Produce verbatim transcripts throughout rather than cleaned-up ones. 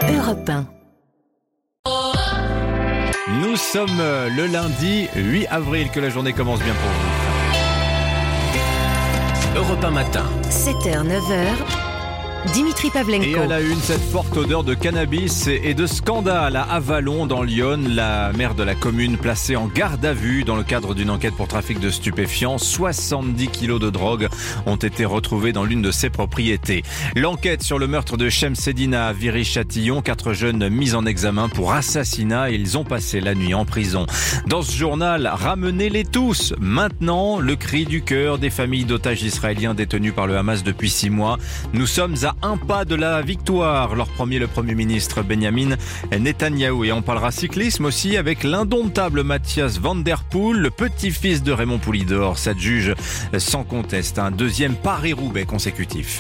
Europe un. Nous sommes le lundi huit avril, que la journée commence bien pour vous. Europe un matin. sept heures neuf heures. Dimitri Pavlenko. Et à la une, cette forte odeur de cannabis et de scandale à Avallon dans l'Yonne. La maire de la commune placée en garde à vue dans le cadre d'une enquête pour trafic de stupéfiants. soixante-dix kilos de drogue ont été retrouvés dans l'une de ses propriétés. L'enquête sur le meurtre de Chemseddine à Viry-Châtillon. Quatre jeunes mis en examen pour assassinat. Ils ont passé la nuit en prison. Dans ce journal, ramenez-les tous. Maintenant, le cri du cœur des familles d'otages israéliens détenus par le Hamas depuis six mois. Nous sommes à un pas de la victoire. Leur premier, le Premier ministre Benjamin Netanyahou. Et on parlera cyclisme aussi avec l'indomptable Mathias Van Der Poel, le petit-fils de Raymond Poulidor. S'adjuge sans conteste un deuxième Paris-Roubaix consécutif.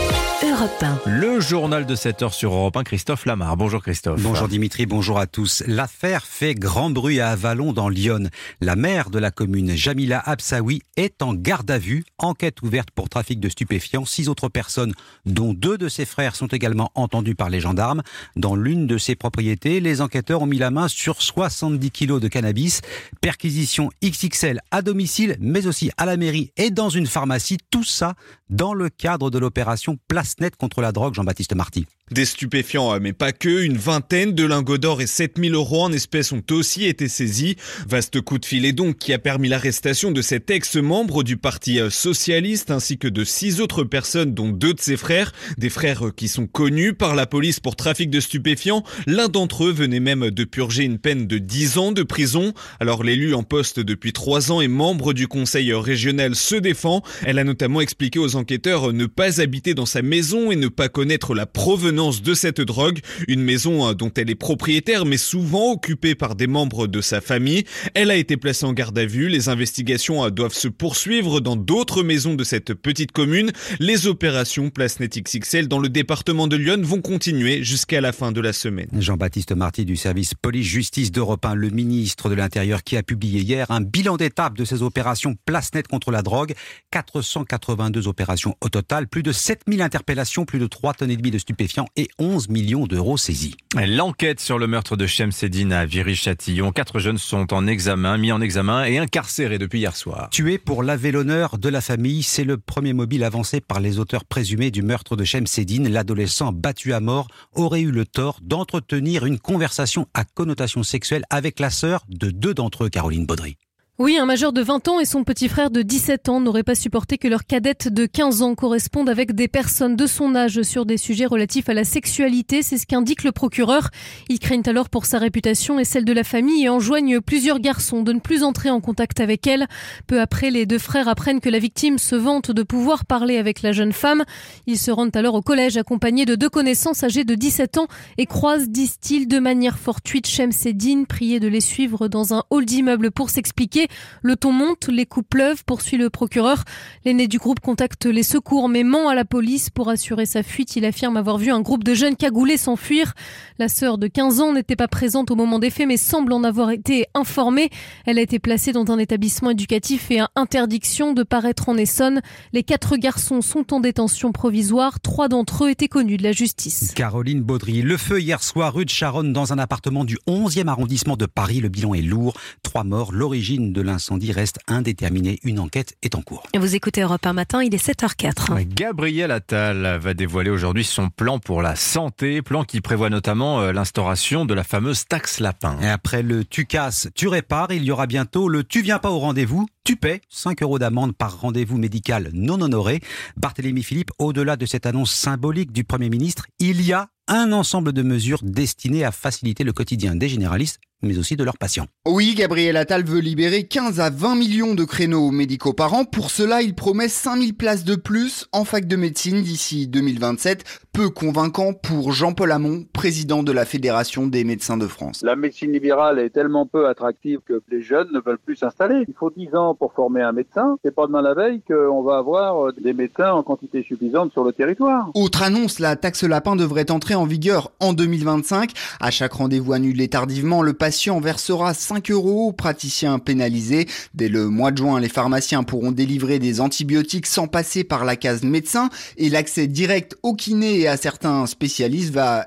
Europe un. Le journal de sept heures sur Europe un, Christophe Lamar. Bonjour Christophe. Bonjour Dimitri, bonjour à tous. L'affaire fait grand bruit à Avallon dans l'Yonne. La maire de la commune, Jamila Absaoui, est en garde à vue. Enquête ouverte pour trafic de stupéfiants. Six autres personnes, dont deux de ses frères, sont également entendues par les gendarmes. Dans l'une de ses propriétés, les enquêteurs ont mis la main sur soixante-dix kilos de cannabis. Perquisition X X L à domicile, mais aussi à la mairie et dans une pharmacie. Tout ça dans le cadre de l'opération Place Nette contre la drogue, Jean-Baptiste Marty. Des stupéfiants, mais pas que. Une vingtaine de lingots d'or et sept mille euros en espèces ont aussi été saisis. Vaste coup de filet donc qui a permis l'arrestation de cet ex-membre du Parti socialiste ainsi que de six autres personnes, dont deux de ses frères. Des frères qui sont connus par la police pour trafic de stupéfiants. L'un d'entre eux venait même de purger une peine de dix ans de prison. Alors l'élu en poste depuis trois ans et membre du conseil régional se défend. Elle a notamment expliqué aux enquêteurs ne pas habiter dans sa maison et ne pas connaître la provenance de cette drogue, une maison dont elle est propriétaire mais souvent occupée par des membres de sa famille. Elle a été placée en garde à vue. Les investigations doivent se poursuivre dans d'autres maisons de cette petite commune. Les opérations Place Net X X L dans le département de l'Yonne vont continuer jusqu'à la fin de la semaine. Jean-Baptiste Marty du service police-justice d'Europe un, le ministre de l'Intérieur, qui a publié hier un bilan d'étape de ces opérations Place Net contre la drogue. quatre cent quatre-vingt-deux opérations au total, plus de sept mille interpellations, plus de trois tonnes et demie de stupéfiants et onze millions d'euros saisis. L'enquête sur le meurtre de Chemseddine à Viry-Châtillon. Quatre jeunes sont en examen, mis en examen et incarcérés depuis hier soir. Tués pour laver l'honneur de la famille, c'est le premier mobile avancé par les auteurs présumés du meurtre de Chemseddine. L'adolescent battu à mort aurait eu le tort d'entretenir une conversation à connotation sexuelle avec la sœur de deux d'entre eux, Caroline Baudry. Oui, un majeur de vingt ans et son petit frère de dix-sept ans n'auraient pas supporté que leur cadette de quinze ans corresponde avec des personnes de son âge sur des sujets relatifs à la sexualité. C'est ce qu'indique le procureur. Ils craignent alors pour sa réputation et celle de la famille et enjoignent plusieurs garçons de ne plus entrer en contact avec elle. Peu après, les deux frères apprennent que la victime se vante de pouvoir parler avec la jeune femme. Ils se rendent alors au collège accompagnés de deux connaissances âgées de dix-sept ans et croisent, disent-ils, de manière fortuite Chemseddine, priés de les suivre dans un hall d'immeuble pour s'expliquer. Le ton monte, les coups pleuvent, poursuit le procureur. L'aîné du groupe contacte les secours mais ment à la police pour assurer sa fuite. Il affirme avoir vu un groupe de jeunes cagoulés s'enfuir. La sœur de quinze ans n'était pas présente au moment des faits mais semble en avoir été informée. Elle a été placée dans un établissement éducatif et a interdiction de paraître en Essonne. Les quatre garçons sont en détention provisoire. Trois d'entre eux étaient connus de la justice. Caroline Baudry. Le feu hier soir rue de Charonne dans un appartement du onzième arrondissement de Paris. Le bilan est lourd. Trois morts. L'origine de l'incendie reste indéterminée. Une enquête est en cours. Vous écoutez Europe un matin, il est sept heures quatre. Gabriel Attal va dévoiler aujourd'hui son plan pour la santé, plan qui prévoit notamment l'instauration de la fameuse taxe lapin. Et après le tu casses, tu répares, il y aura bientôt le tu viens pas au rendez-vous, tu paies cinq euros d'amende par rendez-vous médical non honoré. Barthélémy Philippe, au-delà de cette annonce symbolique du Premier ministre, il y a un ensemble de mesures destinées à faciliter le quotidien des généralistes, mais aussi de leurs patients. Oui, Gabriel Attal veut libérer quinze à vingt millions de créneaux médicaux par an. Pour cela, il promet cinq mille places de plus en fac de médecine d'ici deux mille vingt-sept. Peu convaincant pour Jean-Paul Hamon, président de la Fédération des médecins de France. La médecine libérale est tellement peu attractive que les jeunes ne veulent plus s'installer. Il faut dix ans pour former un médecin. C'est pas demain la veille qu'on va avoir des médecins en quantité suffisante sur le territoire. Autre annonce, la taxe lapin devrait entrer en vigueur en deux mille vingt-cinq. À chaque rendez-vous annulé tardivement, le patient versera cinq euros aux praticiens pénalisés. Dès le mois de juin, les pharmaciens pourront délivrer des antibiotiques sans passer par la case médecin et l'accès direct au kiné et à certains spécialistes va être explicité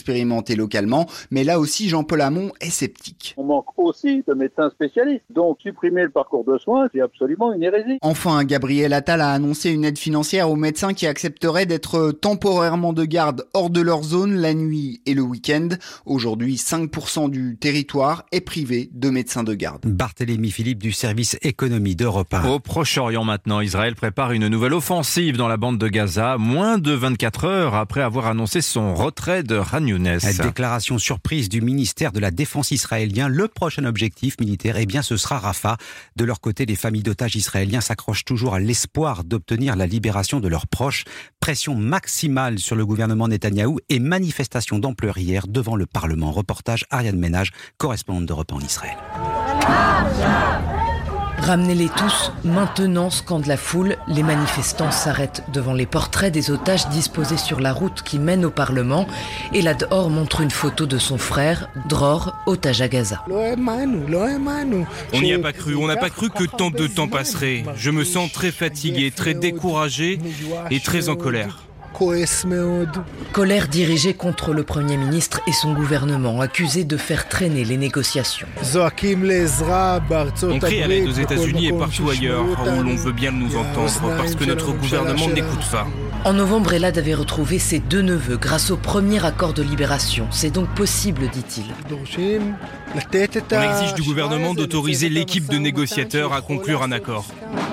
expérimentés localement. Mais là aussi, Jean-Paul Hamon est sceptique. On manque aussi de médecins spécialistes. Donc supprimer le parcours de soins, c'est absolument une hérésie. Enfin, Gabriel Attal a annoncé une aide financière aux médecins qui accepteraient d'être temporairement de garde hors de leur zone la nuit et le week-end. Aujourd'hui, cinq pour cent du territoire est privé de médecins de garde. Barthélémy Philippe du service économie d'Europe un. Au Proche-Orient maintenant, Israël prépare une nouvelle offensive dans la bande de Gaza, moins de vingt-quatre heures après avoir annoncé son retrait de Khan Younes. Déclaration surprise du ministère de la Défense israélien. Le prochain objectif militaire, eh bien, ce sera Rafah. De leur côté, les familles d'otages israéliens s'accrochent toujours à l'espoir d'obtenir la libération de leurs proches. Pression maximale sur le gouvernement Netanyahou et manifestation d'ampleur hier devant le Parlement. Reportage Ariane Ménage, correspondante d'Europe un en Israël. Ramenez-les tous, maintenant, scande la foule. Les manifestants s'arrêtent devant les portraits des otages disposés sur la route qui mène au Parlement. Et là dehors montre une photo de son frère, Dror, otage à Gaza. On n'y a pas cru, on n'a pas cru que tant de temps passerait. Je me sens très fatigué, très découragé et très en colère. Colère dirigée contre le Premier ministre et son gouvernement, accusés de faire traîner les négociations. On crie à l'aide aux États-Unis et partout ailleurs où l'on veut bien nous entendre parce que notre gouvernement n'écoute pas. En novembre, Elad avait retrouvé ses deux neveux grâce au premier accord de libération. C'est donc possible, dit-il. On exige du gouvernement d'autoriser l'équipe de négociateurs à conclure un accord.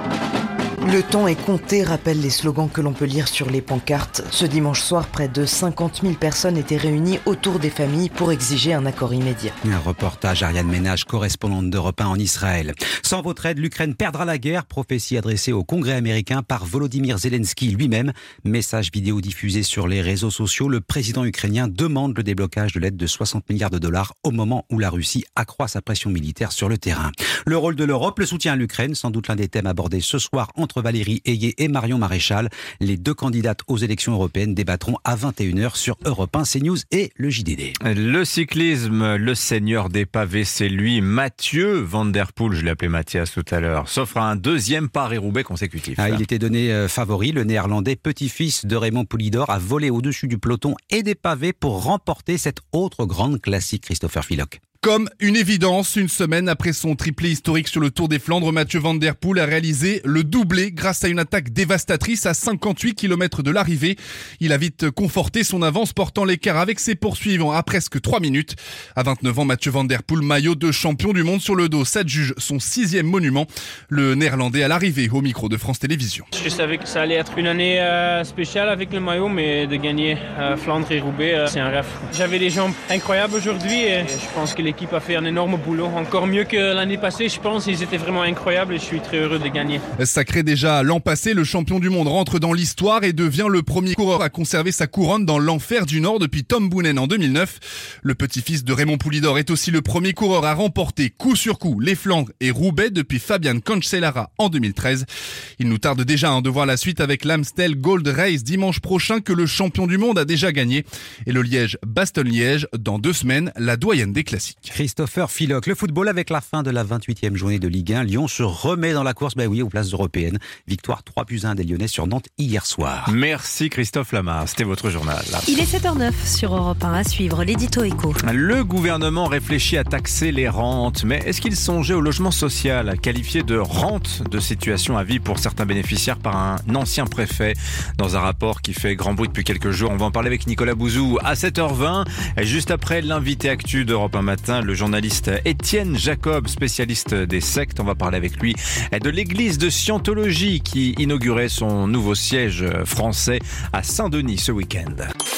Le temps est compté, rappellent les slogans que l'on peut lire sur les pancartes. Ce dimanche soir, près de cinquante mille personnes étaient réunies autour des familles pour exiger un accord immédiat. Un reportage Ariane Ménage, correspondante d'Europe un en Israël. Sans votre aide, l'Ukraine perdra la guerre, prophétie adressée au Congrès américain par Volodymyr Zelensky lui-même. Message vidéo diffusé sur les réseaux sociaux, le président ukrainien demande le déblocage de l'aide de soixante milliards de dollars au moment où la Russie accroît sa pression militaire sur le terrain. Le rôle de l'Europe, le soutien à l'Ukraine, sans doute l'un des thèmes abordés ce soir entre Valérie Ayé et Marion Maréchal. Les deux candidates aux élections européennes débattront à vingt et une heures sur Europe un, CNews et le J D D. Le cyclisme, le seigneur des pavés, c'est lui, Mathieu Van Der Poel, je l'ai appelé Mathias tout à l'heure, s'offre un deuxième Paris-Roubaix consécutif. Ah, il était donné euh, favori, le néerlandais petit-fils de Raymond Poulidor a volé au-dessus du peloton et des pavés pour remporter cette autre grande classique, Christopher Philoc. Comme une évidence, une semaine après son triplé historique sur le Tour des Flandres, Mathieu Van Der Poel a réalisé le doublé grâce à une attaque dévastatrice à cinquante-huit kilomètres de l'arrivée. Il a vite conforté son avance, portant l'écart avec ses poursuivants à presque trois minutes. À vingt-neuf ans, Mathieu Van Der Poel, maillot de champion du monde sur le dos, s'adjuge son sixième monument. Le néerlandais à l'arrivée au micro de France Télévisions. Je savais que ça allait être une année euh, spéciale avec le maillot, mais de gagner euh, Flandre et Roubaix, euh, c'est un rêve. J'avais des jambes incroyables aujourd'hui et je pense que l'équipe a fait un énorme boulot, encore mieux que l'année passée, je pense. Ils étaient vraiment incroyables et je suis très heureux de gagner. Sacré déjà l'an passé, le champion du monde rentre dans l'histoire et devient le premier coureur à conserver sa couronne dans l'enfer du Nord depuis Tom Boonen en deux mille neuf. Le petit-fils de Raymond Poulidor est aussi le premier coureur à remporter coup sur coup les Flandres et Roubaix depuis Fabian Cancellara en deux mille treize. Il nous tarde déjà hein, de voir la suite avec l'Amstel Gold Race dimanche prochain que le champion du monde a déjà gagné. Et le Liège-Bastogne-Liège dans deux semaines, la doyenne des classiques. Christopher Philoc, le football avec la fin de la vingt-huitième journée de Ligue un. Lyon se remet dans la course, ben oui, aux places européennes. Victoire trois buts à un des Lyonnais sur Nantes hier soir. Merci Christophe Lamar, c'était votre journal. Il est sept heures neuf sur Europe un, à suivre l'édito éco. Le gouvernement réfléchit à taxer les rentes, mais est-ce qu'il songeait au logement social, qualifié de rente de situation à vie pour certains bénéficiaires par un ancien préfet dans un rapport qui fait grand bruit depuis quelques jours? On va en parler avec Nicolas Bouzou à sept heures vingt, juste après l'invité actu d'Europe un matin, le journaliste Étienne Jacob, spécialiste des sectes. On va parler avec lui de l'église de Scientologie qui inaugurait son nouveau siège français à Saint-Denis ce week-end.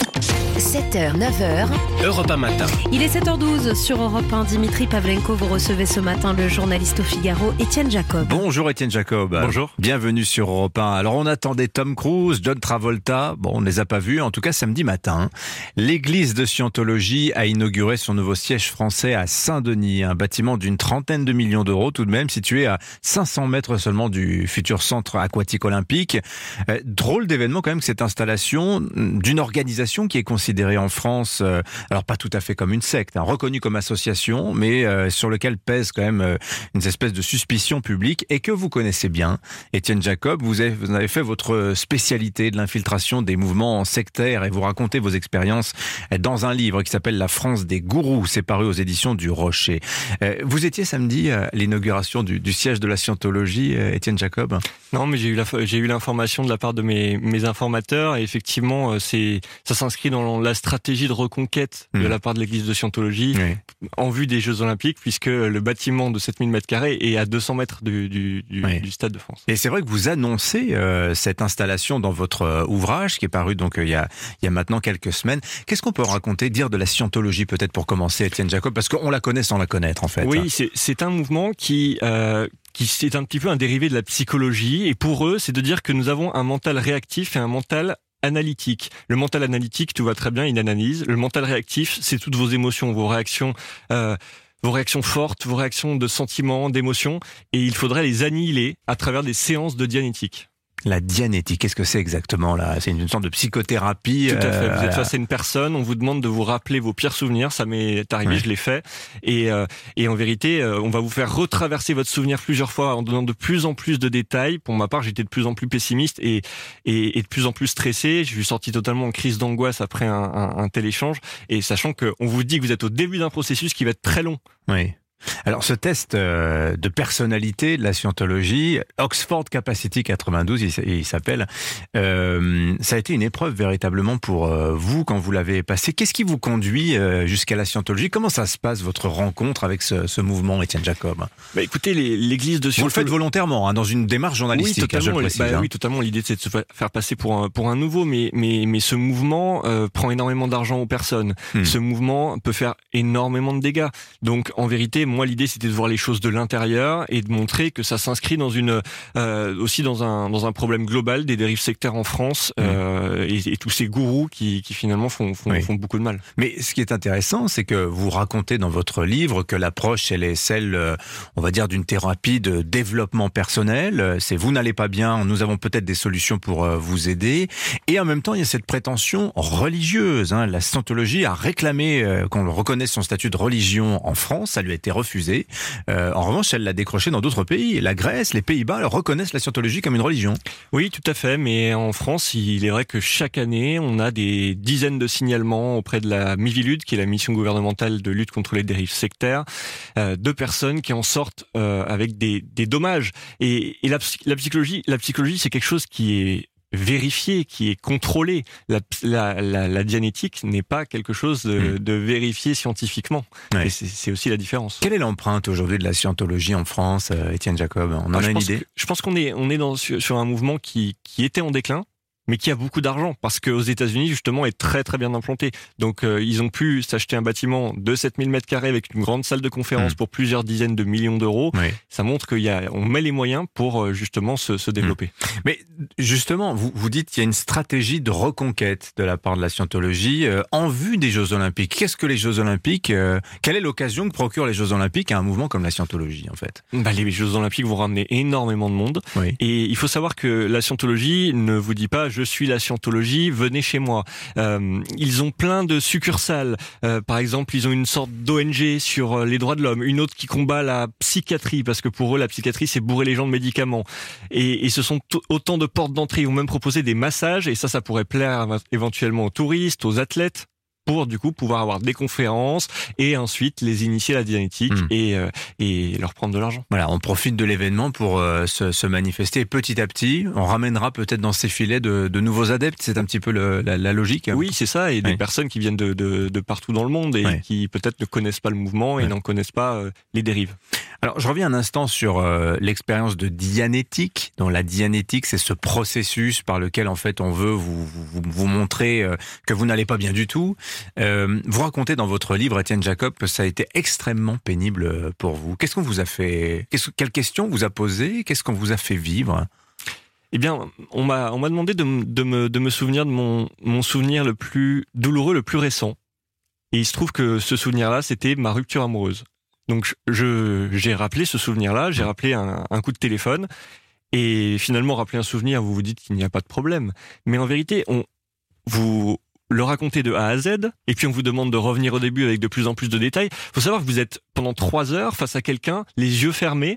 sept heures, neuf heures. Europe un matin. Il est sept heures douze sur Europe un. Dimitri Pavlenko, vous recevez ce matin le journaliste au Figaro, Étienne Jacob. Bonjour Étienne Jacob. Bonjour. Bienvenue sur Europe un. Alors on attendait Tom Cruise, John Travolta. Bon, on ne les a pas vus, en tout cas samedi matin. L'église de Scientologie a inauguré son nouveau siège français à Saint-Denis. Un bâtiment d'une trentaine de millions d'euros tout de même, situé à cinq cents mètres seulement du futur centre aquatique olympique. Euh, drôle d'événement quand même que cette installation d'une organisation qui est considérée considéré en France, euh, alors pas tout à fait comme une secte, hein, reconnu comme association, mais euh, sur lequel pèse quand même euh, une espèce de suspicion publique et que vous connaissez bien. Étienne Jacob, vous avez, vous avez fait votre spécialité de l'infiltration des mouvements sectaires et vous racontez vos expériences dans un livre qui s'appelle La France des gourous, c'est paru aux éditions du Rocher. Euh, vous étiez samedi à l'inauguration du, du siège de la Scientologie, euh, Étienne Jacob? Non, mais j'ai eu, la, j'ai eu l'information de la part de mes, mes informateurs et effectivement, c'est, ça s'inscrit dans la stratégie de reconquête mmh. de la part de l'église de Scientologie oui. en vue des Jeux Olympiques, puisque le bâtiment de sept mille mètres carrés est à deux cents mètres du, du, du, oui. du Stade de France. Et c'est vrai que vous annoncez euh, cette installation dans votre euh, ouvrage qui est paru donc euh, il y a il y a maintenant quelques semaines. Qu'est-ce qu'on peut raconter, dire de la Scientologie peut-être pour commencer, Étienne Jacob, parce qu'on la connaît sans la connaître en fait. Oui, c'est, c'est un mouvement qui euh, qui c'est un petit peu un dérivé de la psychologie et pour eux, c'est de dire que nous avons un mental réactif et un mental analytique. Le mental analytique, tout va très bien, il analyse. Le mental réactif, c'est toutes vos émotions, vos réactions euh, vos réactions fortes, vos réactions de sentiments, d'émotions, et il faudrait les annihiler à travers des séances de dianétique. La dianétique, qu'est-ce que c'est exactement là? C'est une sorte de psychothérapie. Tout à fait. Euh, vous êtes face à une personne, on vous demande de vous rappeler vos pires souvenirs. Ça m'est arrivé, oui. je l'ai fait. Et, euh, et en vérité, euh, on va vous faire retraverser votre souvenir plusieurs fois en donnant de plus en plus de détails. Pour ma part, j'étais de plus en plus pessimiste et, et, et de plus en plus stressé. Je suis sorti totalement en crise d'angoisse après un, un, un tel échange. Et sachant qu'on vous dit que vous êtes au début d'un processus qui va être très long. Oui. Alors ce test euh, de personnalité de la Scientologie, Oxford Capacity quatre-vingt-douze, il, il s'appelle, euh, ça a été une épreuve véritablement pour euh, vous quand vous l'avez passé. Qu'est-ce qui vous conduit euh, jusqu'à la Scientologie? Comment ça se passe votre rencontre avec ce, ce mouvement, Étienne Jacob? Bah écoutez, les, l'église de Scientologie... Vous le faites volontairement, hein, dans une démarche journalistique, oui, totalement, hein, je le précise. Bah, hein. Oui, totalement. L'idée c'est de se faire passer pour un, pour un nouveau, mais, mais, mais ce mouvement euh, prend énormément d'argent aux personnes. Hmm. Ce mouvement peut faire énormément de dégâts. Donc en vérité, moi l'idée c'était de voir les choses de l'intérieur et de montrer que ça s'inscrit dans une euh, aussi dans un dans un problème global des dérives sectaires en France euh, et, et tous ces gourous qui, qui finalement font font, oui. font beaucoup de mal. Mais ce qui est intéressant, c'est que vous racontez dans votre livre que l'approche elle est celle, euh, on va dire, d'une thérapie de développement personnel. C'est vous n'allez pas bien, nous avons peut-être des solutions pour euh, vous aider. Et en même temps, il y a cette prétention religieuse. Hein. La Scientologie a réclamé euh, qu'on reconnaisse son statut de religion en France, ça lui a été refusé. Euh, en revanche, elle l'a décroché dans d'autres pays. La Grèce, les Pays-Bas reconnaissent la Scientologie comme une religion. Oui, tout à fait. Mais en France, il est vrai que chaque année, on a des dizaines de signalements auprès de la Miviludes, qui est la mission gouvernementale de lutte contre les dérives sectaires, euh, de personnes qui en sortent euh, avec des, des dommages. Et, et la, la psychologie, la psychologie, c'est quelque chose qui est vérifié, qui est contrôlé. La, la, la, la dianétique n'est pas quelque chose de, mmh. de vérifié scientifiquement. Ouais. Et c'est, c'est aussi la différence. Quelle est l'empreinte aujourd'hui de la Scientologie en France, euh, Étienne Jacob? On en ah, a une idée que, Je pense qu'on est, on est dans, sur, sur un mouvement qui, qui était en déclin, mais qui a beaucoup d'argent, parce qu'aux États-Unis justement est très très bien implanté. Donc euh, ils ont pu s'acheter un bâtiment de sept mille mètres carrés avec une grande salle de conférence mmh. pour plusieurs dizaines de millions d'euros. Oui. Ça montre qu'il y a, on met les moyens pour euh, justement se, se développer. Mmh. Mais justement, vous vous dites qu'il y a une stratégie de reconquête de la part de la Scientologie euh, en vue des Jeux Olympiques. Qu'est-ce que les Jeux Olympiques euh, Quelle est l'occasion que procurent les Jeux Olympiques à un mouvement comme la Scientologie en fait? Bah, les Jeux Olympiques vont ramener énormément de monde. Oui. Et il faut savoir que la Scientologie ne vous dit pas je suis la Scientologie, venez chez moi. Euh, ils ont plein de succursales. Euh, par exemple, ils ont une sorte d'O N G sur les droits de l'homme, une autre qui combat la psychiatrie, parce que pour eux, la psychiatrie, c'est bourrer les gens de médicaments. Et, et ce sont t- autant de portes d'entrée. Ils vont même proposer des massages, et ça, ça pourrait plaire éventuellement aux touristes, aux athlètes, pour du coup pouvoir avoir des conférences et ensuite les initier à la dianétique mmh. et, euh, et leur prendre de l'argent. Voilà, on profite de l'événement pour euh, se, se manifester petit à petit. On ramènera peut-être dans ces filets de, de nouveaux adeptes. C'est un petit peu le, la, la logique. Oui, c'est ça. Et des oui. personnes qui viennent de, de, de partout dans le monde et oui. qui peut-être ne connaissent pas le mouvement et oui. n'en connaissent pas euh, les dérives. Alors, je reviens un instant sur euh, l'expérience de dianétique. Donc, la dianétique, c'est ce processus par lequel, en fait, on veut vous, vous, vous montrer euh, que vous n'allez pas bien du tout. Euh, vous racontez dans votre livre, Étienne Jacob, que ça a été extrêmement pénible pour vous. Qu'est-ce qu'on vous a fait? Qu'est-ce, quelles questions vous a posées? Qu'est-ce qu'on vous a fait vivre? Eh bien, on m'a, on m'a demandé de, de, me, de me souvenir de mon, mon souvenir le plus douloureux, le plus récent. Et il se trouve que ce souvenir-là, c'était ma rupture amoureuse. Donc, je, j'ai rappelé ce souvenir-là, j'ai rappelé un, un coup de téléphone. Et finalement, rappeler un souvenir, vous vous dites qu'il n'y a pas de problème. Mais en vérité, on, vous, le raconter de A à Z, et puis on vous demande de revenir au début avec de plus en plus de détails. Il faut savoir que vous êtes pendant trois heures face à quelqu'un, les yeux fermés,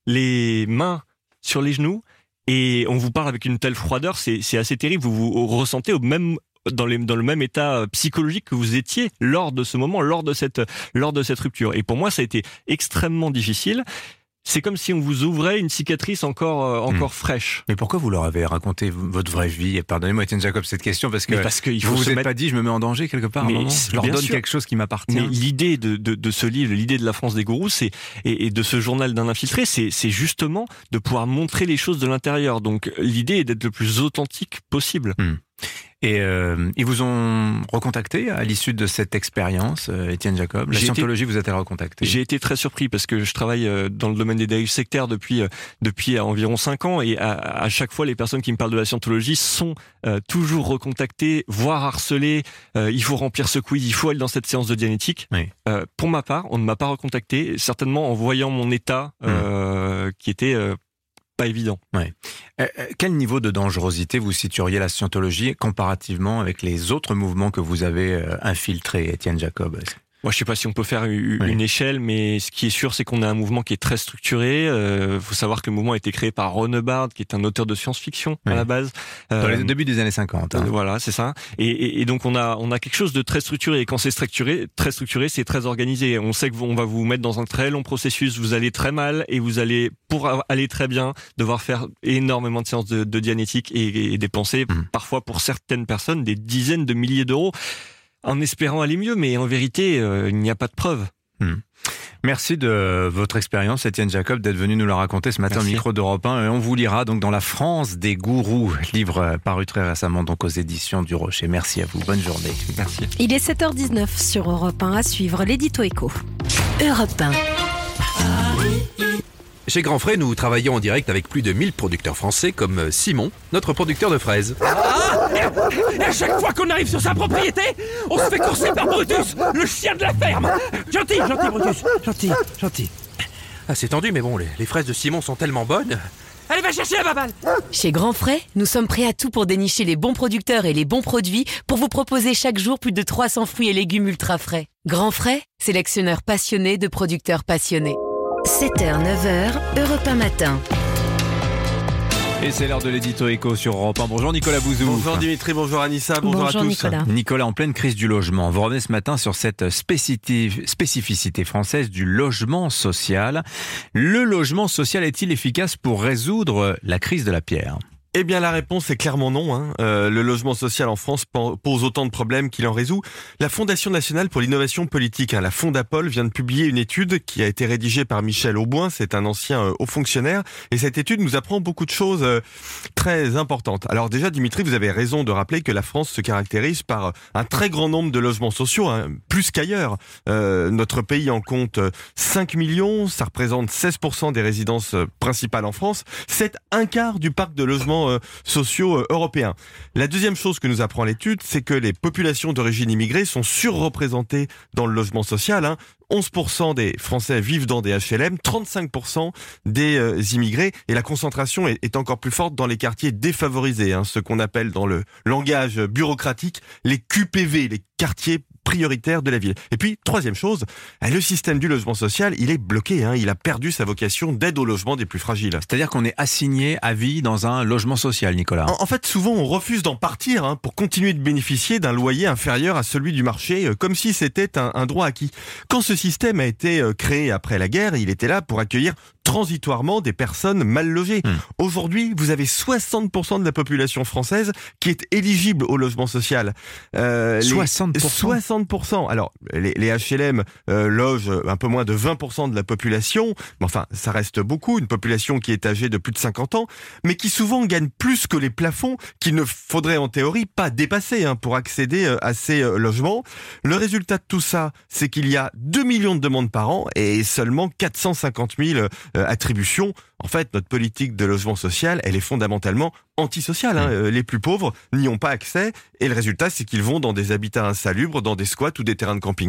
les mains sur les genoux, et on vous parle avec une telle froideur, c'est, c'est assez terrible. Vous vous ressentez au même dans, les, dans le même état psychologique que vous étiez lors de ce moment, lors de cette, lors de cette rupture. Et pour moi, ça a été extrêmement difficile. C'est comme si on vous ouvrait une cicatrice encore euh, encore mmh. fraîche. Mais pourquoi vous leur avez raconté votre vraie vie? Et pardonnez-moi, Étienne Jacob, cette question, parce que, parce que il faut vous vous êtes mettre... pas dit, je me mets en danger quelque part. Mais je leur donne sûr. quelque chose qui m'appartient. Mais l'idée de, de, de ce livre, l'idée de la France des gourous, c'est et, et de ce journal d'un infiltré, c'est, c'est justement de pouvoir montrer les choses de l'intérieur. Donc l'idée est d'être le plus authentique possible. Mmh. Et euh, ils vous ont recontacté à l'issue de cette expérience, euh, Étienne Jacob? La j'ai Scientologie été, vous a-t-elle recontacté? J'ai été très surpris parce que je travaille dans le domaine des dérives sectaires depuis depuis environ cinq ans et à, à chaque fois les personnes qui me parlent de la Scientologie sont euh, toujours recontactées, voire harcelées. Euh, il faut remplir ce quiz, il faut aller dans cette séance de dianétique. Oui. Euh, pour ma part, on ne m'a pas recontacté, certainement en voyant mon état euh, mmh. qui était euh, pas évident. Ouais. Euh, quel niveau de dangerosité vous situeriez la Scientologie comparativement avec les autres mouvements que vous avez euh, infiltrés, Étienne Jacob? Moi, je sais pas si on peut faire une, oui. une échelle, mais ce qui est sûr, c'est qu'on a un mouvement qui est très structuré. Euh, faut savoir que le mouvement a été créé par Ron Hubbard, qui est un auteur de science-fiction oui. à la base. Dans euh, les débuts des années cinquante. Hein. Voilà, c'est ça. Et, et, et donc, on a, on a quelque chose de très structuré. Et quand c'est structuré, très structuré, c'est très organisé. On sait qu'on va vous mettre dans un très long processus. Vous allez très mal et vous allez, pour aller très bien, devoir faire énormément de séances de, de dianétique et, et dépenser, mmh. parfois pour certaines personnes, des dizaines de milliers d'euros. En espérant aller mieux, mais en vérité, euh, il n'y a pas de preuve. Hmm. Merci de votre expérience, Étienne Jacob, d'être venu nous la raconter ce matin Merci. au micro d'Europe un. Et on vous lira donc dans La France des gourous, livre paru très récemment donc aux éditions du Rocher. Merci à vous, bonne journée. Merci. Il est sept heures dix-neuf sur Europe un, à suivre l'édito éco. Europe un. Chez Grand Frais, nous travaillons en direct avec plus de mille producteurs français comme Simon, notre producteur de fraises. Ah, et à chaque fois qu'on arrive sur sa propriété, on se fait courser par Brutus, le chien de la ferme. Gentil, gentil Brutus, gentil, gentil. Ah, c'est tendu, mais bon, les, les fraises de Simon sont tellement bonnes. Allez, va chercher la baballe. Chez Grand Frais, nous sommes prêts à tout pour dénicher les bons producteurs et les bons produits pour vous proposer chaque jour plus de trois cents fruits et légumes ultra frais. Grand Frais, sélectionneur passionné de producteurs passionnés. sept heures, neuf heures, Europe un matin. Et c'est l'heure de l'édito éco sur Europe un. Bonjour Nicolas Bouzou. Bonjour Dimitri, bonjour Anissa, bonjour, bonjour à tous. Nicolas. Nicolas, en pleine crise du logement, vous revenez ce matin sur cette spécificité française du logement social. Le logement social est-il efficace pour résoudre la crise de la pierre ? Eh bien, la réponse est clairement non. Hein. Euh, le logement social en France pose autant de problèmes qu'il en résout. La Fondation nationale pour l'innovation politique, hein, la Fondapol, vient de publier une étude qui a été rédigée par Michel Auboin, c'est un ancien euh, haut fonctionnaire, et cette étude nous apprend beaucoup de choses euh, très importantes. Alors déjà, Dimitri, vous avez raison de rappeler que la France se caractérise par un très grand nombre de logements sociaux, hein, plus qu'ailleurs. Euh, notre pays en compte cinq millions, ça représente seize pour cent des résidences principales en France, c'est un quart du parc de logements Euh, sociaux euh, européens. La deuxième chose que nous apprend l'étude, c'est que les populations d'origine immigrée sont surreprésentées dans le logement social. Hein. onze pour cent des Français vivent dans des H L M, trente-cinq pour cent des euh, immigrés, et la concentration est, est encore plus forte dans les quartiers défavorisés, hein, ce qu'on appelle dans le langage bureaucratique les Q P V, les quartiers prioritaire de la ville. Et puis, troisième chose, le système du logement social, il est bloqué, hein, il a perdu sa vocation d'aide au logement des plus fragiles. C'est-à-dire qu'on est assigné à vie dans un logement social, Nicolas. En, en fait, souvent, on refuse d'en partir hein, pour continuer de bénéficier d'un loyer inférieur à celui du marché, euh, comme si c'était un, un droit acquis. Quand ce système a été euh, créé après la guerre, il était là pour accueillir transitoirement des personnes mal logées. Mmh. Aujourd'hui, vous avez soixante pour cent de la population française qui est éligible au logement social. Euh, soixante pour cent soixante pour cent. Alors, les, les H L M euh, logent un peu moins de vingt pour cent de la population, mais enfin, ça reste beaucoup, une population qui est âgée de plus de cinquante ans, mais qui souvent gagne plus que les plafonds qu'il ne faudrait en théorie pas dépasser hein, pour accéder euh, à ces euh, logements. Le résultat de tout ça, c'est qu'il y a deux millions de demandes par an et seulement quatre cent cinquante mille euh, attributions. En fait, notre politique de logement social, elle est fondamentalement antisociale. Hein. Euh, les plus pauvres n'y ont pas accès et le résultat, c'est qu'ils vont dans des habitats insalubres, dans des squats ou des terrains de camping.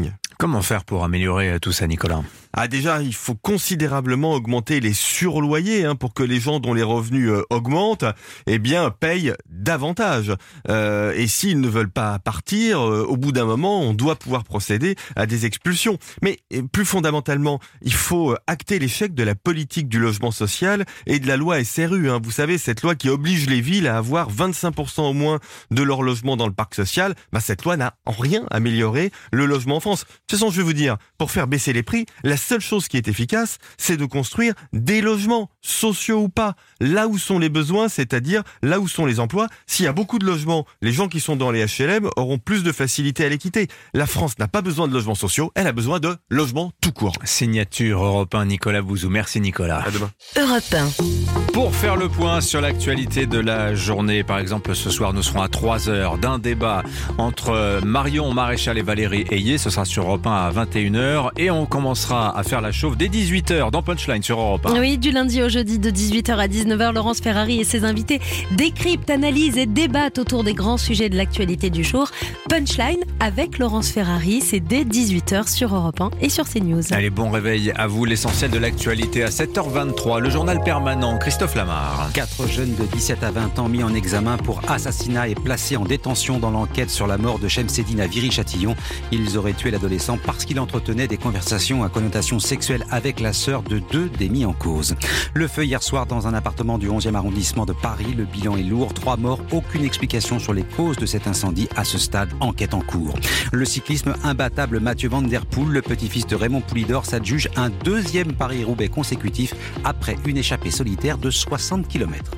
Comment faire pour améliorer tout ça, Nicolas ? Ah déjà, il faut considérablement augmenter les surloyers hein, pour que les gens dont les revenus euh, augmentent, eh bien, payent davantage. Euh, et s'ils ne veulent pas partir, euh, au bout d'un moment, on doit pouvoir procéder à des expulsions. Mais plus fondamentalement, il faut acter l'échec de la politique du logement social et de la loi S R U. Hein. Vous savez, cette loi qui oblige les villes à avoir vingt-cinq pour cent au moins de leur logement dans le parc social. Bah, cette loi n'a en rien amélioré le logement en France. De toute façon, je vais vous dire, pour faire baisser les prix, la seule chose qui est efficace, c'est de construire des logements, sociaux ou pas, là où sont les besoins, c'est-à-dire là où sont les emplois. S'il y a beaucoup de logements, les gens qui sont dans les H L M auront plus de facilité à les quitter. La France n'a pas besoin de logements sociaux, elle a besoin de logements tout court. Signature Europe un, Nicolas Bouzou. Merci Nicolas. À demain. Europe un. Pour faire le point sur l'actualité de la journée, par exemple, ce soir, nous serons à trois heures d'un débat entre Marion Maréchal et Valérie Ayé. Ce sera sur Europe un à vingt et une heures. Et on commencera à faire la chauffe dès dix-huit heures dans Punchline sur Europe un. Oui, du lundi au jeudi de dix-huit heures à dix-neuf heures, Laurence Ferrari et ses invités décryptent, analysent et débattent autour des grands sujets de l'actualité du jour. Punchline avec Laurence Ferrari, c'est dès dix-huit heures sur Europe un et sur CNews. Allez, bon réveil à vous. L'essentiel de l'actualité à sept heures vingt-trois. Le journal permanent, Christophe Lamar. Quatre jeunes de dix-sept à vingt ans mis en examen pour assassinat et placés en détention dans l'enquête sur la mort de Chemseddine à Viry-Châtillon. Ils auraient tué l'adolescent parce qu'il entretenait des conversations à connotation sexuelle avec la sœur de deux des mis en cause. Le feu hier soir dans un appartement du onzième arrondissement de Paris. Le bilan est lourd. Trois morts. Aucune explication sur les causes de cet incendie. À ce stade, enquête en cours. Le cyclisme imbattable Mathieu Van Der Poel, le petit-fils de Raymond Poulidor, s'adjuge un deuxième Paris-Roubaix consécutif après une échappée solitaire de soixante kilomètres.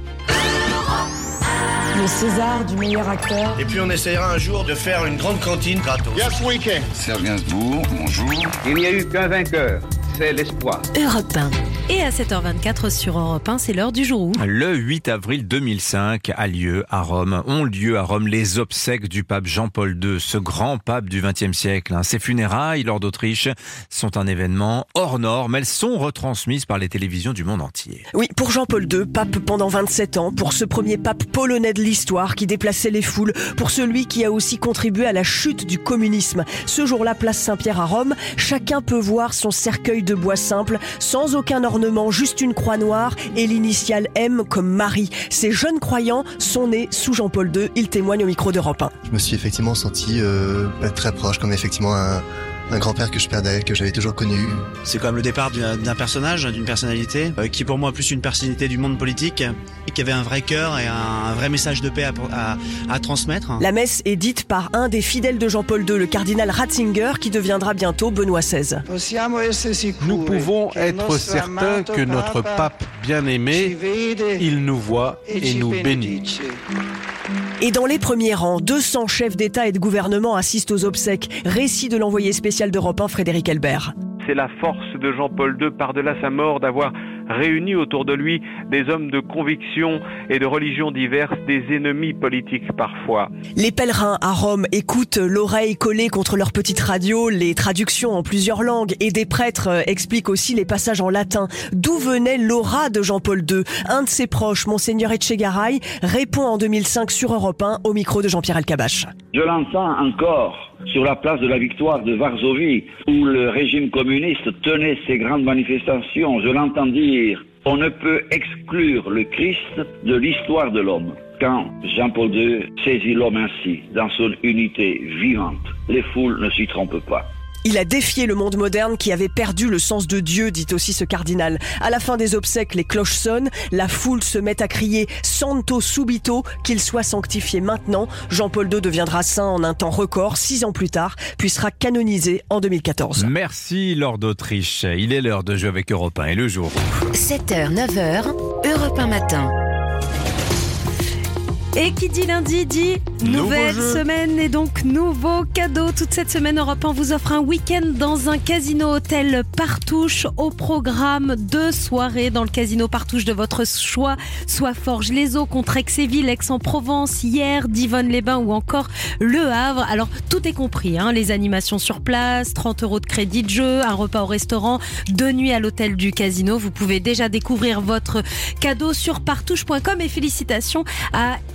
Le César du meilleur acteur. Et puis on essaiera un jour de faire une grande cantine gratos. Yes, we can. Serge Gainsbourg, bonjour. Il n'y a eu qu'un vainqueur. C'est l'espoir. Europe un. Et à sept heures vingt-quatre sur Europe un, c'est l'heure du jour où le huit avril deux mille cinq a lieu à Rome, ont lieu à Rome les obsèques du pape Jean-Paul deux, ce grand pape du vingtième siècle. Ses funérailles lors d'Autriche sont un événement hors norme. Elles sont retransmises par les télévisions du monde entier. Oui, pour Jean-Paul deux, pape pendant vingt-sept ans, pour ce premier pape polonais de l'histoire qui déplaçait les foules, pour celui qui a aussi contribué à la chute du communisme. Ce jour-là, place Saint-Pierre à Rome, chacun peut voir son cercueil de bois simple, sans aucun ornement, juste une croix noire et l'initiale M comme Marie. Ces jeunes croyants sont nés sous Jean-Paul deux, ils témoignent au micro d'Europe un. Je me suis effectivement senti euh, très proche, comme effectivement un, un grand-père que je perdais, que j'avais toujours connu. C'est quand même le départ d'un, d'un personnage, d'une personnalité, euh, qui pour moi plus une personnalité du monde politique, et qui avait un vrai cœur et un, un vrai message de paix à, à, à transmettre. La messe est dite par un des fidèles de Jean-Paul deux, le cardinal Ratzinger, qui deviendra bientôt Benoît seize. Nous pouvons être certains que notre pape bien-aimé, il nous voit et nous bénit. Et dans les premiers rangs, deux cents chefs d'État et de gouvernement assistent aux obsèques. Récit de l'envoyé spécial d'Europe un, Frédéric Elbert. C'est la force de Jean-Paul deux, par-delà sa mort, d'avoir réuni autour de lui des hommes de conviction et de religions diverses, des ennemis politiques parfois. Les pèlerins à Rome écoutent l'oreille collée contre leur petite radio, les traductions en plusieurs langues, et des prêtres expliquent aussi les passages en latin. D'où venait l'aura de Jean-Paul deux? Un de ses proches, Monseigneur Etchegaray, répond en deux mille cinq sur Europe un au micro de Jean-Pierre Elkabbach. Je l'entends encore sur la place de la Victoire de Varsovie, où le régime communiste tenait ses grandes manifestations. Je l'entends dire, on ne peut exclure le Christ de l'histoire de l'homme. Quand Jean-Paul deux saisit l'homme ainsi, dans son unité vivante, les foules ne s'y trompent pas. Il a défié le monde moderne qui avait perdu le sens de Dieu, dit aussi ce cardinal. À la fin des obsèques, les cloches sonnent, la foule se met à crier « Santo subito », qu'il soit sanctifié maintenant. Jean-Paul deux deviendra saint en un temps record, six ans plus tard, puis sera canonisé en deux mille quatorze. Merci Lord d'Autriche. Il est l'heure de jouer avec Europe un et le jour. sept heures, neuf heures, Europe un matin. Et qui dit lundi dit nouvelle semaine et donc nouveau cadeau. Toute cette semaine, Europe un vous offre un week-end dans un casino-hôtel Partouche. Au programme, deux soirées dans le casino Partouche de votre choix, soit Forges-les-Eaux, contre Aix-et-Ville, Aix-en-Provence, Hyères, Divonne-les-Bains ou encore Le Havre. Alors tout est compris, hein, les animations sur place, trente euros de crédit de jeu, un repas au restaurant, deux nuits à l'hôtel du casino. Vous pouvez déjà découvrir votre cadeau sur partouche point com et félicitations à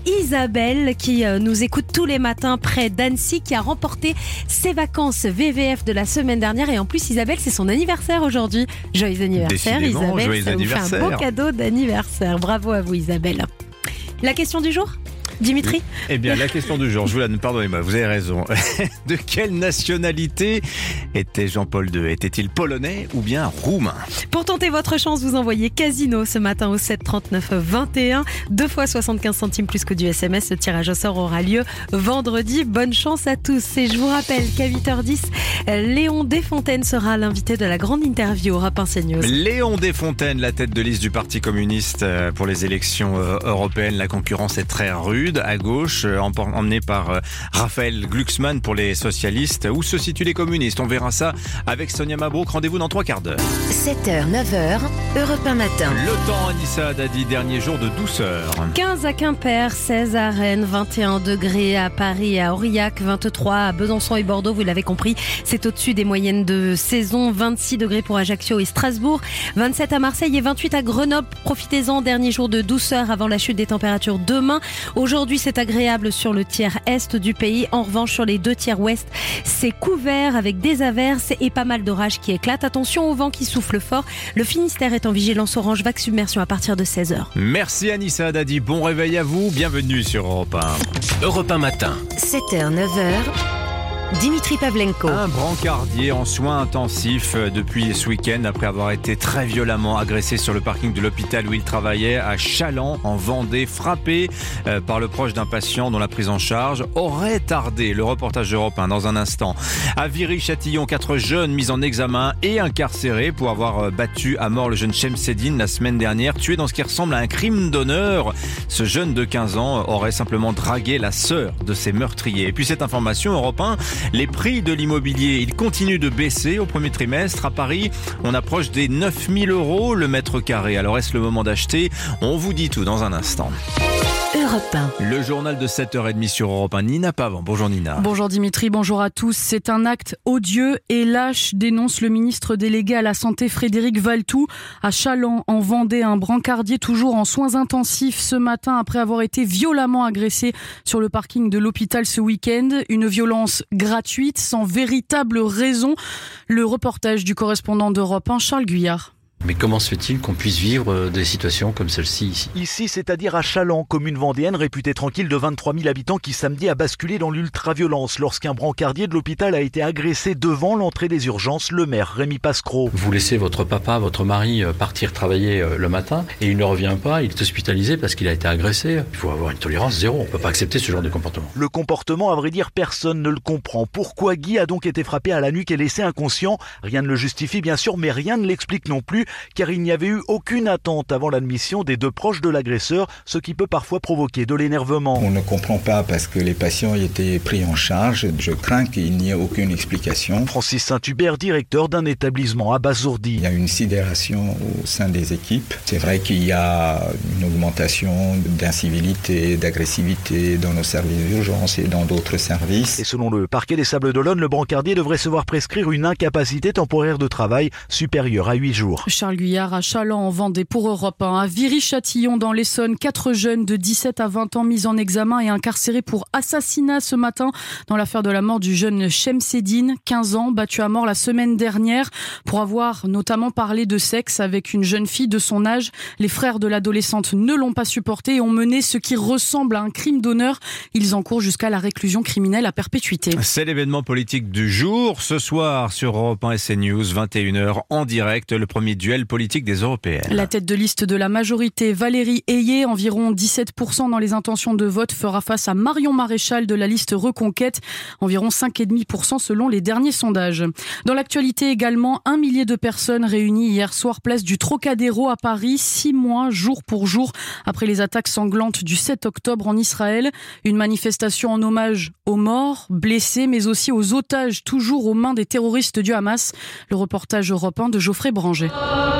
Isabelle qui nous écoute tous les matins près d'Annecy, qui a remporté ses vacances V V F de la semaine dernière. Et en plus, Isabelle, c'est son anniversaire aujourd'hui. Joyeux anniversaire, Décidément, Isabelle. joyeux Ça anniversaire. vous fait un beau cadeau d'anniversaire. Bravo à vous, Isabelle. La question du jour ? Dimitri ? Eh bien, la question du jour, je vous la donne, pardonnez-moi, vous avez raison. De quelle nationalité était Jean-Paul deux ? Était-il polonais ou bien roumain ? Pour tenter votre chance, vous envoyez Casino ce matin au sept trente-neuf vingt et un. Deux fois soixante-quinze centimes plus que du S M S. Le tirage au sort aura lieu vendredi. Bonne chance à tous. Et je vous rappelle qu'à huit heures dix, Léon Desfontaines sera l'invité de la grande interview au Rap un CNews. Léon Desfontaines, la tête de liste du Parti communiste pour les élections européennes. La concurrence est très rude. À gauche, emmené par Raphaël Glucksmann pour les socialistes. Où se situent les communistes ? On verra ça avec Sonia Mabrouk. Rendez-vous dans trois quarts d'heure. sept heures, neuf heures, Europe un matin. Le temps, Anissa Dadi, dernier jour de douceur. quinze à Quimper, seize à Rennes, vingt et un degrés à Paris et à Aurillac, vingt-trois à Besançon et Bordeaux, vous l'avez compris, c'est au-dessus des moyennes de saison, vingt-six degrés pour Ajaccio et Strasbourg, vingt-sept à Marseille et vingt-huit à Grenoble. Profitez-en, dernier jour de douceur avant la chute des températures demain. Aujourd'hui, c'est agréable sur le tiers est du pays. En revanche, sur les deux tiers ouest, c'est couvert avec des averses et pas mal d'orages qui éclatent. Attention au vent qui souffle fort. Le Finistère est en vigilance orange vague submersion à partir de seize heures. Merci Anissa Dadi. Bon réveil à vous. Bienvenue sur Europe un. Europe un matin. sept heures, neuf heures. Dimitri Pavlenko. Un brancardier en soins intensifs depuis ce week-end après avoir été très violemment agressé sur le parking de l'hôpital où il travaillait à Chaland en Vendée, frappé par le proche d'un patient dont la prise en charge aurait tardé. Le reportage d'Europe un dans un instant. À Viry-Châtillon, quatre jeunes mis en examen et incarcérés pour avoir battu à mort le jeune Chemseddine la semaine dernière, tué dans ce qui ressemble à un crime d'honneur. Ce jeune de quinze ans aurait simplement dragué la sœur de ses meurtriers. Et puis cette information, Europe un, les prix de l'immobilier, ils continuent de baisser au premier trimestre. À Paris, on approche des neuf mille euros le mètre carré. Alors est-ce le moment d'acheter ? On vous dit tout dans un instant. Europe un. Le journal de sept heures trente sur Europe un. Nina Pavant. Bonjour Nina. Bonjour Dimitri, bonjour à tous. C'est un acte odieux et lâche, dénonce le ministre délégué à la Santé Frédéric Valletoux. À Chaland, en Vendée, un brancardier toujours en soins intensifs ce matin après avoir été violemment agressé sur le parking de l'hôpital ce week-end. Une violence gratuite, sans véritable raison. Le reportage du correspondant d'Europe un, Charles Guyard. Mais comment se fait-il qu'on puisse vivre des situations comme celle-ci ici ? Ici, c'est-à-dire à Chaland, commune vendéenne réputée tranquille de vingt-trois mille habitants qui samedi a basculé dans l'ultra-violence lorsqu'un brancardier de l'hôpital a été agressé devant l'entrée des urgences, le maire Rémi Pascreau. Vous laissez votre papa, votre mari partir travailler le matin et il ne revient pas, il est hospitalisé parce qu'il a été agressé. Il faut avoir une tolérance zéro, on ne peut pas accepter ce genre de comportement. Le comportement, à vrai dire, personne ne le comprend. Pourquoi Guy a donc été frappé à la nuque et laissé inconscient ? Rien ne le justifie bien sûr, mais rien ne l'explique non plus. Car il n'y avait eu aucune attente avant l'admission des deux proches de l'agresseur, ce qui peut parfois provoquer de l'énervement. On ne comprend pas parce que les patients étaient pris en charge. Je crains qu'il n'y ait aucune explication. Francis Saint-Hubert, directeur d'un établissement à Bazourdi. Il y a une sidération au sein des équipes. C'est vrai qu'il y a une augmentation d'incivilité, d'agressivité dans nos services d'urgence et dans d'autres services. Et selon le parquet des Sables-d'Olonne, le brancardier devrait se voir prescrire une incapacité temporaire de travail supérieure à huit jours. Charles Guyard à Chaland en Vendée pour Europe un. À Viry-Châtillon dans l'Essonne, quatre jeunes de dix-sept à vingt ans mis en examen et incarcérés pour assassinat ce matin dans l'affaire de la mort du jeune Chemseddine, quinze ans, battu à mort la semaine dernière pour avoir notamment parlé de sexe avec une jeune fille de son âge. Les frères de l'adolescente ne l'ont pas supporté et ont mené ce qui ressemble à un crime d'honneur. Ils encourent jusqu'à la réclusion criminelle à perpétuité. C'est l'événement politique du jour. Ce soir sur Europe un et CNews, vingt et une heures en direct, le premier duel politique des Européennes. La tête de liste de la majorité, Valérie Ayé, environ dix-sept pour cent dans les intentions de vote, fera face à Marion Maréchal de la liste Reconquête, environ cinq virgule cinq pour cent selon les derniers sondages. Dans l'actualité également, un millier de personnes réunies hier soir place du Trocadéro à Paris, six mois jour pour jour après les attaques sanglantes du sept octobre en Israël. Une manifestation en hommage aux morts, blessés, mais aussi aux otages toujours aux mains des terroristes du Hamas. Le reportage Europe un de Geoffrey Branger.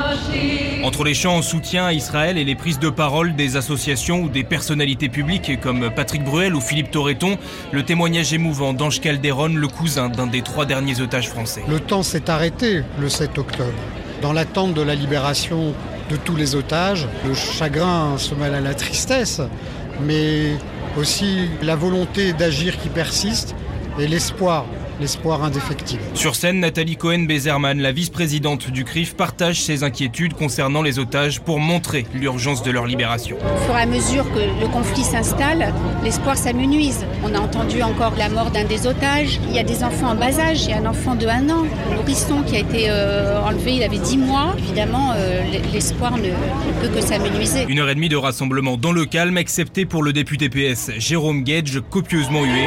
Entre les chants en soutien à Israël et les prises de parole des associations ou des personnalités publiques comme Patrick Bruel ou Philippe Torreton, le témoignage émouvant d'Ange Calderon, le cousin d'un des trois derniers otages français. Le temps s'est arrêté le sept octobre. Dans l'attente de la libération de tous les otages, le chagrin se mêle à la tristesse, mais aussi la volonté d'agir qui persiste et l'espoir. L'espoir indéfectible. Sur scène, Nathalie Cohen-Bezerman, la vice-présidente du C R I F, partage ses inquiétudes concernant les otages pour montrer l'urgence de leur libération. Au fur et à mesure que le conflit s'installe, l'espoir s'amenuise. On a entendu encore la mort d'un des otages. Il y a des enfants en bas âge. Il y a un enfant de un an, un nourrisson qui a été euh, enlevé, il avait dix mois. Évidemment, euh, l'espoir ne, ne peut que s'amenuiser. Une heure et demie de rassemblement dans le calme, excepté pour le député P S Jérôme Guedj, copieusement hué.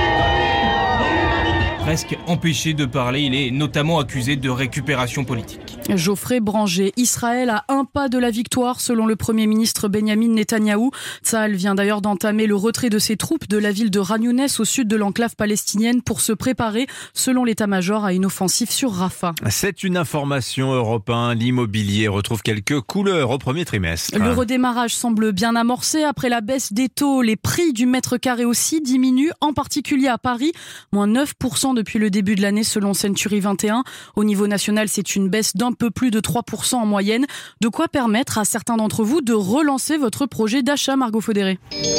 Presque empêché de parler, il est notamment accusé de récupération politique. Geoffrey Branger, Israël à un pas de la victoire selon le Premier ministre Benyamin Netanyahou. Tsahal vient d'ailleurs d'entamer le retrait de ses troupes de la ville de Khan Younes au sud de l'enclave palestinienne pour se préparer, selon l'état-major, à une offensive sur Rafah. C'est une information européenne. L'immobilier retrouve quelques couleurs au premier trimestre. Le redémarrage semble bien amorcé. Après la baisse des taux, les prix du mètre carré aussi diminuent, en particulier à Paris, moins neuf pour cent depuis le début de l'année selon Century vingt et un. Au niveau national, c'est une baisse d'un peu plus de trois pour cent en moyenne. De quoi permettre à certains d'entre vous de relancer votre projet d'achat, Margot Faudéré.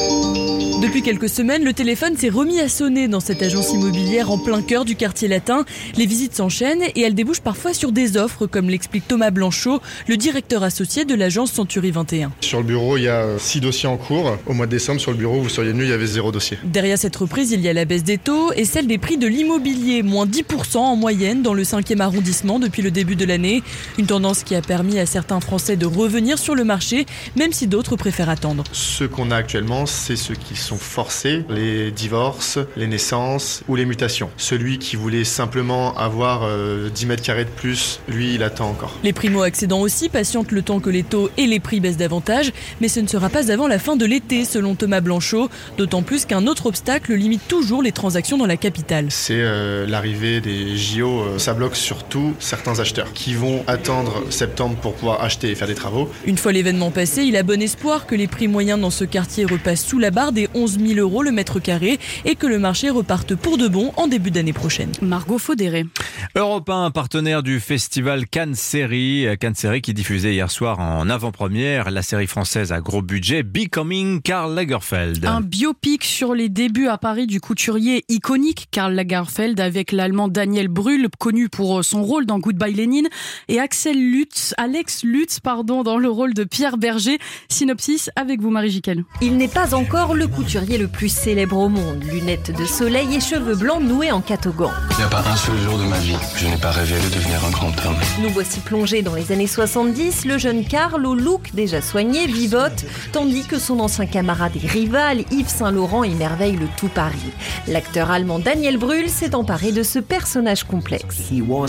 Depuis quelques semaines, le téléphone s'est remis à sonner dans cette agence immobilière en plein cœur du quartier latin. Les visites s'enchaînent et elles débouchent parfois sur des offres, comme l'explique Thomas Blanchot, le directeur associé de l'agence Century vingt et un. Sur le bureau, il y a six dossiers en cours. Au mois de décembre, sur le bureau, vous seriez venu, il y avait zéro dossier. Derrière cette reprise, il y a la baisse des taux et celle des prix de l'immobilier, moins dix pour cent en moyenne dans le cinquième arrondissement depuis le début de l'année. Une tendance qui a permis à certains Français de revenir sur le marché, même si d'autres préfèrent attendre. Ce qu'on a actuellement, c'est ceux qui sont forcés, les divorces, les naissances ou les mutations. Celui qui voulait simplement avoir euh, dix mètres carrés de plus, lui, il attend encore. Les primo-accédants aussi patientent le temps que les taux et les prix baissent davantage, mais ce ne sera pas avant la fin de l'été, selon Thomas Blanchot, d'autant plus qu'un autre obstacle limite toujours les transactions dans la capitale. C'est euh, l'arrivée des J O, euh, ça bloque surtout certains acheteurs qui vont attendre septembre pour pouvoir acheter et faire des travaux. Une fois l'événement passé, il a bon espoir que les prix moyens dans ce quartier repassent sous la barre des onze mille euros le mètre carré et que le marché reparte pour de bon en début d'année prochaine. Margot Faudéré. Europe un, partenaire du festival Cannes Série, Cannes Série qui diffusait hier soir en avant-première la série française à gros budget Becoming Karl Lagerfeld. Un biopic sur les débuts à Paris du couturier iconique Karl Lagerfeld avec l'allemand Daniel Brühl, connu pour son rôle dans Goodbye Lénine, et Axel Lutz, Alex Lutz pardon, dans le rôle de Pierre Berger. Synopsis avec vous, Marie Jiquel. Il n'est pas encore le couturier le plus célèbre au monde. Lunettes de soleil et cheveux blancs noués en catogan. Il n'y a pas un seul jour de ma vie que je n'ai pas rêvé de devenir un grand homme. Nous voici plongés dans les années soixante-dix. Le jeune Karl, au look déjà soigné, vivote, tandis que son ancien camarade et rival, Yves Saint-Laurent, émerveille le tout Paris. L'acteur allemand Daniel Brühl s'est emparé de ce personnage complexe.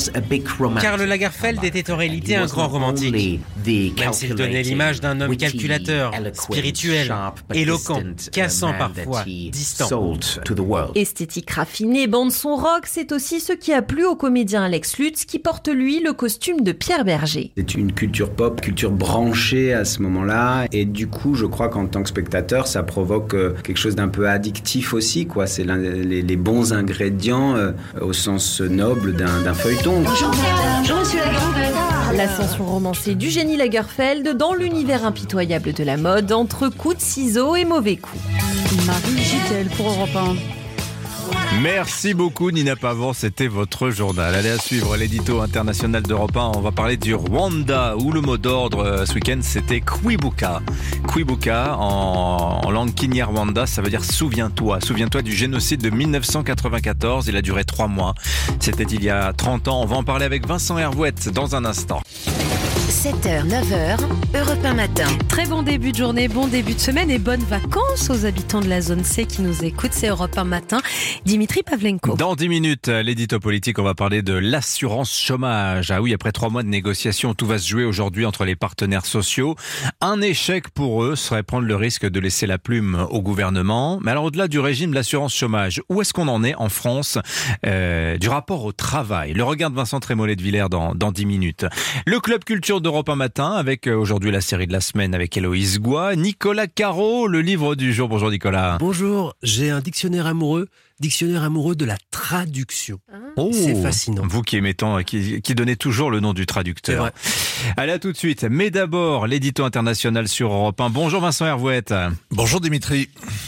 Karl Lagerfeld était en réalité un grand romantique, même s'il donnait l'image d'un homme calculateur, spirituel, éloquent, cassant parfois, distant. Esthétique raffinée, bande-son rock, c'est aussi ce qui a plu au comédien Alex Lutz qui porte lui le costume de Pierre Berger. C'est une culture pop, culture branchée à ce moment-là, et du coup je crois qu'en tant que spectateur ça provoque quelque chose d'un peu addictif aussi, quoi. C'est les, les bons ingrédients euh, au sens noble d'un, d'un feuilleton. Bonjour, bonjour monsieur Lagerfeld. L'ascension romancée du génie Lagerfeld dans l'univers impitoyable de la mode entre coups de ciseaux et mauvais coups. Marie Jiquel pour Europe un. Merci beaucoup Nina Pavon, c'était votre journal. Allez, à suivre l'édito international d'Europe un. On va parler du Rwanda où le mot d'ordre ce week-end c'était Kwibuka. Kwibuka en, en langue kinyarwanda, ça veut dire souviens-toi. Souviens-toi du génocide de mille neuf cent quatre-vingt-quatorze, il a duré trois mois. C'était il y a trente ans. On va en parler avec Vincent Hervouette dans un instant. sept heures, neuf heures, Europe un matin. Très bon début de journée, bon début de semaine et bonnes vacances aux habitants de la zone C qui nous écoutent. C'est Europe un matin. Dimitri Pavlenko. Dans dix minutes, l'édito politique, on va parler de l'assurance chômage. Ah oui, après trois mois de négociations, tout va se jouer aujourd'hui entre les partenaires sociaux. Un échec pour eux serait prendre le risque de laisser la plume au gouvernement. Mais alors, au-delà du régime de l'assurance chômage, où est-ce qu'on en est en France euh, du rapport au travail? Le regard de Vincent Trémollet de Villers dans, dans dix minutes. Le Club Culture d'Europe un matin, avec aujourd'hui la série de la semaine avec Héloïse Goua. Nicolas Caro, le livre du jour. Bonjour Nicolas. Bonjour, j'ai un dictionnaire amoureux. Dictionnaire amoureux de la traduction. Oh, c'est fascinant. Vous qui aimez tant, qui, qui donnez toujours le nom du traducteur. Allez, à tout de suite. Mais d'abord, l'édito international sur Europe un. Bonjour Vincent Hervouette. Bonjour Dimitri.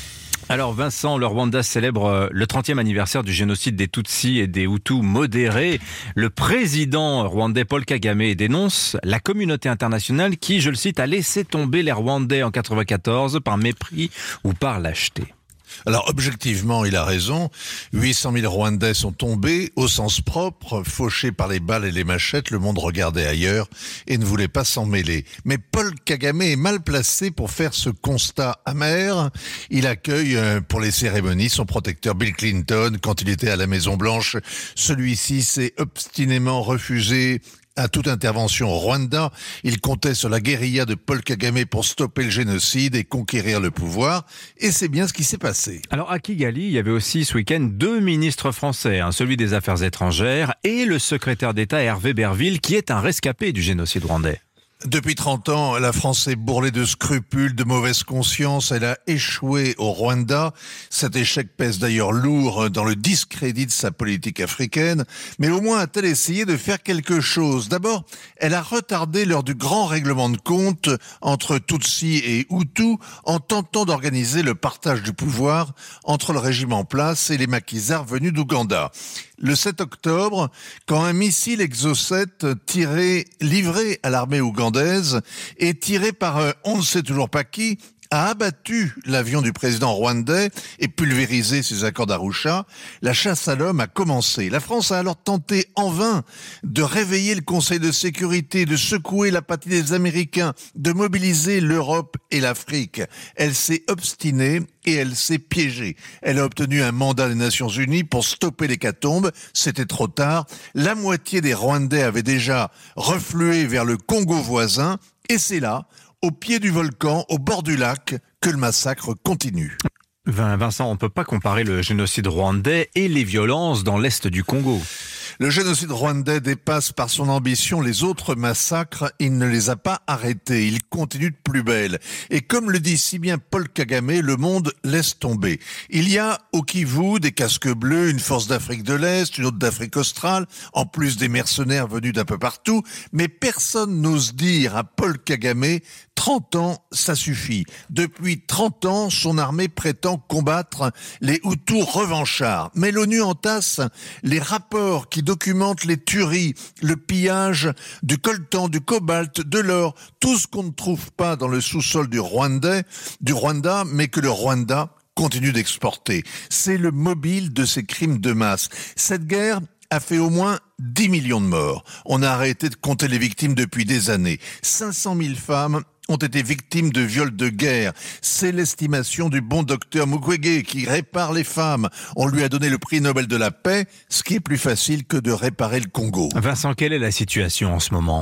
Alors Vincent, le Rwanda célèbre le trentième anniversaire du génocide des Tutsis et des Hutus modérés. Le président rwandais Paul Kagame dénonce la communauté internationale qui, je le cite, a laissé tomber les Rwandais en quatre-vingt-quatorze par mépris ou par lâcheté. Alors objectivement, il a raison. huit cent mille Rwandais sont tombés, au sens propre, fauchés par les balles et les machettes. Le monde regardait ailleurs et ne voulait pas s'en mêler. Mais Paul Kagame est mal placé pour faire ce constat amer. Il accueille pour les cérémonies son protecteur Bill Clinton quand il était à la Maison-Blanche. Celui-ci s'est obstinément refusé à toute intervention au Rwanda. Il comptait sur la guérilla de Paul Kagame pour stopper le génocide et conquérir le pouvoir. Et c'est bien ce qui s'est passé. Alors à Kigali, il y avait aussi ce week-end deux ministres français, hein, celui des Affaires étrangères et le secrétaire d'État Hervé Berville, qui est un rescapé du génocide rwandais. Depuis trente ans, la France est bourrelée de scrupules, de mauvaise conscience. Elle a échoué au Rwanda. Cet échec pèse d'ailleurs lourd dans le discrédit de sa politique africaine. Mais au moins a-t-elle essayé de faire quelque chose. D'abord, elle a retardé l'heure du grand règlement de compte entre Tutsis et Hutus en tentant d'organiser le partage du pouvoir entre le régime en place et les maquisards venus d'Ouganda. Le sept octobre, quand un missile Exocet tiré, livré à l'armée ougandaise et tiré par euh, on ne sait toujours pas qui, a abattu l'avion du président rwandais et pulvérisé ses accords d'Arusha, la chasse à l'homme a commencé. La France a alors tenté en vain de réveiller le Conseil de sécurité, de secouer l'apathie des Américains, de mobiliser l'Europe et l'Afrique. Elle s'est obstinée et elle s'est piégée. Elle a obtenu un mandat des Nations Unies pour stopper l'hécatombe. C'était trop tard. La moitié des Rwandais avaient déjà reflué vers le Congo voisin et c'est là, au pied du volcan, au bord du lac, que le massacre continue. Vincent, on ne peut pas comparer le génocide rwandais et les violences dans l'est du Congo. Le génocide rwandais dépasse par son ambition les autres massacres. Il ne les a pas arrêtés. Il continue de plus belle. Et comme le dit si bien Paul Kagame, le monde laisse tomber. Il y a au Kivu des casques bleus, une force d'Afrique de l'Est, une autre d'Afrique australe, en plus des mercenaires venus d'un peu partout. Mais personne n'ose dire à Paul Kagame, trente ans, ça suffit. Depuis trente ans, son armée prétend combattre les Hutus revanchards. Mais l'ONU entasse les rapports qui documentent les tueries, le pillage du coltan, du cobalt, de l'or, tout ce qu'on ne trouve pas dans le sous-sol du Rwanda, du Rwanda, mais que le Rwanda continue d'exporter. C'est le mobile de ces crimes de masse. Cette guerre a fait au moins dix millions de morts. On a arrêté de compter les victimes depuis des années. cinq cent mille femmes ont été victimes de viols de guerre. C'est l'estimation du bon docteur Mukwege qui répare les femmes. On lui a donné le prix Nobel de la paix, ce qui est plus facile que de réparer le Congo. Vincent, quelle est la situation en ce moment ?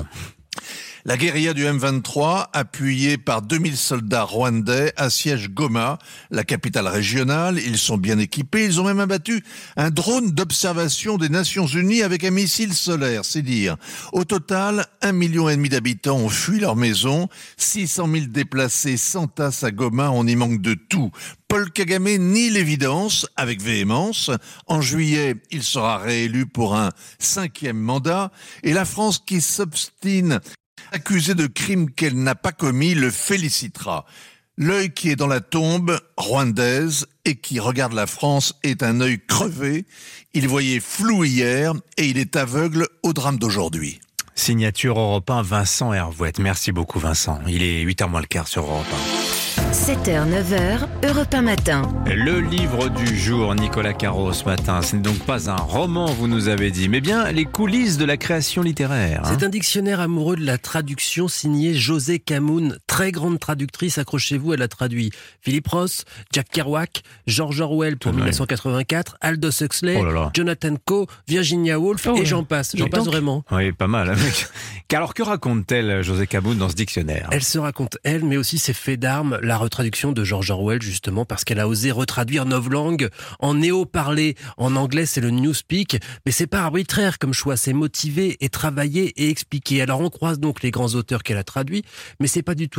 La guérilla du M vingt-trois, appuyée par deux mille soldats rwandais, assiège Goma, la capitale régionale. Ils sont bien équipés. Ils ont même abattu un drone d'observation des Nations Unies avec un missile solaire, c'est dire. Au total, un million et demi d'habitants ont fui leur maison. six cent mille déplacés s'entassent à Goma. On y manque de tout. Paul Kagame nie l'évidence avec véhémence. En juillet, il sera réélu pour un cinquième mandat. Et la France qui s'obstine, accusée de crimes qu'elle n'a pas commis, le félicitera. L'œil qui est dans la tombe rwandaise et qui regarde la France est un œil crevé. Il voyait flou hier et il est aveugle au drame d'aujourd'hui. Signature Europe un, Vincent Hervouette. Merci beaucoup Vincent. Il est huit heures moins le quart sur Europe un. sept heures, neuf heures, Europe un matin. Le livre du jour, Nicolas Caro, ce matin. Ce n'est donc pas un roman, vous nous avez dit, mais bien les coulisses de la création littéraire. Hein. C'est un dictionnaire amoureux de la traduction signé José Camoun. Très grande traductrice, accrochez-vous, elle a traduit Philip Roth, Jack Kerouac, George Orwell pour oui. mille neuf cent quatre-vingt-quatre, Aldous Huxley, oh là là. Jonathan Coe, Virginia Woolf, oh et ouais. j'en passe. J'en et passe donc, vraiment. Oui, pas mal. Alors que raconte-t-elle, José Camoun, dans ce dictionnaire ? Elle se raconte, elle, mais aussi ses faits d'armes, la retraduction de George Orwell, justement, parce qu'elle a osé retraduire neuf langues en néo-parlé. En anglais, c'est le Newspeak, mais c'est pas arbitraire comme choix, c'est motivé et travaillé et expliqué. Alors on croise donc les grands auteurs qu'elle a traduits, mais c'est pas du tout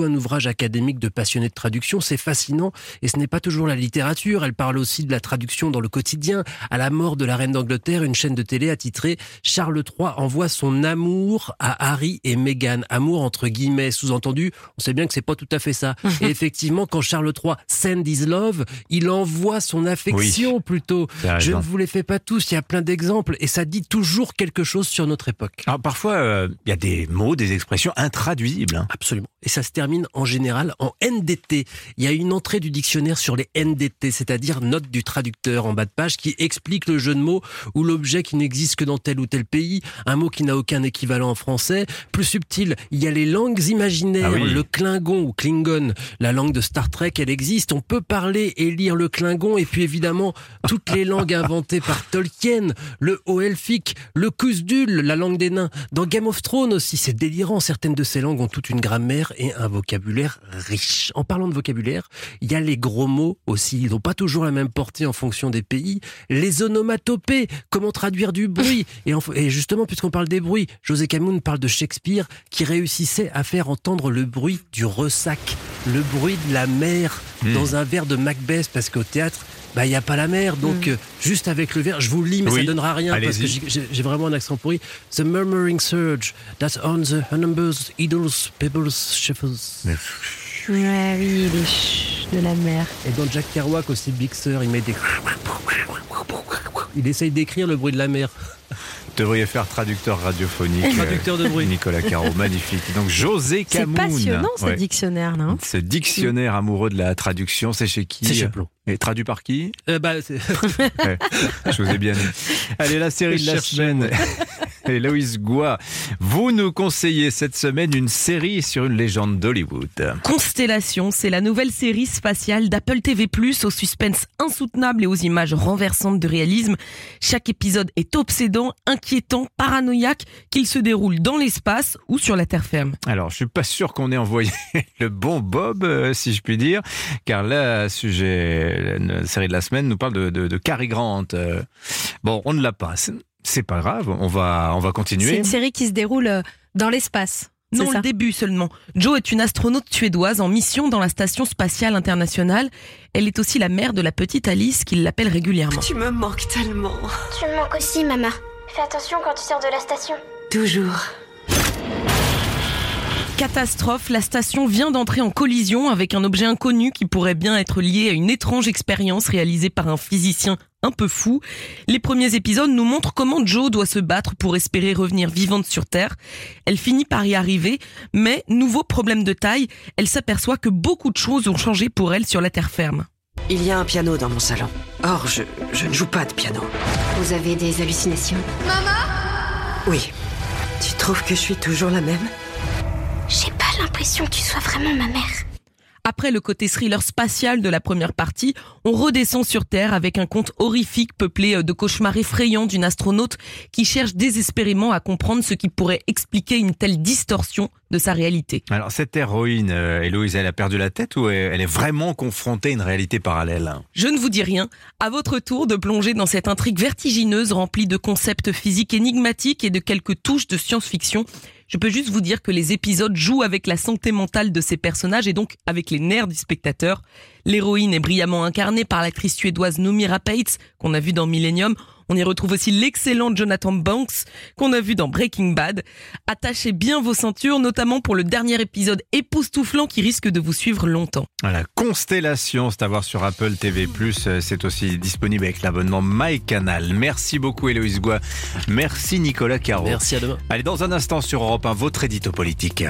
tout un ouvrage académique de passionné de traduction. C'est fascinant et ce n'est pas toujours la littérature. Elle parle aussi de la traduction dans le quotidien. À la mort de la reine d'Angleterre, une chaîne de télé a titré « Charles trois envoie son amour à Harry et Meghan ». Amour entre guillemets, sous-entendu, on sait bien que c'est pas tout à fait ça. Et effectivement, quand Charles trois send his love, il envoie son affection oui, plutôt. Je ne vous les fais pas tous, il y a plein d'exemples et ça dit toujours quelque chose sur notre époque. Alors parfois, il euh, y a des mots, des expressions intraduisibles. Hein. Absolument. Et ça se termine en général en N D T. Il y a une entrée du dictionnaire sur les N D T, c'est-à-dire note du traducteur en bas de page qui explique le jeu de mots ou l'objet qui n'existe que dans tel ou tel pays, un mot qui n'a aucun équivalent en français. Plus subtil, il y a les langues imaginaires, ah oui. le Klingon ou Klingon, la langue de Star Trek, elle existe. On peut parler et lire le Klingon et puis évidemment toutes les langues inventées par Tolkien, le Haut-Elfique, le Khusdul, la langue des nains. Dans Game of Thrones aussi, c'est délirant. Certaines de ces langues ont toute une grammaire et un vocabulaire riche. En parlant de vocabulaire, il y a les gros mots aussi. Ils n'ont pas toujours la même portée en fonction des pays. Les onomatopées, comment traduire du bruit. Et, en, et justement, puisqu'on parle des bruits, José Camoun parle de Shakespeare qui réussissait à faire entendre le bruit du ressac, le bruit de la mer mmh. dans un vers de Macbeth, parce qu'au théâtre, bah, il n'y a pas la mer, donc mmh. euh, juste avec le verre, je vous le lis, mais oui. ça ne donnera rien, Allez-y. Parce que j'ai, j'ai vraiment un accent pourri. The murmuring surge that on the numbers, idols, pebbles, shuffles. Ouais, oui, les ch de la mer. Et dans Jack Kerouac aussi, Big Sur, il met des... Il essaye d'écrire le bruit de la mer. Vous devriez faire traducteur radiophonique. Traducteur de bruit. Nicolas Caro, magnifique. Donc José Camoun. C'est passionnant ce ouais. dictionnaire là. Hein. Ce dictionnaire amoureux de la traduction, c'est chez qui? C'est chez Plon. Et traduit par qui? euh, bah, c'est... ouais, Je vous ai bien dit. Allez, la série de la semaine. Héloïse Goua, vous nous conseillez cette semaine une série sur une légende d'Hollywood. Constellation, c'est la nouvelle série spatiale d'Apple T V plus, au suspense insoutenable et aux images renversantes de réalisme. Chaque épisode est obsédant, inquiétant, paranoïaque, qu'il se déroule dans l'espace ou sur la terre ferme. Alors, je suis pas sûr qu'on ait envoyé le bon Bob, euh, si je puis dire, car là, sujet, la série de la semaine nous parle de, de, de Cary Grant. Euh, bon, on ne l'a pas. C'est, c'est pas grave, on va, on va continuer. C'est une série qui se déroule dans l'espace. Non, le début seulement. Jo est une astronaute suédoise en mission dans la Station spatiale internationale. Elle est aussi la mère de la petite Alice, qui l'appelle régulièrement. Tu me manques tellement. Tu me manques aussi, maman. Fais attention quand tu sors de la station. Toujours. Catastrophe, la station vient d'entrer en collision avec un objet inconnu qui pourrait bien être lié à une étrange expérience réalisée par un physicien un peu fou. Les premiers épisodes nous montrent comment Jo doit se battre pour espérer revenir vivante sur Terre. Elle finit par y arriver, mais nouveau problème de taille, elle s'aperçoit que beaucoup de choses ont changé pour elle sur la terre ferme. Il y a un piano dans mon salon. Or, je, je ne joue pas de piano. Vous avez des hallucinations? Maman? Oui. Tu trouves que je suis toujours la même? J'ai pas l'impression que tu sois vraiment ma mère. Après le côté thriller spatial de la première partie, on redescend sur Terre avec un conte horrifique peuplé de cauchemars effrayants d'une astronaute qui cherche désespérément à comprendre ce qui pourrait expliquer une telle distorsion de sa réalité. Alors cette héroïne, euh, Héloïse, elle a perdu la tête ou elle est vraiment confrontée à une réalité parallèle? Je ne vous dis rien. À votre tour de plonger dans cette intrigue vertigineuse remplie de concepts physiques énigmatiques et de quelques touches de science-fiction. Je peux juste vous dire que les épisodes jouent avec la santé mentale de ces personnages et donc avec les nerfs du spectateur. L'héroïne est brillamment incarnée par l'actrice suédoise Noomi Rapace, qu'on a vu dans Millennium. On y retrouve aussi l'excellent Jonathan Banks, qu'on a vu dans Breaking Bad. Attachez bien vos ceintures, notamment pour le dernier épisode époustouflant qui risque de vous suivre longtemps. La Constellation, c'est à voir sur Apple T V plus, c'est aussi disponible avec l'abonnement MyCanal. Merci beaucoup Héloïse Goua. Merci Nicolas Caro. Merci, à demain. Allez, dans un instant sur Europe un, votre édito politique.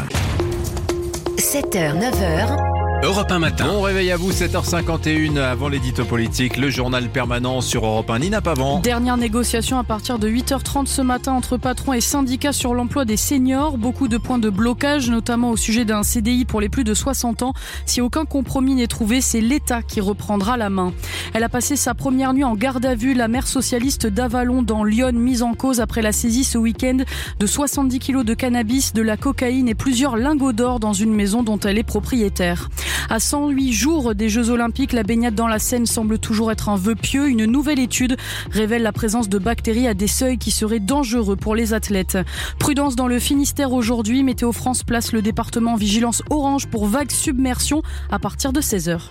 sept heures, neuf heures. Europe un matin. Bon réveil à vous, sept heures cinquante et une avant l'édito politique, le journal permanent sur Europe un. Nina Pavant. Dernière négociation à partir de huit heures trente ce matin entre patrons et syndicats sur l'emploi des seniors. Beaucoup de points de blocage, notamment au sujet d'un C D I pour les plus de soixante ans. Si aucun compromis n'est trouvé, c'est l'État qui reprendra la main. Elle a passé sa première nuit en garde à vue. La maire socialiste d'Avallon dans Lyon, mise en cause après la saisie ce week-end de soixante-dix kilos de cannabis, de la cocaïne et plusieurs lingots d'or dans une maison dont elle est propriétaire. À cent huit jours des Jeux Olympiques, la baignade dans la Seine semble toujours être un vœu pieux. Une nouvelle étude révèle la présence de bactéries à des seuils qui seraient dangereux pour les athlètes. Prudence dans le Finistère aujourd'hui. Météo France place le département en vigilance orange pour vague submersion à partir de seize heures.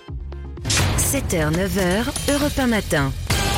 sept heures neuf heures, Europe un matin.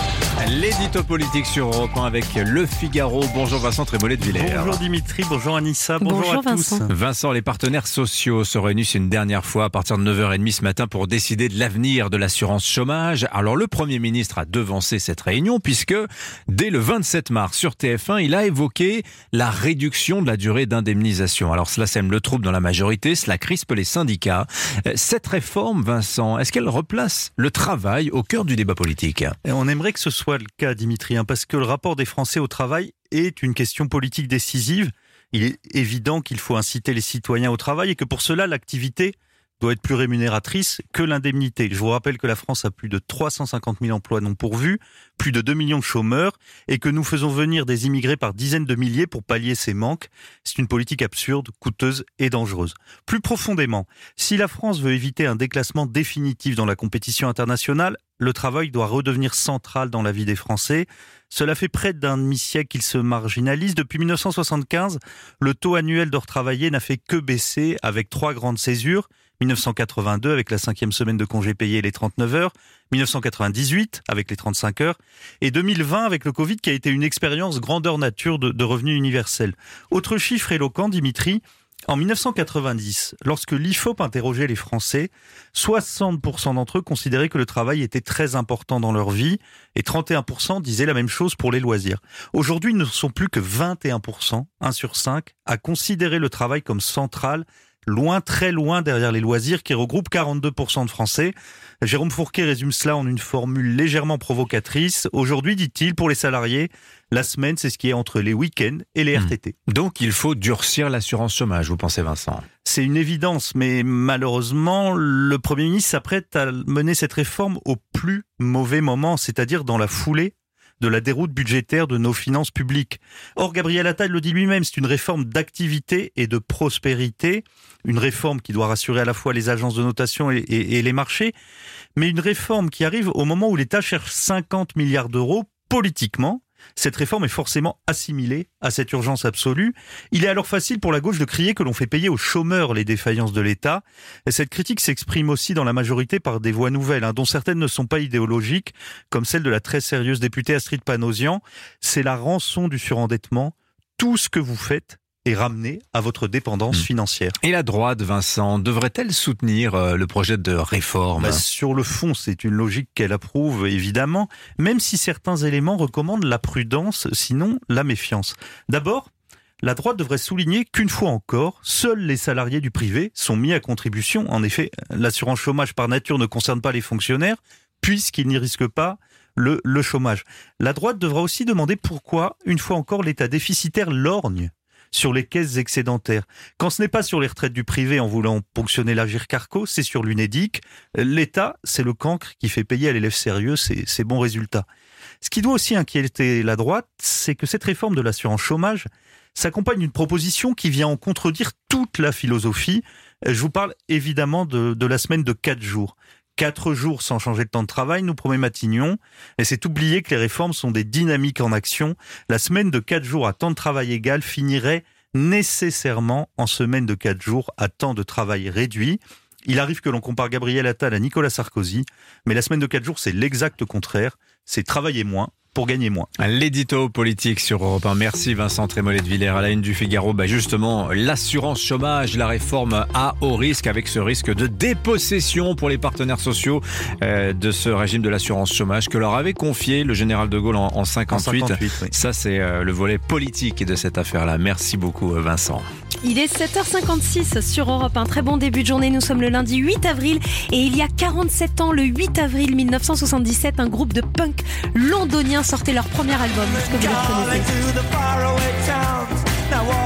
L'édito politique sur Europe un avec Le Figaro. Bonjour Vincent Trémollet de Villers. Bonjour Dimitri, bonjour Anissa, bonjour, bonjour à Vincent. tous. Vincent, les partenaires sociaux se réunissent une dernière fois à partir de neuf heures trente ce matin pour décider de l'avenir de l'assurance chômage. Alors le Premier ministre a devancé cette réunion puisque dès le vingt-sept mars sur T F un, il a évoqué la réduction de la durée d'indemnisation. Alors cela sème le trouble dans la majorité, cela crispe les syndicats. Cette réforme, Vincent, est-ce qu'elle replace le travail au cœur du débat politique ? Et on aimerait que ce soit le cas, Dimitri, hein, parce que le rapport des Français au travail est une question politique décisive. Il est évident qu'il faut inciter les citoyens au travail et que pour cela, l'activité doit être plus rémunératrice que l'indemnité. Je vous rappelle que la France a plus de trois cent cinquante mille emplois non pourvus, plus de deux millions de chômeurs et que nous faisons venir des immigrés par dizaines de milliers pour pallier ces manques. C'est une politique absurde, coûteuse et dangereuse. Plus profondément, si la France veut éviter un déclassement définitif dans la compétition internationale, le travail doit redevenir central dans la vie des Français. Cela fait près d'un demi-siècle qu'il se marginalise. Depuis mille neuf cent soixante-quinze, le taux annuel d'heures travaillées n'a fait que baisser avec trois grandes césures. mille neuf cent quatre-vingt-deux avec la cinquième semaine de congés payés et les trente-neuf heures, mille neuf cent quatre-vingt-dix-huit avec les trente-cinq heures et deux mille vingt avec le Covid qui a été une expérience grandeur nature de, de revenus universels. Autre chiffre éloquent, Dimitri, en mille neuf cent quatre-vingt-dix, lorsque l'I F O P interrogeait les Français, soixante pour cent d'entre eux considéraient que le travail était très important dans leur vie et trente et un pour cent disaient la même chose pour les loisirs. Aujourd'hui, ils ne sont plus que vingt et un pour cent, un sur cinq, à considérer le travail comme central, loin, très loin derrière les loisirs qui regroupent quarante-deux pour cent de Français. Jérôme Fourquet résume cela en une formule légèrement provocatrice. Aujourd'hui, dit-il, pour les salariés, la semaine, c'est ce qui est entre les week-ends et les R T T. Donc, il faut durcir l'assurance chômage, vous pensez, Vincent ? C'est une évidence, mais malheureusement, le Premier ministre s'apprête à mener cette réforme au plus mauvais moment, c'est-à-dire dans la foulée de la déroute budgétaire de nos finances publiques. Or, Gabriel Attal le dit lui-même, c'est une réforme d'activité et de prospérité, une réforme qui doit rassurer à la fois les agences de notation et, et, et les marchés, mais une réforme qui arrive au moment où l'État cherche cinquante milliards d'euros politiquement. Cette réforme est forcément assimilée à cette urgence absolue. Il est alors facile pour la gauche de crier que l'on fait payer aux chômeurs les défaillances de l'État. Et cette critique s'exprime aussi dans la majorité par des voix nouvelles, hein, dont certaines ne sont pas idéologiques, comme celle de la très sérieuse députée Astrid Panosian. C'est la rançon du surendettement. Tout ce que vous faites est ramené à votre dépendance mmh. financière. Et la droite, Vincent, devrait-elle soutenir euh, le projet de réforme ? bah, Sur le fond, c'est une logique qu'elle approuve, évidemment, même si certains éléments recommandent la prudence, sinon la méfiance. D'abord, la droite devrait souligner qu'une fois encore, seuls les salariés du privé sont mis à contribution. En effet, l'assurance chômage par nature ne concerne pas les fonctionnaires, puisqu'ils n'y risquent pas le, le chômage. La droite devra aussi demander pourquoi, une fois encore, l'État déficitaire lorgne sur les caisses excédentaires. Quand ce n'est pas sur les retraites du privé en voulant ponctionner l'Agirc Arrco, c'est sur l'Unédic. L'État, c'est le cancre qui fait payer à l'élève sérieux ses, ses bons résultats. Ce qui doit aussi inquiéter la droite, c'est que cette réforme de l'assurance chômage s'accompagne d'une proposition qui vient en contredire toute la philosophie. Je vous parle évidemment de, de la semaine de quatre jours. Quatre jours sans changer de temps de travail, nous promet Matignon. Et c'est oublier que les réformes sont des dynamiques en action. La semaine de quatre jours à temps de travail égal finirait nécessairement en semaine de quatre jours à temps de travail réduit. Il arrive que l'on compare Gabriel Attal à Nicolas Sarkozy, mais la semaine de quatre jours, c'est l'exact contraire. C'est travailler moins pour gagner moins. L'édito politique sur Europe un. Merci Vincent Trémollet de Villers. À la une du Figaro, bah justement, l'assurance chômage, la réforme à haut risque avec ce risque de dépossession pour les partenaires sociaux euh, de ce régime de l'assurance chômage que leur avait confié le général de Gaulle en, en cinquante-huit. En cinquante-huit oui. Ça, c'est euh, le volet politique de cette affaire-là. Merci beaucoup Vincent. Il est sept heures cinquante-six sur Europe un. Très bon début de journée. Nous sommes le lundi huit avril et il y a quarante-sept ans, le huit avril mille neuf cent soixante-dix-sept, un groupe de punk londonien sortait leur premier album. Est-ce que vous le connaissez ?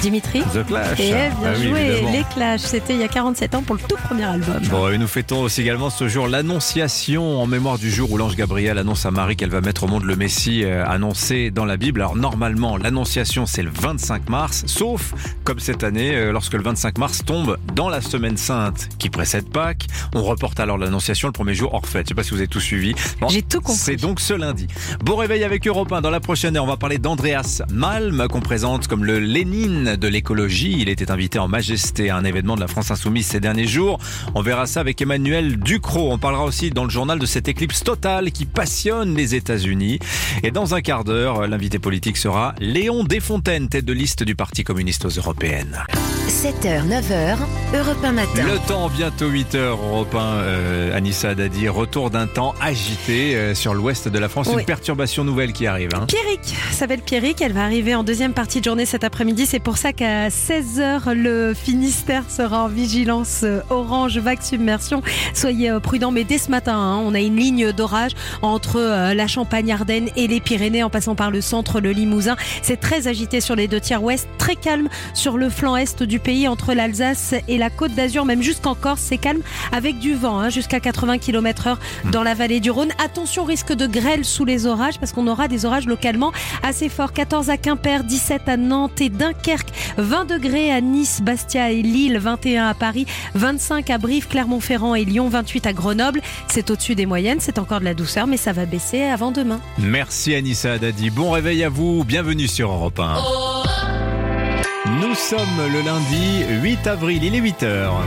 Dimitri The Clash. Et bien ah oui, joué, évidemment. les Clash, c'était il y a quarante-sept ans pour le tout premier album. Bon, et nous fêtons aussi également ce jour l'Annonciation, en mémoire du jour où l'ange Gabriel annonce à Marie qu'elle va mettre au monde le Messie euh, annoncé dans la Bible. Alors normalement, l'Annonciation c'est le vingt-cinq mars, sauf comme cette année, euh, lorsque le vingt-cinq mars tombe dans la semaine sainte qui précède Pâques, on reporte alors l'Annonciation le premier jour hors fête. Je sais pas si vous avez tout suivi. Bon, j'ai tout compris. C'est donc ce lundi. Bon réveil avec Europe un. Dans la prochaine heure, on va parler d'Andreas Malm, qu'on présente comme le Lénine de l'écologie. Il était invité en majesté à un événement de la France Insoumise ces derniers jours. On verra ça avec Emmanuel Ducrot. On parlera aussi dans le journal de cette éclipse totale qui passionne les États-Unis. Et dans un quart d'heure, l'invité politique sera Léon Desfontaines, tête de liste du Parti communiste aux européennes. sept heures, neuf heures, Europe un matin. Le temps, bientôt huit heures, Europe un, euh, Anissa Haddadi, retour d'un temps agité euh, sur l'ouest de la France. Oui. Une perturbation nouvelle qui arrive. Hein. Pierrick s'appelle Pierrick, elle va arriver en deuxième partie de journée cet après-midi. C'est pour ça qu'à seize heures, le Finistère sera en vigilance euh, orange, vague submersion. Soyez euh, prudents, mais dès ce matin, hein, on a une ligne d'orage entre euh, la Champagne-Ardenne et les Pyrénées, en passant par le centre, le Limousin. C'est très agité sur les deux tiers ouest, très calme sur le flanc est du pays, entre l'Alsace et la Côte d'Azur, même jusqu'en Corse, c'est calme avec du vent, hein, jusqu'à quatre-vingts kilomètres heure dans la vallée du Rhône. Attention, risque de grêle sous les orages, parce qu'on aura des orages localement assez forts. quatorze à Quimper, dix-sept à Nantes et Dunkerque, vingt degrés à Nice, Bastia et Lille, vingt et un à Paris, vingt-cinq à Brive, Clermont-Ferrand et Lyon, vingt-huit à Grenoble. C'est au-dessus des moyennes, c'est encore de la douceur, mais ça va baisser avant demain. Merci Anissa Haddadi. Bon réveil à vous. Bienvenue sur Europe un. Nous sommes le lundi huit avril, il est huit heures.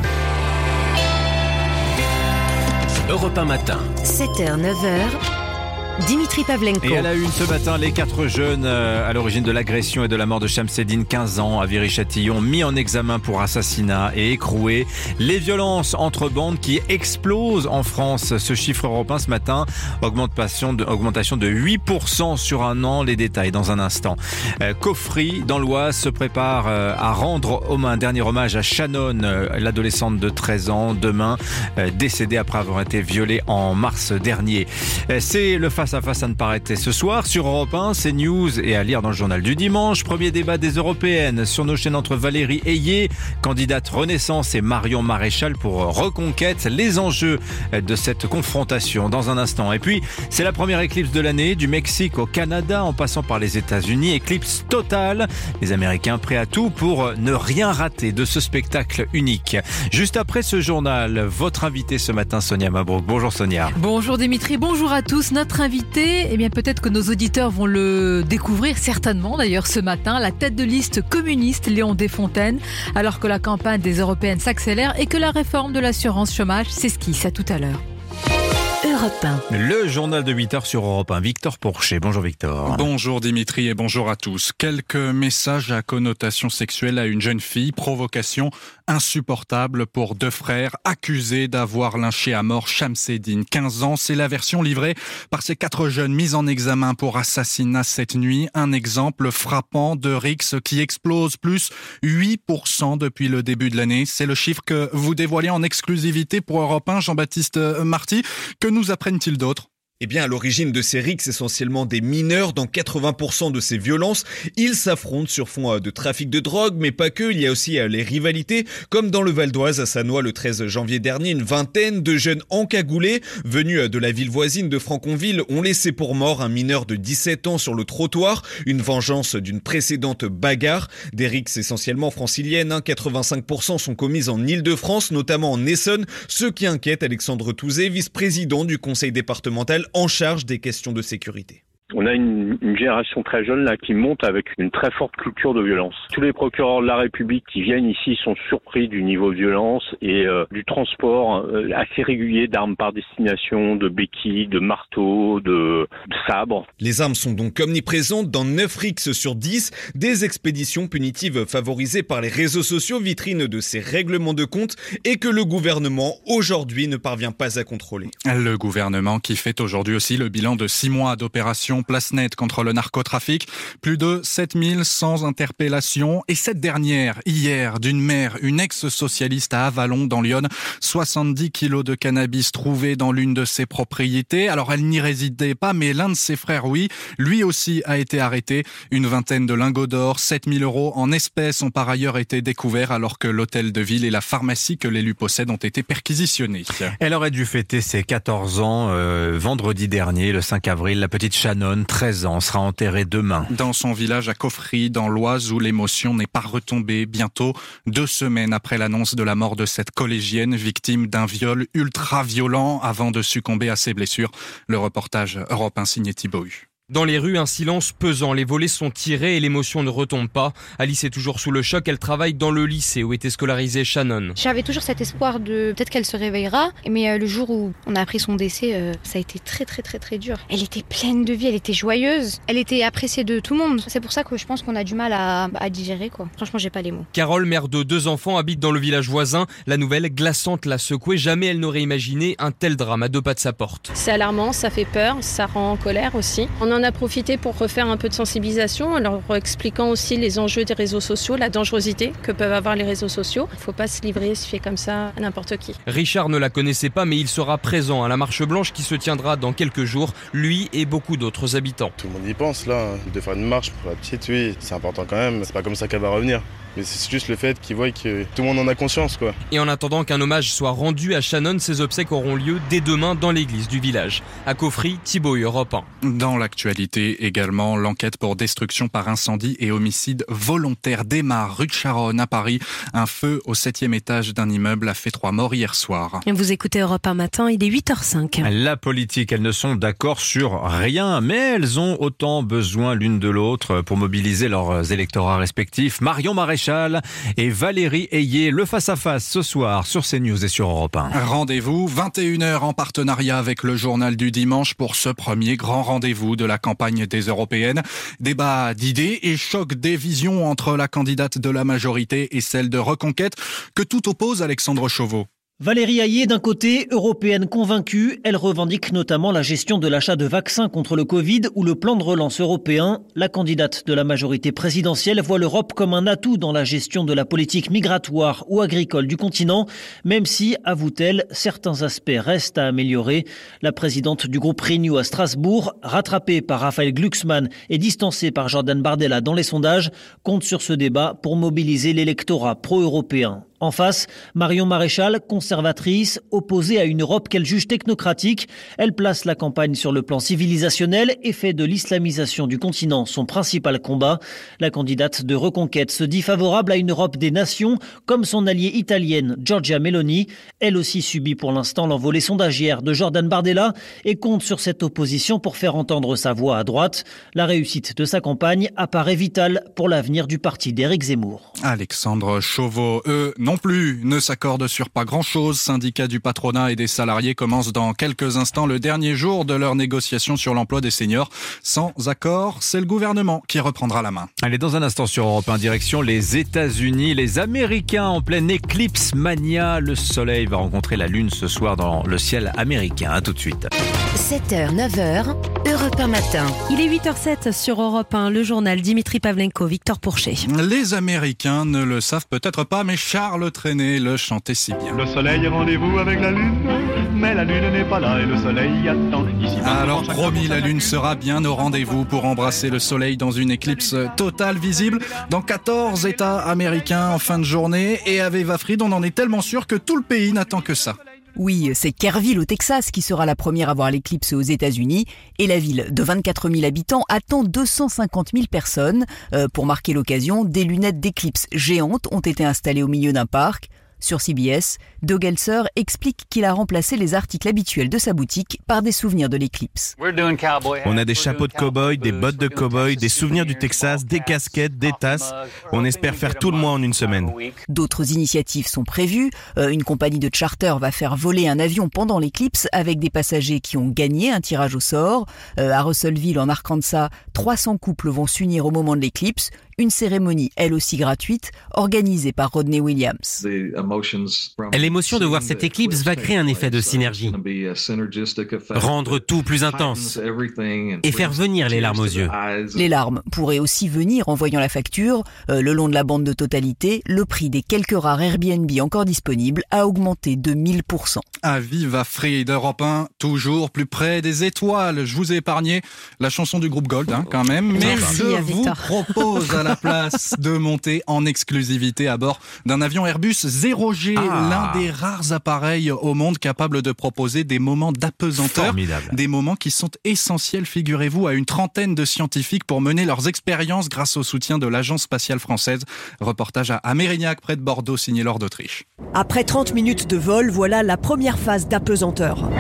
Europe un matin. sept heures, neuf heures, Dimitri Pavlenko. Et à la une ce matin, les quatre jeunes à l'origine de l'agression et de la mort de Chamseddine, quinze ans, à Viry-Châtillon, mis en examen pour assassinat et écroués. Les violences entre bandes qui explosent en France. Ce chiffre européen ce matin, augmentation de, augmentation de huit pour cent sur un an. Les détails dans un instant. Euh, Coffry, dans l'Oise, se prépare euh, à rendre un dernier hommage à Shannon, euh, l'adolescente de treize ans, demain, euh, décédée après avoir été violée en mars dernier. Euh, c'est le face à face à ne pas arrêter ce soir sur Europe un, CNews et à lire dans le journal du dimanche. Premier débat des européennes sur nos chaînes entre Valérie Ayé, candidate Renaissance, et Marion Maréchal pour Reconquête. Les enjeux de cette confrontation dans un instant. Et puis, c'est la première éclipse de l'année, du Mexique au Canada en passant par les États-Unis. Éclipse totale. Les Américains prêts à tout pour ne rien rater de ce spectacle unique. Juste après ce journal, votre invitée ce matin, Sonia Mabrouk. Bonjour Sonia. Bonjour Dimitri, bonjour à tous. Notre invité, eh bien peut-être que nos auditeurs vont le découvrir, certainement d'ailleurs ce matin, la tête de liste communiste Léon Desfontaines, alors que la campagne des européennes s'accélère et que la réforme de l'assurance chômage s'esquisse. À tout à l'heure. Europe un. Le journal de huit heures sur Europe un. Victor Pourchet. Bonjour Victor. Bonjour Dimitri et bonjour à tous. Quelques messages à connotation sexuelle à une jeune fille. Provocation insupportable pour deux frères accusés d'avoir lynché à mort Chamseddine, quinze ans. C'est la version livrée par ces quatre jeunes mis en examen pour assassinat cette nuit. Un exemple frappant de rixe qui explose plus huit pour cent depuis le début de l'année. C'est le chiffre que vous dévoilez en exclusivité pour Europe un, Jean-Baptiste Marty. Que nous apprennent-ils d'autres ? Eh bien, à l'origine de ces rixes, essentiellement des mineurs, dans quatre-vingts pour cent de ces violences, ils s'affrontent sur fond de trafic de drogue, mais pas que, il y a aussi les rivalités, comme dans le Val d'Oise, à Sannois, le treize janvier dernier, une vingtaine de jeunes encagoulés, venus de la ville voisine de Franconville, ont laissé pour mort un mineur de dix-sept ans sur le trottoir, une vengeance d'une précédente bagarre. Des rixes essentiellement franciliennes, hein, quatre-vingt-cinq pour cent sont commises en Île-de-France, notamment en Essonne, ce qui inquiète Alexandre Touzé, vice-président du conseil départemental en charge des questions de sécurité. On a une, une génération très jeune là qui monte avec une très forte culture de violence. Tous les procureurs de la République qui viennent ici sont surpris du niveau de violence et euh, du transport euh, assez régulier d'armes par destination, de béquilles, de marteaux, de, de sabres. Les armes sont donc omniprésentes dans neuf rixes sur dix, des expéditions punitives favorisées par les réseaux sociaux, vitrine de ces règlements de compte et que le gouvernement aujourd'hui ne parvient pas à contrôler. Le gouvernement qui fait aujourd'hui aussi le bilan de six mois d'opération opération Place Nette contre le narcotrafic. Plus de sept mille cent interpellations. Et cette dernière, hier, d'une mère, une ex-socialiste à Avallon, dans l'Yonne. soixante-dix kilos de cannabis trouvés dans l'une de ses propriétés. Alors, elle n'y résidait pas, mais l'un de ses frères, oui. Lui aussi a été arrêté. Une vingtaine de lingots d'or, sept mille euros en espèces ont par ailleurs été découverts alors que l'hôtel de ville et la pharmacie que l'élu possède ont été perquisitionnés. Elle aurait dû fêter ses quatorze ans euh, vendredi dernier, le cinq avril. La petite Shannon, treize ans, sera enterrée demain. Dans son village à Coffry, dans l'Oise, où l'émotion n'est pas retombée. Bientôt, deux semaines après l'annonce de la mort de cette collégienne, victime d'un viol ultra-violent avant de succomber à ses blessures. Le reportage Europe un signé Thibaut Hu. Dans les rues, un silence pesant. Les volets sont tirés et l'émotion ne retombe pas. Alice est toujours sous le choc. Elle travaille dans le lycée où était scolarisée Shannon. J'avais toujours cet espoir de peut-être qu'elle se réveillera. Mais euh, le jour où on a appris son décès, euh, ça a été très très très très dur. Elle était pleine de vie, elle était joyeuse. Elle était appréciée de tout le monde. C'est pour ça que je pense qu'on a du mal à, à digérer, quoi. Franchement, j'ai pas les mots. Carole, mère de deux enfants, habite dans le village voisin. La nouvelle glaçante l'a secouée. Jamais elle n'aurait imaginé un tel drame à deux pas de sa porte. C'est alarmant, ça fait peur, ça rend en colère aussi. On en a profité pour refaire un peu de sensibilisation, en leur expliquant aussi les enjeux des réseaux sociaux, la dangerosité que peuvent avoir les réseaux sociaux. Il ne faut pas se livrer, se fier comme ça à n'importe qui. Richard ne la connaissait pas, mais il sera présent à la marche blanche qui se tiendra dans quelques jours, lui et beaucoup d'autres habitants. Tout le monde y pense là, de faire une marche pour la petite, oui, c'est important quand même, c'est pas comme ça qu'elle va revenir. Mais c'est juste le fait qu'ils voient que tout le monde en a conscience, quoi. Et en attendant qu'un hommage soit rendu à Shannon, ses obsèques auront lieu dès demain dans l'église du village. À Coffry, Thibaut Hu, Europe un. Dans l'actualité également, l'enquête pour destruction par incendie et homicide volontaire démarre rue de Charonne à Paris. Un feu au septième étage d'un immeuble a fait trois morts hier soir. Vous écoutez Europe un matin, il est huit heures cinq. La politique, elles ne sont d'accord sur rien, mais elles ont autant besoin l'une de l'autre pour mobiliser leurs électorats respectifs. Marion Maréchal et Valérie Ayé, le face-à-face ce soir sur CNews et sur Europe un. Rendez-vous vingt et une heures en partenariat avec le journal du dimanche pour ce premier grand rendez-vous de la campagne des européennes. Débat d'idées et choc des visions entre la candidate de la majorité et celle de Reconquête que tout oppose Alexandre Chauveau. Valérie Ayé, d'un côté, européenne convaincue, elle revendique notamment la gestion de l'achat de vaccins contre le Covid ou le plan de relance européen. La candidate de la majorité présidentielle voit l'Europe comme un atout dans la gestion de la politique migratoire ou agricole du continent, même si, avoue-t-elle, certains aspects restent à améliorer. La présidente du groupe Renew à Strasbourg, rattrapée par Raphaël Glucksmann et distancée par Jordan Bardella dans les sondages, compte sur ce débat pour mobiliser l'électorat pro-européen. En face, Marion Maréchal, conservatrice, opposée à une Europe qu'elle juge technocratique. Elle place la campagne sur le plan civilisationnel et fait de l'islamisation du continent son principal combat. La candidate de Reconquête se dit favorable à une Europe des nations, comme son alliée italienne Giorgia Meloni. Elle aussi subit pour l'instant l'envolée sondagière de Jordan Bardella et compte sur cette opposition pour faire entendre sa voix à droite. La réussite de sa campagne apparaît vitale pour l'avenir du parti d'Éric Zemmour. Alexandre Chauveau, eux, non plus, ne s'accordent sur pas grand-chose. Syndicats du patronat et des salariés commencent dans quelques instants le dernier jour de leur négociation sur l'emploi des seniors. Sans accord, c'est le gouvernement qui reprendra la main. Allez, dans un instant sur Europe un, direction les États-Unis. Les Américains en pleine éclipse mania. Le soleil va rencontrer la lune ce soir dans le ciel américain. À tout de suite. sept heures, neuf heures, Europe un matin. Il est huit heures zéro sept sur Europe un, le journal Dimitri Pavlenko, Victor Pourchet. Les Américains ne le savent peut-être pas, mais Charles Trenet le chantait si bien. Le soleil est rendez-vous avec la lune, mais la lune n'est pas là et le soleil attend. Ici, alors promis, la lune sera bien au rendez-vous pour embrasser le soleil dans une éclipse totale visible dans quatorze États américains en fin de journée. Et à Eva Fried, on en est tellement sûr que tout le pays n'attend que ça. Oui, c'est Kerrville au Texas qui sera la première à voir l'éclipse aux États-Unis. Et la ville de vingt-quatre mille habitants attend deux cent cinquante mille personnes. Euh, pour marquer l'occasion, des lunettes d'éclipse géantes ont été installées au milieu d'un parc. Sur C B S, Doug Elser explique qu'il a remplacé les articles habituels de sa boutique par des souvenirs de l'éclipse. On a des chapeaux de cow-boy, des bottes de cow-boy, des souvenirs du Texas, des casquettes, des tasses. On espère faire tout le mois en une semaine. D'autres initiatives sont prévues. Euh, une compagnie de charter va faire voler un avion pendant l'éclipse avec des passagers qui ont gagné un tirage au sort. Euh, à Russellville, en Arkansas, trois cents couples vont s'unir au moment de l'éclipse. Une cérémonie, elle aussi gratuite, organisée par Rodney Williams. L'émotion de voir cette éclipse va créer un effet de synergie. Rendre tout plus intense et faire venir les larmes aux yeux. Les larmes pourraient aussi venir en voyant la facture. Euh, le long de la bande de totalité, le prix des quelques rares Airbnb encore disponibles a augmenté de mille pour cent. À Viva Free d'Europe un, toujours plus près des étoiles. Je vous ai épargné la chanson du groupe Gold, hein, quand même. Mais Merci, je vous Victor. propose à la place de monter en exclusivité à bord d'un avion Airbus zéro G, Ah. l'un des rares appareils au monde capable de proposer des moments d'apesanteur. Formidable. Des moments qui sont essentiels, figurez-vous, à une trentaine de scientifiques pour mener leurs expériences grâce au soutien de l'Agence spatiale française. Reportage à Mérignac, près de Bordeaux, signé Laure d'Autriche. Après trente minutes de vol, voilà la première phase d'apesanteur.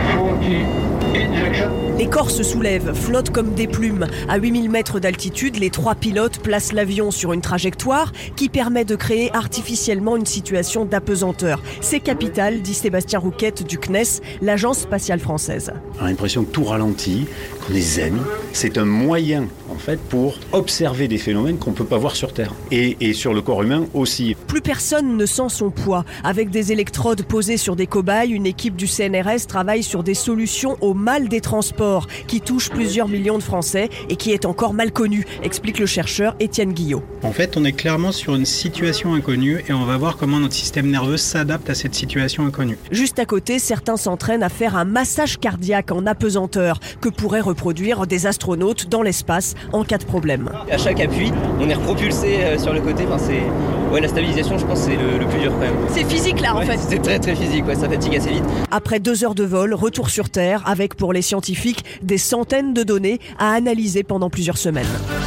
Les corps se soulèvent, flottent comme des plumes. À huit mille mètres d'altitude, les trois pilotes placent l'avion sur une trajectoire qui permet de créer artificiellement une situation d'apesanteur. C'est capital, dit Sébastien Rouquette du C N E S, l'Agence spatiale française. On a l'impression que tout ralentit, qu'on est zen. C'est un moyen, en fait, pour observer des phénomènes qu'on ne peut pas voir sur Terre. Et, et sur le corps humain aussi. Plus personne ne sent son poids. Avec des électrodes posées sur des cobayes, une équipe du C N R S travaille sur des solutions au mal des transports qui touche plusieurs millions de Français et qui est encore mal connu, explique le chercheur Étienne Guillot. En fait, on est clairement sur une situation inconnue et on va voir comment notre système nerveux s'adapte à cette situation inconnue. Juste à côté, certains s'entraînent à faire un massage cardiaque en apesanteur que pourraient reproduire des astronautes dans l'espace en cas de problème. À chaque appui, on est repropulsé sur le côté. Enfin, c'est... Ouais, la stabilisation, je pense, c'est le, le plus dur quand même. C'est physique là en ouais, fait. C'est très très physique, ouais, ça fatigue assez vite. Après deux heures de vol, retour sur Terre avec pour les scientifiques des centaines de données à analyser pendant plusieurs semaines.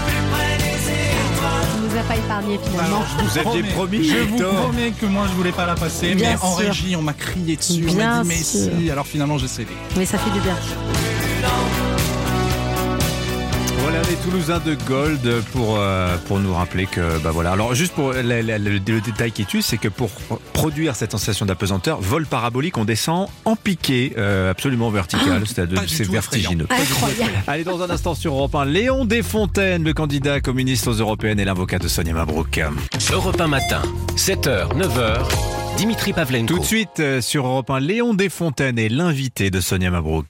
Il nous a pas épargné finalement. Vous aviez promis, je vous promets que moi je voulais pas la passer, Bien mais en sûr. régie on m'a crié dessus, on Bien m'a dit mais sûr. si, alors finalement j'ai cédé. Mais ça fait du bien. Voilà les Toulousains de Gold pour, euh, pour nous rappeler que, bah voilà. Alors, juste pour la, la, le, le détail qui tue, c'est que pour produire cette sensation d'apesanteur, vol parabolique, on descend en piqué, euh, absolument vertical. C'est-à-dire c'est vertigineux. Incroyable. Allez, dans un instant sur Europe un, Léon Desfontaines, le candidat communiste aux européennes et l'avocat de Sonia Mabrouk. Europe un matin, sept heures, neuf heures, Dimitri Pavlenko. Tout de suite euh, sur Europe un, Léon Desfontaines est l'invité de Sonia Mabrouk.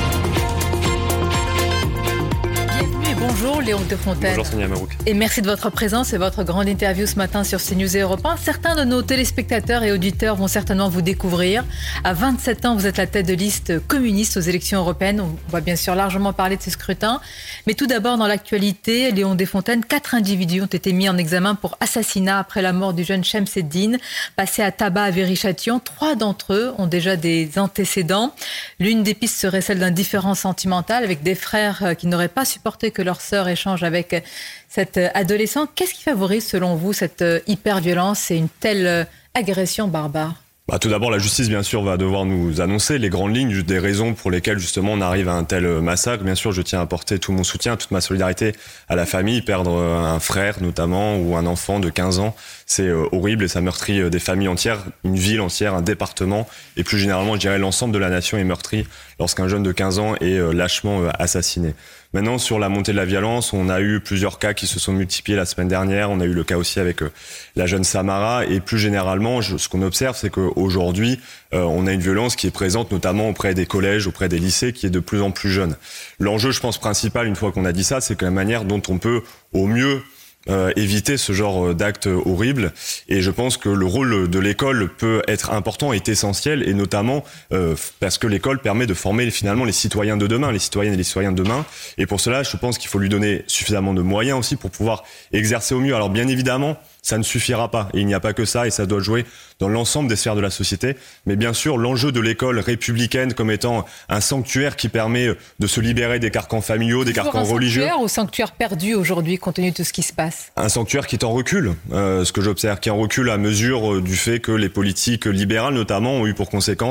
Bonjour Léon Desfontaines. Bonjour Sonia Mabrouk. Et merci de votre présence et votre grande interview ce matin sur CNews et Europe un. Certains de nos téléspectateurs et auditeurs vont certainement vous découvrir. À vingt-sept ans, vous êtes la tête de liste communiste aux élections européennes. On va bien sûr largement parler de ces scrutins. Mais tout d'abord, dans l'actualité, Léon Desfontaines, quatre individus ont été mis en examen pour assassinat après la mort du jeune Shamseddine, passé à tabac à Viry-Châtillon. Trois d'entre eux ont déjà des antécédents. L'une des pistes serait celle d'un différend sentimental avec des frères qui n'auraient pas supporté que leur sœur échange avec cet adolescent. Qu'est-ce qui favorise, selon vous, cette hyper-violence et une telle agression barbare ? Bah, tout d'abord, la justice, bien sûr, va devoir nous annoncer les grandes lignes des raisons pour lesquelles, justement, on arrive à un tel massacre. Bien sûr, je tiens à apporter tout mon soutien, toute ma solidarité à la famille. Perdre un frère, notamment, ou un enfant de quinze ans, c'est horrible et ça meurtrit des familles entières, une ville entière, un département. Et plus généralement, je dirais, l'ensemble de la nation est meurtri lorsqu'un jeune de quinze ans est lâchement assassiné. Maintenant, sur la montée de la violence, on a eu plusieurs cas qui se sont multipliés la semaine dernière. On a eu le cas aussi avec euh, la jeune Samara. Et plus généralement, je, ce qu'on observe, c'est qu'aujourd'hui, euh, on a une violence qui est présente notamment auprès des collèges, auprès des lycées, qui est de plus en plus jeune. L'enjeu, je pense, principal, une fois qu'on a dit ça, c'est que la manière dont on peut, au mieux, Euh, éviter ce genre d'actes horribles. Et je pense que le rôle de l'école peut être important et est essentiel, et notamment euh, parce que l'école permet de former finalement les citoyens de demain, les citoyennes et les citoyens de demain. Et pour cela, je pense qu'il faut lui donner suffisamment de moyens aussi pour pouvoir exercer au mieux. Alors bien évidemment, ça ne suffira pas. Et il n'y a pas que ça, et ça doit jouer dans l'ensemble des sphères de la société. Mais bien sûr, l'enjeu de l'école républicaine comme étant un sanctuaire qui permet de se libérer des carcans familiaux, des carcans religieux. Un sanctuaire ou sanctuaire perdu aujourd'hui, compte tenu de tout ce qui se passe ? Un sanctuaire qui est en recul, euh, ce que j'observe, qui est en recul à mesure du fait que les politiques libérales, notamment, ont eu pour conséquence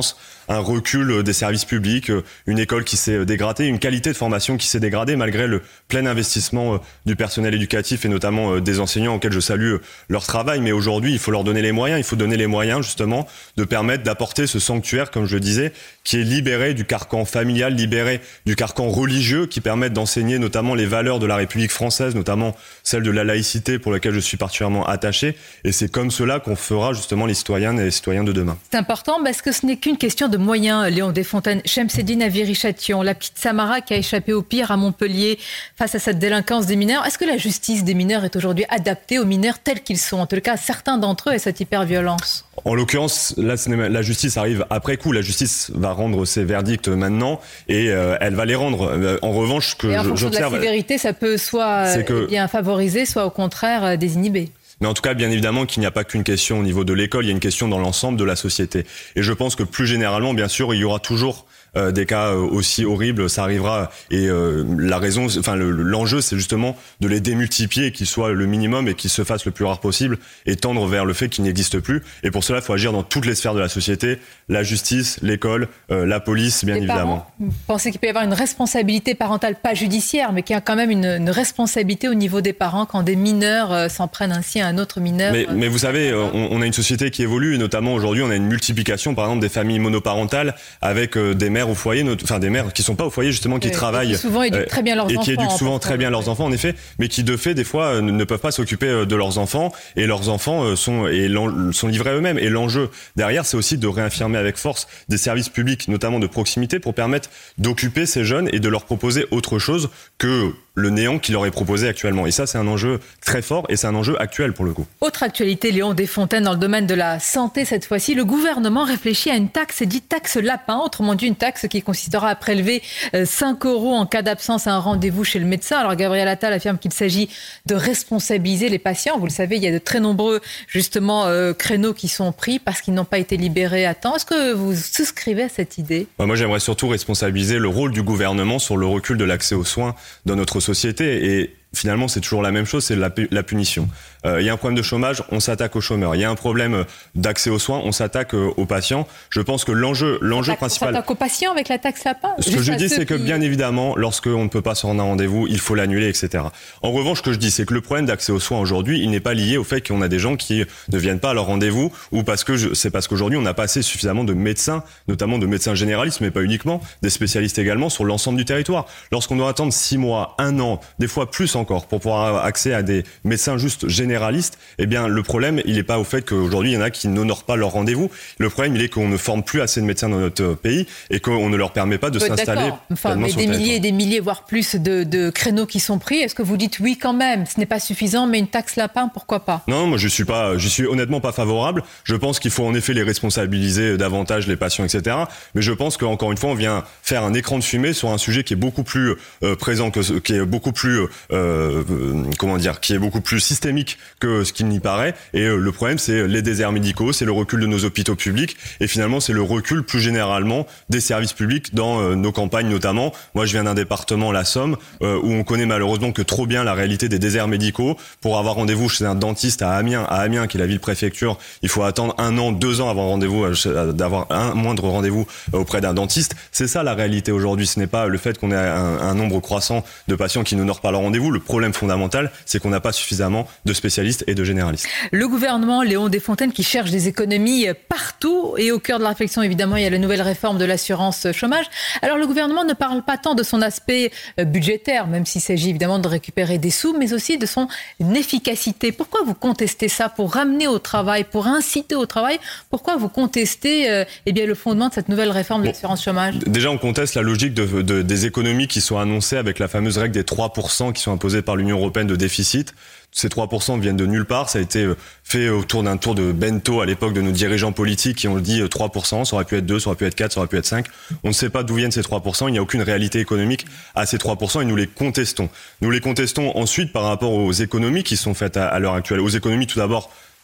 un recul des services publics, une école qui s'est dégradée, une qualité de formation qui s'est dégradée malgré le plein investissement du personnel éducatif et notamment des enseignants auxquels je salue leur travail. Mais aujourd'hui, il faut leur donner les moyens. Il faut donner les moyens justement de permettre d'apporter ce sanctuaire, comme je le disais, qui est libéré du carcan familial, libéré du carcan religieux, qui permettent d'enseigner notamment les valeurs de la République française, notamment celle de la laïcité pour laquelle je suis particulièrement attaché. Et c'est comme cela qu'on fera justement les citoyennes et les citoyens de demain. C'est important parce que ce n'est qu'une question de moyens, Léon Desfontaines. Shamseddine à Viry-Châtillon, la petite Samara qui a échappé au pire à Montpellier face à cette délinquance des mineurs. Est-ce que la justice des mineurs est aujourd'hui adaptée aux mineurs tels qu'ils sont? En tout cas, certains d'entre eux et cette hyperviolence. En l'occurrence, là, la justice arrive après coup. La justice va rendre ses verdicts maintenant et euh, elle va les rendre. En revanche, que et en fonction j'observe, de la sévérité, ça peut soit que... bien favoriser, soit au contraire désinhiber. Mais en tout cas, bien évidemment qu'il n'y a pas qu'une question au niveau de l'école, il y a une question dans l'ensemble de la société. Et je pense que plus généralement, bien sûr, il y aura toujours euh, des cas aussi horribles, ça arrivera. Et euh, la raison, enfin le, l'enjeu, c'est justement de les démultiplier, qu'ils soient le minimum et qu'ils se fassent le plus rare possible, et tendre vers le fait qu'ils n'existent plus. Et pour cela, il faut agir dans toutes les sphères de la société, la justice, l'école, euh, la police, bien les évidemment. Parents, vous pensez qu'il peut y avoir une responsabilité parentale, pas judiciaire, mais qu'il y a quand même une, une responsabilité au niveau des parents quand des mineurs euh, s'en prennent ainsi à un autre mineur. Mais, mais vous savez, on, on a une société qui évolue, et notamment aujourd'hui, on a une multiplication, par exemple, des familles monoparentales avec euh, des mères au foyer, not- enfin des mères qui sont pas au foyer justement, qui oui, travaillent et qui souvent éduquent très bien leurs et enfants, qui éduquent souvent en très bien leurs enfants, en effet, mais qui de fait des fois euh, ne peuvent pas s'occuper euh, de leurs enfants, et leurs enfants euh, sont et sont livrés eux-mêmes. Et l'enjeu derrière, c'est aussi de réaffirmer avec force des services publics, notamment de proximité, pour permettre d'occuper ces jeunes et de leur proposer autre chose que le néant qui leur est proposé actuellement. Et ça, c'est un enjeu très fort et c'est un enjeu actuel pour le coup. Autre actualité, Léon Desfontaines, dans le domaine de la santé cette fois-ci, le gouvernement réfléchit à une taxe dite taxe lapin, autrement dit une taxe qui consistera à prélever cinq euros en cas d'absence à un rendez-vous chez le médecin. Alors Gabriel Attal affirme qu'il s'agit de responsabiliser les patients. Vous le savez, il y a de très nombreux justement euh, créneaux qui sont pris parce qu'ils n'ont pas été libérés à temps. Est-ce que vous souscrivez à cette idée ? Moi, j'aimerais surtout responsabiliser le rôle du gouvernement sur le recul de l'accès aux soins dans notre société. Et finalement, c'est toujours la même chose, c'est la, la punition. Euh, il y a un problème de chômage, on s'attaque aux chômeurs. Il y a un problème d'accès aux soins, on s'attaque euh, aux patients. Je pense que l'enjeu, l'enjeu principal... On s'attaque aux patients avec la taxe lapin ? Ce que je dis, c'est que qui... bien évidemment, lorsqu'on ne peut pas se rendre à un rendez-vous, il faut l'annuler, et cetera. En revanche, ce que je dis, c'est que le problème d'accès aux soins aujourd'hui, il n'est pas lié au fait qu'on a des gens qui ne viennent pas à leur rendez-vous, ou parce que je, c'est parce qu'aujourd'hui, on n'a pas assez suffisamment de médecins, notamment de médecins généralistes, mais pas uniquement, des spécialistes également, sur l'ensemble du territoire. Lorsqu'on doit attendre six mois, un an, des fois plus encore, pour pouvoir avoir accès à des médecins juste généralistes, eh bien, le problème, il n'est pas au fait qu'aujourd'hui, il y en a qui n'honorent pas leur rendez-vous. Le problème, il est qu'on ne forme plus assez de médecins dans notre pays et qu'on ne leur permet pas de oui, s'installer. D'accord. Enfin, mais des milliers et des milliers, voire plus de, de créneaux qui sont pris. Est-ce que vous dites oui quand même ? Ce n'est pas suffisant, mais une taxe lapin, pourquoi pas ? Non, moi, je suis pas, je suis honnêtement pas favorable. Je pense qu'il faut en effet les responsabiliser davantage, les patients, et cetera. Mais je pense qu'encore une fois, on vient faire un écran de fumée sur un sujet qui est beaucoup plus euh, présent, que, qui est beaucoup plus, euh, comment dire, qui est beaucoup plus systémique que ce qu'il n'y paraît. Et euh, le problème, c'est les déserts médicaux, c'est le recul de nos hôpitaux publics, et finalement, c'est le recul plus généralement des services publics dans euh, nos campagnes notamment. Moi, je viens d'un département, la Somme, euh, où on connaît malheureusement que trop bien la réalité des déserts médicaux. Pour avoir rendez-vous chez un dentiste à Amiens, à Amiens, qui est la ville-préfecture, il faut attendre un an, deux ans avant rendez-vous, euh, d'avoir un moindre rendez-vous auprès d'un dentiste. C'est ça la réalité aujourd'hui. Ce n'est pas le fait qu'on ait un, un nombre croissant de patients qui n'honorent pas leur rendez-vous. Le problème fondamental, c'est qu'on n'a pas suffisamment de spécialistes et de généralistes. Le gouvernement, Léon Desfontaines, qui cherche des économies partout, et au cœur de la réflexion, évidemment, il y a la nouvelle réforme de l'assurance chômage. Alors, le gouvernement ne parle pas tant de son aspect budgétaire, même s'il s'agit évidemment de récupérer des sous, mais aussi de son efficacité. Pourquoi vous contestez ça pour ramener au travail, pour inciter au travail ? Pourquoi vous contestez euh, eh bien, le fondement de cette nouvelle réforme de bon, l'assurance chômage ? Déjà, on conteste la logique de, de, des économies qui sont annoncées avec la fameuse règle des trois pour cent qui sont imposées par l'Union européenne de déficit. Ces trois pour cent viennent de nulle part. Ça a été fait autour d'un tour de bento à l'époque de nos dirigeants politiques qui ont dit trois pour cent. Ça aurait pu être deux, ça aurait pu être quatre, ça aurait pu être cinq. On ne sait pas d'où viennent ces trois pour cent. Il n'y a aucune réalité économique à ces trois pour cent et nous les contestons. Nous les contestons ensuite par rapport aux économies qui sont faites à, à l'heure actuelle. Aux économies tout d'abord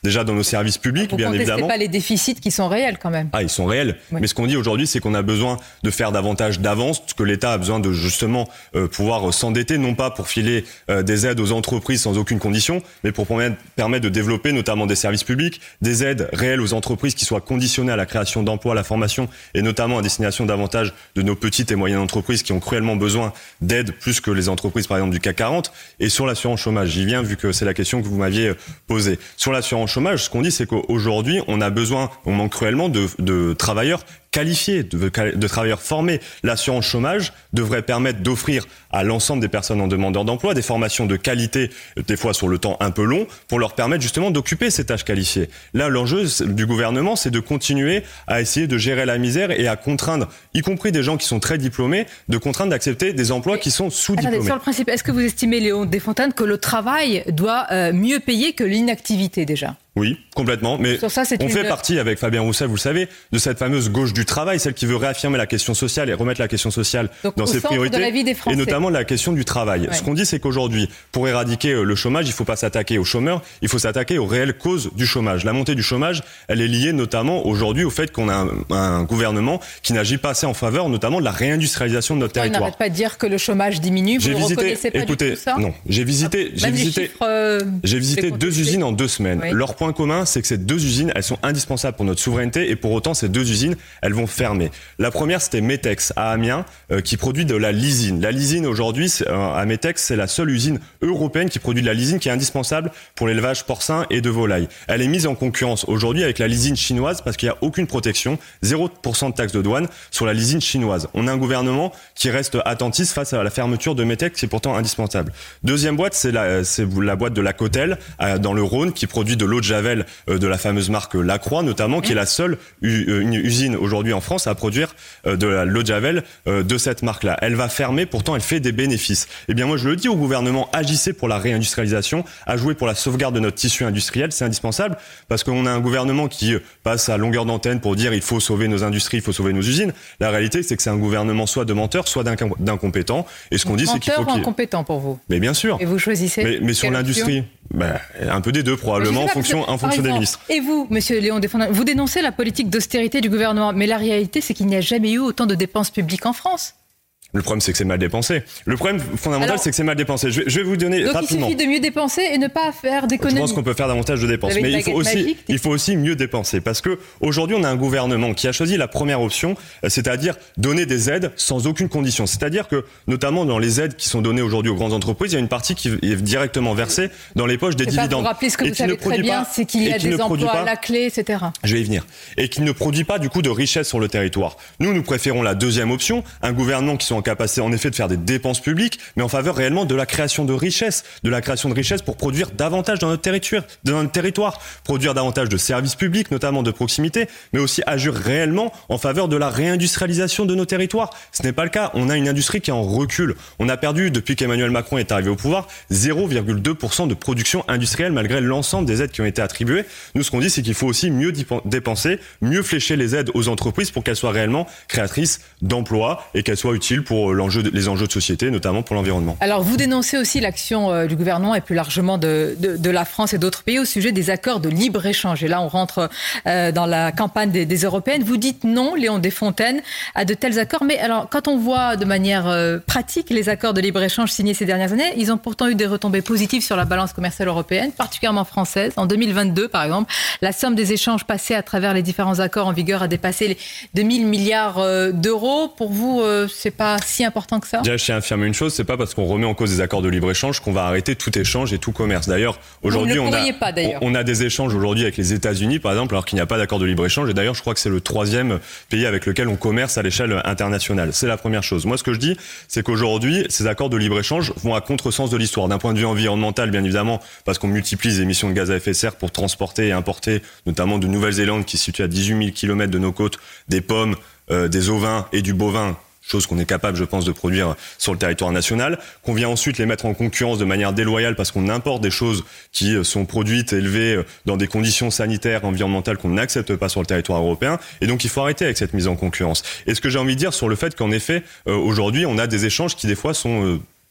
déjà dans nos services publics, Vous bien évidemment. Vous ne contestez pas les déficits qui sont réels quand même. Ah, ils sont réels. Oui. Mais ce qu'on dit aujourd'hui, c'est qu'on a besoin de faire davantage d'avance, que l'État a besoin de justement euh, pouvoir s'endetter, non pas pour filer euh, des aides aux entreprises sans aucune condition, mais pour permettre de développer notamment des services publics, des aides réelles aux entreprises qui soient conditionnées à la création d'emplois, à la formation, et notamment à destination davantage de nos petites et moyennes entreprises qui ont cruellement besoin d'aide plus que les entreprises par exemple du C A C quarante. Et sur l'assurance chômage, j'y viens vu que c'est la question que vous m'aviez posée. Sur l'assurance chômage, ce qu'on dit, c'est qu'aujourd'hui, on a besoin, on manque cruellement de, de travailleurs qualifiés, de, de travailleurs formés. L'assurance chômage devrait permettre d'offrir à l'ensemble des personnes en demandeur d'emploi des formations de qualité, des fois sur le temps un peu long, pour leur permettre justement d'occuper ces tâches qualifiées. Là, l'enjeu du gouvernement, c'est de continuer à essayer de gérer la misère et à contraindre, y compris des gens qui sont très diplômés, de contraindre d'accepter des emplois qui sont sous-diplômés. Attendez, sur le principe, est-ce que vous estimez, Léon Desfontaines, que le travail doit euh, mieux payer que l'inactivité déjà ? Oui, complètement. Mais ça, on une... fait partie, avec Fabien Roussel, vous le savez, de cette fameuse gauche du travail, celle qui veut réaffirmer la question sociale et remettre la question sociale Donc, dans ses priorités, de la vie des Français. Et notamment la question du travail. Ouais. Ce qu'on dit, c'est qu'aujourd'hui, pour éradiquer le chômage, il ne faut pas s'attaquer aux chômeurs, il faut s'attaquer aux réelles causes du chômage. La montée du chômage, elle est liée notamment aujourd'hui au fait qu'on a un, un gouvernement qui n'agit pas assez en faveur, notamment de la réindustrialisation de notre Pourquoi territoire. On n'arrête pas de dire que le chômage diminue. Vous ne reconnaissez pas écoutez, du tout ça ? Non, j'ai visité, j'ai visité, chiffres, euh, j'ai visité deux usines en deux semaines. Oui. Leur point commun, c'est que ces deux usines, elles sont indispensables pour notre souveraineté et pour autant, ces deux usines, elles vont fermer. La première, c'était Metex à Amiens, euh, qui produit de la lysine. La lysine, aujourd'hui, euh, à Metex, c'est la seule usine européenne qui produit de la lysine qui est indispensable pour l'élevage porcin et de volaille. Elle est mise en concurrence aujourd'hui avec la lysine chinoise parce qu'il n'y a aucune protection, zéro pour cent de taxe de douane sur la lysine chinoise. On a un gouvernement qui reste attentif face à la fermeture de Metex qui est pourtant indispensable. Deuxième boîte, c'est la, c'est la boîte de la Cotel, euh, dans le Rhône, qui produit de l'eau de Javel, euh, de la fameuse marque Lacroix notamment, qui est la seule u- une usine aujourd'hui en France à produire euh, de l'eau de Javel euh, de cette marque-là. Elle va fermer, pourtant elle fait des bénéfices. Eh bien moi je le dis au gouvernement, agissez pour la réindustrialisation, à jouer pour la sauvegarde de notre tissu industriel, c'est indispensable, parce qu'on a un gouvernement qui passe à longueur d'antenne pour dire il faut sauver nos industries, il faut sauver nos usines. La réalité c'est que c'est un gouvernement soit de menteurs, soit d'incom- d'incompétents. Et ce qu'on dit c'est qu'il faut menteur qu'il... ou incompétent pour vous ? Mais bien sûr. Et vous choisissez Mais, mais sur l'industrie, ben, un peu des deux probablement, en fonction, que, en fonction exemple, des ministres. Et vous, monsieur Léon Desfontaines, vous dénoncez la politique d'austérité du gouvernement, mais la réalité, c'est qu'il n'y a jamais eu autant de dépenses publiques en France. Le problème, c'est que c'est mal dépensé. Le problème fondamental, Alors, c'est que c'est mal dépensé. Je vais, je vais vous donner donc rapidement. Donc il suffit de mieux dépenser et ne pas faire d'économies. Je pense qu'on peut faire davantage de dépenses, mais il faut aussi, magique, il faut aussi mieux dépenser, parce que aujourd'hui, on a un gouvernement qui a choisi la première option, c'est-à-dire donner des aides sans aucune condition. C'est-à-dire que, notamment dans les aides qui sont données aujourd'hui aux grandes entreprises, il y a une partie qui est directement versée dans les poches des c'est dividendes. Pour rappeler ce que vous savez très bien, pas, c'est qu'il y a des emplois pas, à la clé, et cetera. Je vais y venir. Et qui ne produit pas du coup de richesse sur le territoire. Nous, nous préférons la deuxième option, un gouvernement qui soit en capacité, en effet, de faire des dépenses publiques, mais en faveur réellement de la création de richesse, de la création de richesse pour produire davantage dans notre territoire, dans notre territoire, produire davantage de services publics, notamment de proximité, mais aussi agir réellement en faveur de la réindustrialisation de nos territoires. Ce n'est pas le cas. On a une industrie qui est en recul. On a perdu, depuis qu'Emmanuel Macron est arrivé au pouvoir, zéro virgule deux pour cent de production industrielle malgré l'ensemble des aides qui ont été attribuées. Nous, ce qu'on dit, c'est qu'il faut aussi mieux dépenser, mieux flécher les aides aux entreprises pour qu'elles soient réellement créatrices d'emplois et qu'elles soient utiles pour l'enjeu de, les enjeux de société, notamment pour l'environnement. Alors, vous dénoncez aussi l'action euh, du gouvernement et plus largement de, de, de la France et d'autres pays au sujet des accords de libre-échange. Et là, on rentre euh, dans la campagne des, des Européennes. Vous dites non, Léon Desfontaines, à de tels accords. Mais alors, quand on voit de manière euh, pratique les accords de libre-échange signés ces dernières années, ils ont pourtant eu des retombées positives sur la balance commerciale européenne, particulièrement française. En deux mille vingt-deux, par exemple, la somme des échanges passés à travers les différents accords en vigueur a dépassé les deux mille milliards euh, d'euros. Pour vous, euh, c'est pas si important que ça ? Déjà, je tiens à affirmer une chose, c'est pas parce qu'on remet en cause des accords de libre-échange qu'on va arrêter tout échange et tout commerce. D'ailleurs, aujourd'hui, on a, pas, d'ailleurs. on a des échanges aujourd'hui avec les États-Unis, par exemple, alors qu'il n'y a pas d'accord de libre-échange. Et d'ailleurs, je crois que c'est le troisième pays avec lequel on commerce à l'échelle internationale. C'est la première chose. Moi, ce que je dis, c'est qu'aujourd'hui, ces accords de libre-échange vont à contresens de l'histoire. D'un point de vue environnemental, bien évidemment, parce qu'on multiplie les émissions de gaz à effet de serre pour transporter et importer, notamment de Nouvelle-Zélande, qui se situe à dix-huit mille kilomètres de nos côtes, des pommes, euh, des ovins et du bovin, chose qu'on est capable, je pense, de produire sur le territoire national, qu'on vient ensuite les mettre en concurrence de manière déloyale parce qu'on importe des choses qui sont produites, élevées dans des conditions sanitaires, environnementales qu'on n'accepte pas sur le territoire européen. Et donc, il faut arrêter avec cette mise en concurrence. Et ce que j'ai envie de dire sur le fait qu'en effet, euh, aujourd'hui, on a des échanges qui, des fois, sont... Euh,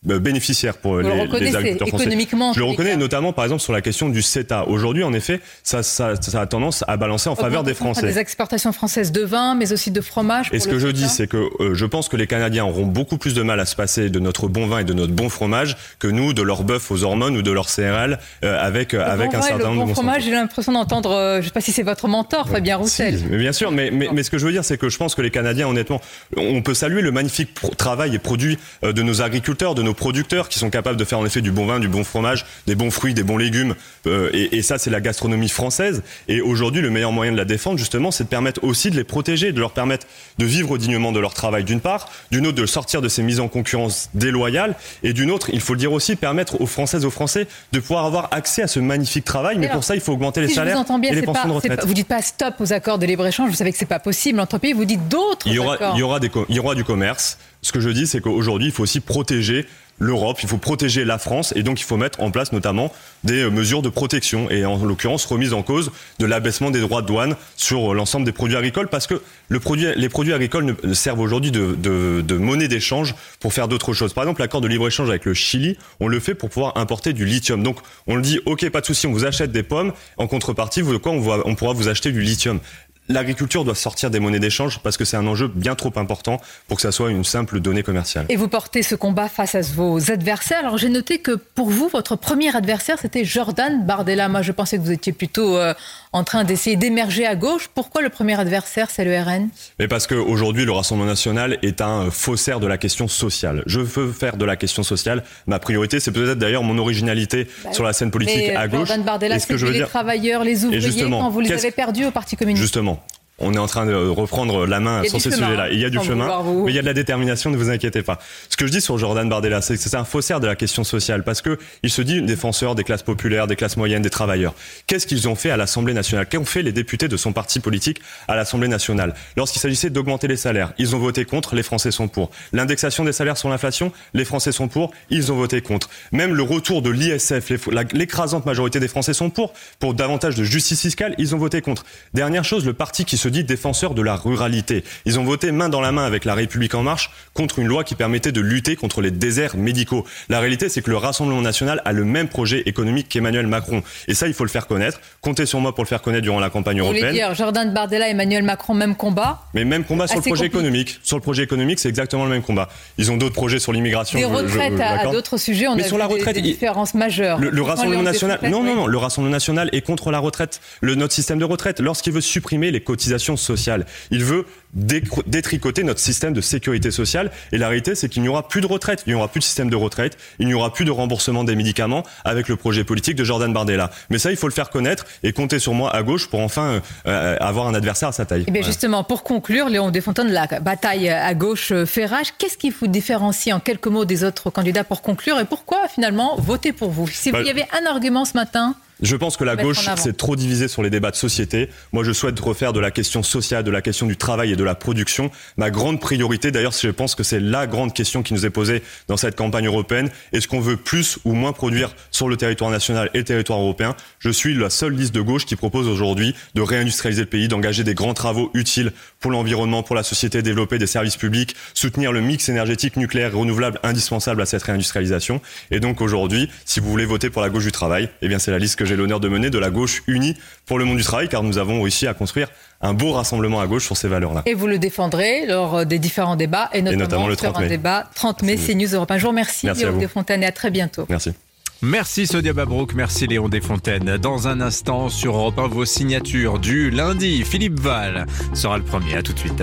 bénéficiaire pour les, les agriculteurs français. Économiquement, je le reconnais, cas. notamment par exemple sur la question du CETA. Aujourd'hui, en effet, ça, ça, ça a tendance à balancer en faveur des Français. Des exportations françaises de vin, mais aussi de fromage. Et ce que je dis, c'est que euh, je pense que les Canadiens auront beaucoup plus de mal à se passer de notre bon vin et de notre bon fromage que nous, de leur bœuf aux hormones ou de leur céréales euh, avec, le avec bon un vin certain et le nombre bon de fromage, j'ai l'impression d'entendre, euh, je ne sais pas si c'est votre mentor, Fabien Roussel. Si, mais bien sûr, mais, mais, mais ce que je veux dire, c'est que je pense que les Canadiens, honnêtement, on peut saluer le magnifique pro- travail et produit euh, de nos agriculteurs, de nos producteurs qui sont capables de faire en effet du bon vin, du bon fromage, des bons fruits, des bons légumes. Euh, et, et ça, c'est la gastronomie française. Et aujourd'hui, le meilleur moyen de la défendre, justement, c'est de permettre aussi de les protéger, de leur permettre de vivre dignement de leur travail, d'une part, d'une autre, de sortir de ces mises en concurrence déloyales, et d'une autre, il faut le dire aussi, permettre aux Françaises et aux Français de pouvoir avoir accès à ce magnifique travail. Mais alors, pour ça, il faut augmenter les si salaires bien, et les pensions pensions pas, de retraite. Pas, vous dites pas stop aux accords de libre-échange, vous savez que c'est pas possible. Entre pays, vous dites d'autres il y aura, accords. Il y aura, des, il y aura du commerce. Ce que je dis, c'est qu'aujourd'hui, il faut aussi protéger l'Europe, il faut protéger la France, et donc il faut mettre en place notamment des mesures de protection, et en l'occurrence remise en cause de l'abaissement des droits de douane sur l'ensemble des produits agricoles, parce que le produit, les produits agricoles ne servent aujourd'hui de, de, de monnaie d'échange pour faire d'autres choses. Par exemple, l'accord de libre-échange avec le Chili, on le fait pour pouvoir importer du lithium. Donc on le dit, ok, pas de souci, on vous achète des pommes, en contrepartie, vous, quoi, on, va, on pourra vous acheter du lithium. L'agriculture doit sortir des monnaies d'échange parce que c'est un enjeu bien trop important pour que ça soit une simple donnée commerciale. Et vous portez ce combat face à vos adversaires. Alors j'ai noté que pour vous, votre premier adversaire, c'était Jordan Bardella. Moi, je pensais que vous étiez plutôt euh, en train d'essayer d'émerger à gauche. Pourquoi le premier adversaire, c'est le R N ? Mais parce qu'aujourd'hui, le Rassemblement national est un faussaire de la question sociale. Je veux faire de la question sociale ma priorité. C'est peut-être d'ailleurs mon originalité bah, sur la scène politique à gauche. Jordan Bardella, c'est les dire... travailleurs, les ouvriers, quand vous les avez perdus au Parti communiste. Justement. On est en train de reprendre la main sur ces chemin, sujets-là. Il y a du chemin, mais il y a de la détermination, ne vous inquiétez pas. Ce que je dis sur Jordan Bardella, c'est que c'est un faussaire de la question sociale, parce que il se dit défenseur des classes populaires, des classes moyennes, des travailleurs. Qu'est-ce qu'ils ont fait à l'Assemblée nationale ? Qu'ont fait les députés de son parti politique à l'Assemblée nationale ? Lorsqu'il s'agissait d'augmenter les salaires, ils ont voté contre, les Français sont pour. L'indexation des salaires sur l'inflation, les Français sont pour, ils ont voté contre. Même le retour de l'I S F, l'écrasante majorité des Français sont pour. Pour davantage de justice fiscale, ils ont voté contre. Dernière chose, le parti qui se dit défenseur de la ruralité. Ils ont voté main dans la main avec La République En Marche contre une loi qui permettait de lutter contre les déserts médicaux. La réalité, c'est que le Rassemblement national a le même projet économique qu'Emmanuel Macron. Et ça, il faut le faire connaître. Comptez sur moi pour le faire connaître durant la campagne Vous européenne. Vous voulez dire Jordan Bardella, Emmanuel Macron, même combat ? Mais même combat sur Assez le projet compliqué. économique. Sur le projet économique, c'est exactement le même combat. Ils ont d'autres projets sur l'immigration. Des retraites je, je, à, à d'autres sujets, on Mais a sur vu la retraite, des, des différences majeures. Le, le Rassemblement national, non, oui. non, non, le Rassemblement national est contre la retraite, le, notre système de retraite. Lorsqu'il veut supprimer les cotisations sociales, il veut détricoter notre système de sécurité sociale, et la réalité c'est qu'il n'y aura plus de retraite, il n'y aura plus de système de retraite, il n'y aura plus de remboursement des médicaments avec le projet politique de Jordan Bardella. Mais ça, il faut le faire connaître et compter sur moi à gauche pour enfin euh, avoir un adversaire à sa taille. Et bien voilà. Justement, pour conclure, Léon Desfontaines, la bataille à gauche fait rage. Qu'est-ce qui vous différencie en quelques mots des autres candidats pour conclure, et pourquoi finalement voter pour vous ? Si bah, il y avait un argument ce matin. Je pense que la gauche s'est trop divisée sur les débats de société. Moi, je souhaite refaire de la question sociale, de la question du travail et de la production ma grande priorité. D'ailleurs, je pense que c'est la grande question qui nous est posée dans cette campagne européenne. Est-ce qu'on veut plus ou moins produire sur le territoire national et le territoire européen ? Je suis la seule liste de gauche qui propose aujourd'hui de réindustrialiser le pays, d'engager des grands travaux utiles pour l'environnement, pour la société, développer des services publics, soutenir le mix énergétique nucléaire et renouvelable indispensable à cette réindustrialisation. Et donc aujourd'hui, si vous voulez voter pour la gauche du travail, eh bien c'est la liste que j'ai l'honneur de mener, de la gauche unie pour le monde du travail, car nous avons réussi à construire un beau rassemblement à gauche sur ces valeurs-là. Et vous le défendrez lors des différents débats, et notamment, et notamment le trente mai. Un débat trente mai, CNews Europe un. Je vous remercie, merci Léon Desfontaines, et à très bientôt. Merci. Merci Sonia Mabrouk, merci Léon Desfontaines. Dans un instant sur Europe un, vos signatures du lundi. Philippe Val sera le premier, à tout de suite.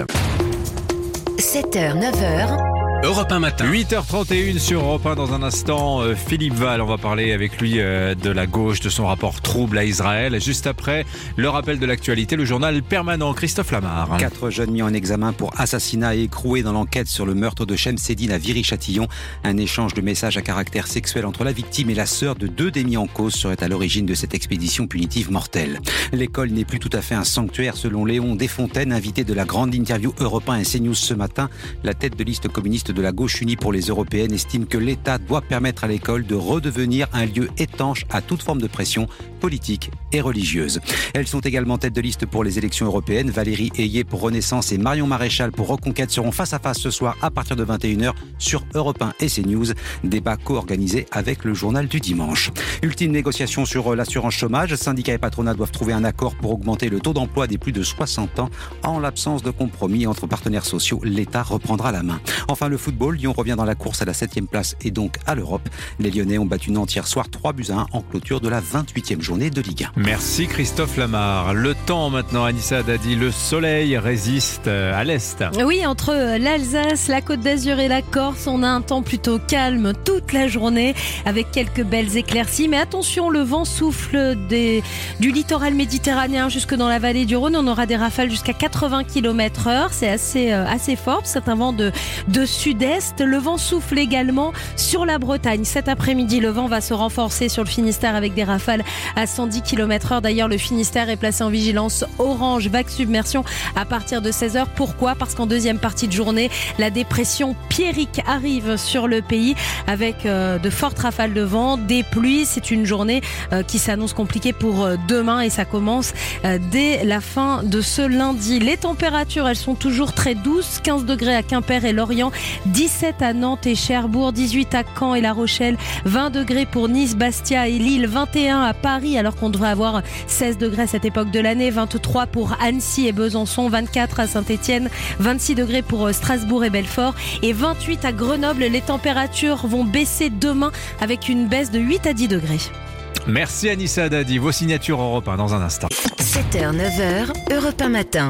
sept heures, neuf heures. Europe un matin. huit heures trente et une sur Europe un. Dans un instant, euh, Philippe Val, on va parler avec lui euh, de la gauche, de son rapport trouble à Israël. Juste après, le rappel de l'actualité, le journal permanent. Christophe Lamar. Quatre jeunes mis en examen pour assassinat et écroués dans l'enquête sur le meurtre de Chemseddine à Viry-Châtillon. Un échange de messages à caractère sexuel entre la victime et la sœur de deux des mis en cause serait à l'origine de cette expédition punitive mortelle. L'école n'est plus tout à fait un sanctuaire selon Léon Desfontaines, invité de la grande interview Europe un et CNews ce matin. La tête de liste communiste liste de la gauche unie pour les européennes estiment que l'État doit permettre à l'école de redevenir un lieu étanche à toute forme de pression politique et religieuse. Elles sont également tête de liste pour les élections européennes. Valérie Ayé pour Renaissance et Marion Maréchal pour Reconquête seront face à face ce soir à partir de vingt et une heures sur Europe un et CNews. Débat co-organisé avec le journal du dimanche. Ultime négociation sur l'assurance chômage. Syndicats et patronat doivent trouver un accord pour augmenter le taux d'emploi des plus de soixante ans. En l'absence de compromis entre partenaires sociaux, l'État reprendra la main. Enfin, le football. Lyon revient dans la course à la septième place et donc à l'Europe. Les Lyonnais ont battu Nantes hier soir trois buts à un en clôture de la vingt-huitième journée de Ligue un. Merci Christophe Lamar. Le temps maintenant, Anissa Haddadi, le soleil résiste à l'est. Oui, entre l'Alsace, la Côte d'Azur et la Corse, on a un temps plutôt calme toute la journée avec quelques belles éclaircies. Mais attention, le vent souffle des, du littoral méditerranéen jusque dans la vallée du Rhône. On aura des rafales jusqu'à quatre-vingts kilomètres heure. C'est assez, euh, assez fort. C'est un vent de, de sud-est. Le vent souffle également sur la Bretagne. Cet après-midi, le vent va se renforcer sur le Finistère avec des rafales à cent dix kilomètres heure. D'ailleurs, le Finistère est placé en vigilance orange, vague submersion à partir de seize heures. Pourquoi ? Parce qu'en deuxième partie de journée, la dépression Pierrick arrive sur le pays avec euh, de fortes rafales de vent, des pluies. C'est une journée euh, qui s'annonce compliquée pour euh, demain et ça commence euh, dès la fin de ce lundi. Les températures, elles sont toujours très douces. quinze degrés à Quimper et Lorient, dix-sept à Nantes et Cherbourg, dix-huit à Caen et La Rochelle, vingt degrés pour Nice, Bastia et Lille, vingt et un à Paris alors qu'on devrait avoir seize degrés à cette époque de l'année, vingt-trois pour Annecy et Besançon, vingt-quatre à Saint-Étienne, vingt-six degrés pour Strasbourg et Belfort et vingt-huit à Grenoble. Les températures vont baisser demain avec une baisse de huit à dix degrés. Merci Anissa Haddadi. Vos signatures Europe un dans un instant. sept heures neuf heures, Europe un matin.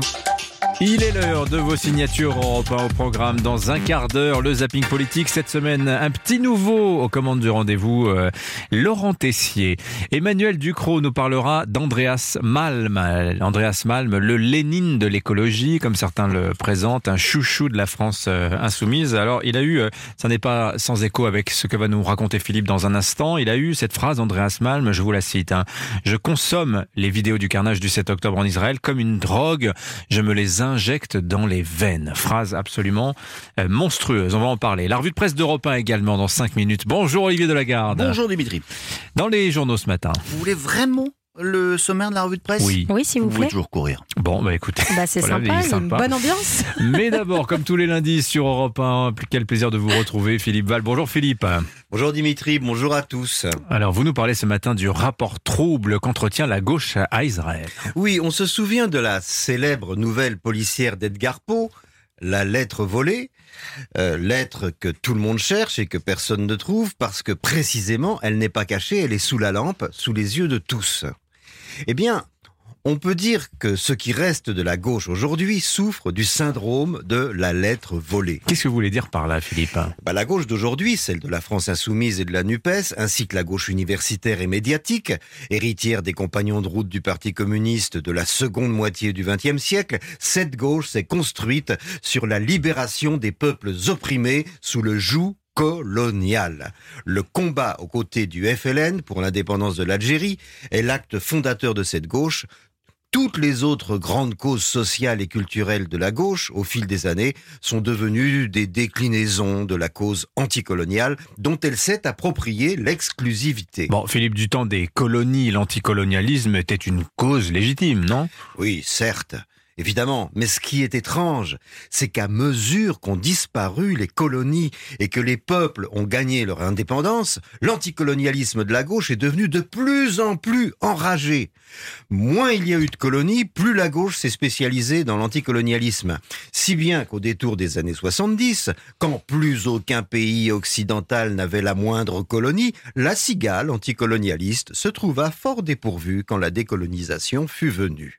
Il est l'heure de vos signatures Europe un au programme. Dans un quart d'heure, le zapping politique. Cette semaine, un petit nouveau aux commandes du rendez-vous, euh, Laurent Tessier. Emmanuel Ducrot nous parlera d'Andreas Malm. Andreas Malm, le Lénine de l'écologie, comme certains le présentent, un chouchou de la France euh, insoumise. Alors, il a eu, euh, ça n'est pas sans écho avec ce que va nous raconter Philippe dans un instant, il a eu cette phrase, Andreas Malm, je vous la cite, hein, « Je consomme les vidéos du carnage du sept octobre en Israël comme une drogue, je me les injecte dans les veines. » Phrase absolument euh, monstrueuse. On va en parler. La revue de presse d'Europe un également dans cinq minutes. Bonjour Olivier Delagarde. Bonjour Dimitri. Dans les journaux ce matin. Vous voulez vraiment le sommaire de la revue de presse ? Oui. Oui, s'il vous, vous plaît. Vous pouvez toujours courir. Bon, bah écoutez. Bah c'est voilà, sympa, il y a sympa. une bonne ambiance. Mais d'abord, comme tous les lundis sur Europe un, quel plaisir de vous retrouver, Philippe Val. Bonjour Philippe. Bonjour Dimitri, bonjour à tous. Alors, vous nous parlez ce matin du rapport trouble qu'entretient la gauche à Israël. Oui, on se souvient de la célèbre nouvelle policière d'Edgar Poe, La lettre volée. Euh, lettre que tout le monde cherche et que personne ne trouve parce que précisément elle n'est pas cachée, elle est sous la lampe, sous les yeux de tous. Eh bien, on peut dire que ce qui reste de la gauche aujourd'hui souffre du syndrome de la lettre volée. Qu'est-ce que vous voulez dire par là, Philippe ? Bah, la gauche d'aujourd'hui, celle de la France insoumise et de la NUPES, ainsi que la gauche universitaire et médiatique, héritière des compagnons de route du Parti communiste de la seconde moitié du vingtième siècle, cette gauche s'est construite sur la libération des peuples opprimés sous le joug colonial. Le combat aux côtés du F L N pour l'indépendance de l'Algérie est l'acte fondateur de cette gauche. Toutes les autres grandes causes sociales et culturelles de la gauche, au fil des années, sont devenues des déclinaisons de la cause anticoloniale dont elle s'est appropriée l'exclusivité. Bon, Philippe, du temps des colonies, l'anticolonialisme était une cause légitime, non ? Oui, certes. Évidemment, mais ce qui est étrange, c'est qu'à mesure qu'ont disparu les colonies et que les peuples ont gagné leur indépendance, l'anticolonialisme de la gauche est devenu de plus en plus enragé. Moins il y a eu de colonies, plus la gauche s'est spécialisée dans l'anticolonialisme. Si bien qu'au détour des années soixante-dix, quand plus aucun pays occidental n'avait la moindre colonie, la cigale anticolonialiste se trouva fort dépourvue quand la décolonisation fut venue.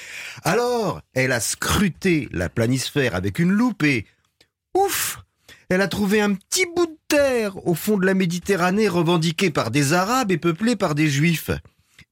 Alors, elle a scruté la planisphère avec une loupe et, ouf, elle a trouvé un petit bout de terre au fond de la Méditerranée revendiqué par des Arabes et peuplé par des Juifs.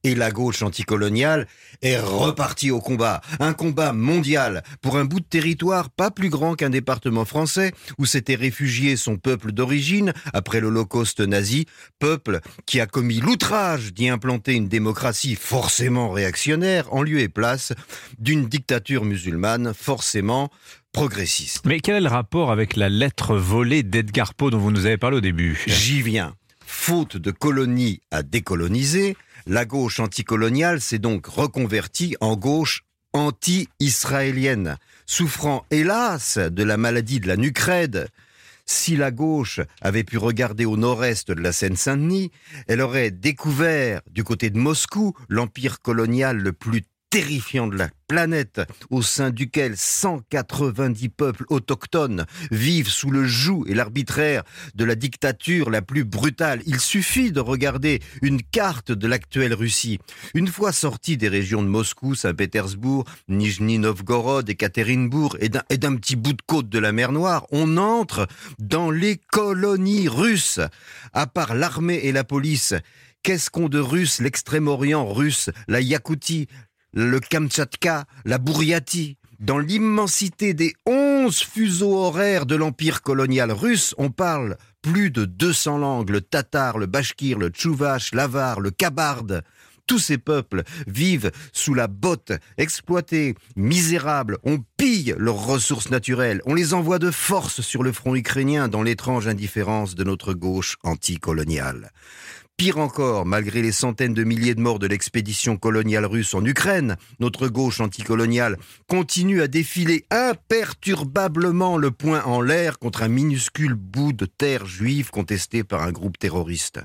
Et la gauche anticoloniale est repartie au combat. Un combat mondial pour un bout de territoire pas plus grand qu'un département français où s'était réfugié son peuple d'origine après l'Holocauste nazi, peuple qui a commis l'outrage d'y implanter une démocratie forcément réactionnaire en lieu et place d'une dictature musulmane forcément progressiste. Mais quel est le rapport avec la lettre volée d'Edgar Poe dont vous nous avez parlé au début ? J'y viens. Faute de colonies à décoloniser, la gauche anticoloniale s'est donc reconvertie en gauche anti-israélienne, souffrant hélas de la maladie de la nuque raide. Si la gauche avait pu regarder au nord-est de la Seine-Saint-Denis, elle aurait découvert du côté de Moscou l'empire colonial le plus terrifiant de la planète, au sein duquel cent quatre-vingt-dix peuples autochtones vivent sous le joug et l'arbitraire de la dictature la plus brutale. Il suffit de regarder une carte de l'actuelle Russie. Une fois sortis des régions de Moscou, Saint-Pétersbourg, Nijni Novgorod, Ekaterinbourg et d'un, et d'un petit bout de côte de la mer Noire, on entre dans les colonies russes. À part l'armée et la police, qu'est-ce qu'ont de russe l'extrême-orient russe, la Yakoutie, le Kamtchatka, la Bouriatie? Dans l'immensité des onze fuseaux horaires de l'empire colonial russe, on parle plus de deux cents langues, le tatar, le bashkir, le tchouvache, l'avar, le kabarde. Tous ces peuples vivent sous la botte, exploités, misérables. On pille leurs ressources naturelles. On les envoie de force sur le front ukrainien dans l'étrange indifférence de notre gauche anticoloniale. Pire encore, malgré les centaines de milliers de morts de l'expédition coloniale russe en Ukraine, notre gauche anticoloniale continue à défiler imperturbablement le poing en l'air contre un minuscule bout de terre juive contesté par un groupe terroriste.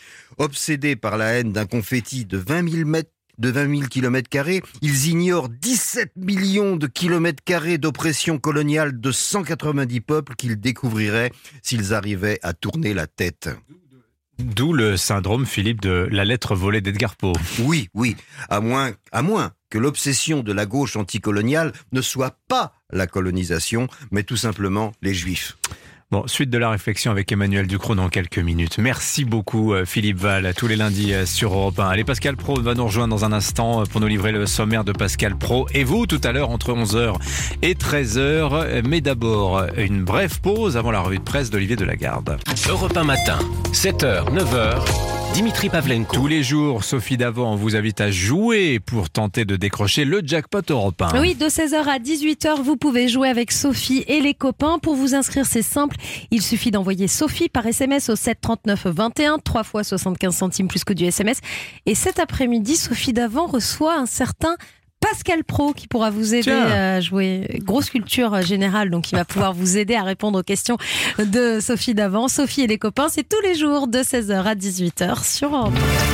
Obsédés par la haine d'un confetti de vingt mille mètres de vingt mille kilomètres carrés, ils ignorent dix-sept millions de kilomètres carrés d'oppression coloniale de cent quatre-vingt-dix peuples qu'ils découvriraient s'ils arrivaient à tourner la tête. D'où le syndrome, Philippe, de la lettre volée d'Edgar Poe. Oui, oui, à moins, à moins que l'obsession de la gauche anticoloniale ne soit pas la colonisation, mais tout simplement les Juifs. Bon, suite de la réflexion avec Emmanuel Ducrot dans quelques minutes. Merci beaucoup Philippe Val, tous les lundis sur Europe un. Allez, Pascal Praud va nous rejoindre dans un instant pour nous livrer le sommaire de Pascal Praud. Et vous, tout à l'heure, entre onze heures et treize heures. Mais d'abord, une brève pause avant la revue de presse d'Olivier Delagarde. Europe un matin, sept heures, neuf heures. Dimitri Pavlenko. Tous les jours, Sophie Davant vous invite à jouer pour tenter de décrocher le jackpot européen. Oui, de seize heures à dix-huit heures, vous pouvez jouer avec Sophie et les copains. Pour vous inscrire, c'est simple. Il suffit d'envoyer Sophie par S M S au sept trente-neuf vingt et un, trois fois soixante-quinze centimes plus que du S M S. Et cet après-midi, Sophie Davant reçoit un certain Pascal Praud qui pourra vous aider Tiens. à jouer. Grosse culture générale, donc il va pouvoir vous aider à répondre aux questions de Sophie Davant. Sophie et les copains, c'est tous les jours de seize heures à dix-huit heures sur Europe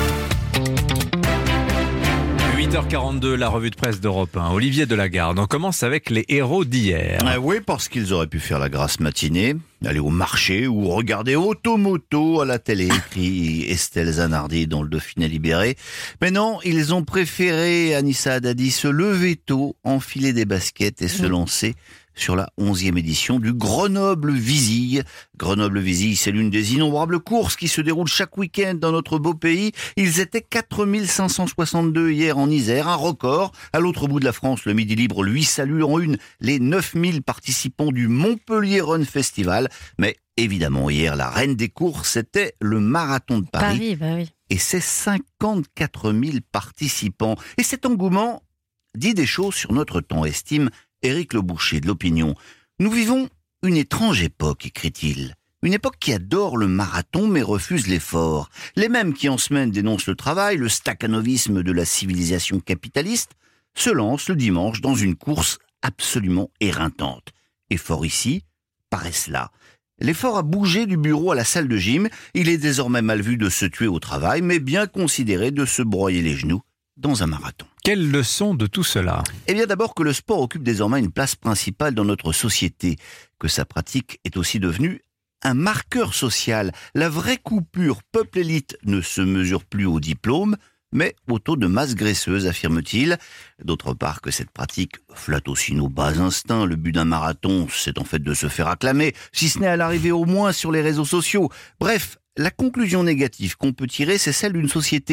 huit heures quarante-deux, la revue de presse d'Europe un. Olivier Delagarde, on commence avec les héros d'hier. Ah oui, parce qu'ils auraient pu faire la grasse matinée, aller au marché ou regarder Automoto à la télé, écrit Estelle Zanardi dans le Dauphiné libéré. Mais non, ils ont préféré, Anissa Haddadi, se lever tôt, enfiler des baskets et se lancer sur la onzième édition du Grenoble-Vizille. Grenoble-Vizille, c'est l'une des innombrables courses qui se déroulent chaque week-end dans notre beau pays. Ils étaient quatre mille cinq cent soixante-deux hier en Isère, un record. À l'autre bout de la France, le Midi Libre, lui, salue en une les neuf mille participants du Montpellier Run Festival. Mais évidemment, hier, la reine des courses, c'était le Marathon de Paris. Paris, bah oui. Et c'est cinquante-quatre mille participants. Et cet engouement dit des choses sur notre temps, estime Éric Le Boucher de l'Opinion. Nous vivons une étrange époque, écrit-il. Une époque qui adore le marathon mais refuse l'effort. Les mêmes qui en semaine dénoncent le travail, le stakhanovisme de la civilisation capitaliste, se lancent le dimanche dans une course absolument éreintante. Effort ici, paresse là. L'effort a bougé du bureau à la salle de gym. Il est désormais mal vu de se tuer au travail, mais bien considéré de se broyer les genoux dans un marathon. Quelle leçon de tout cela ? Eh bien d'abord que le sport occupe désormais une place principale dans notre société, que sa pratique est aussi devenue un marqueur social. La vraie coupure peuple-élite ne se mesure plus au diplôme, mais au taux de masse graisseuse, affirme-t-il. D'autre part que cette pratique flatte aussi nos bas instincts. Le but d'un marathon, c'est en fait de se faire acclamer, si ce n'est à l'arrivée au moins sur les réseaux sociaux. Bref, la conclusion négative qu'on peut tirer, c'est celle d'une société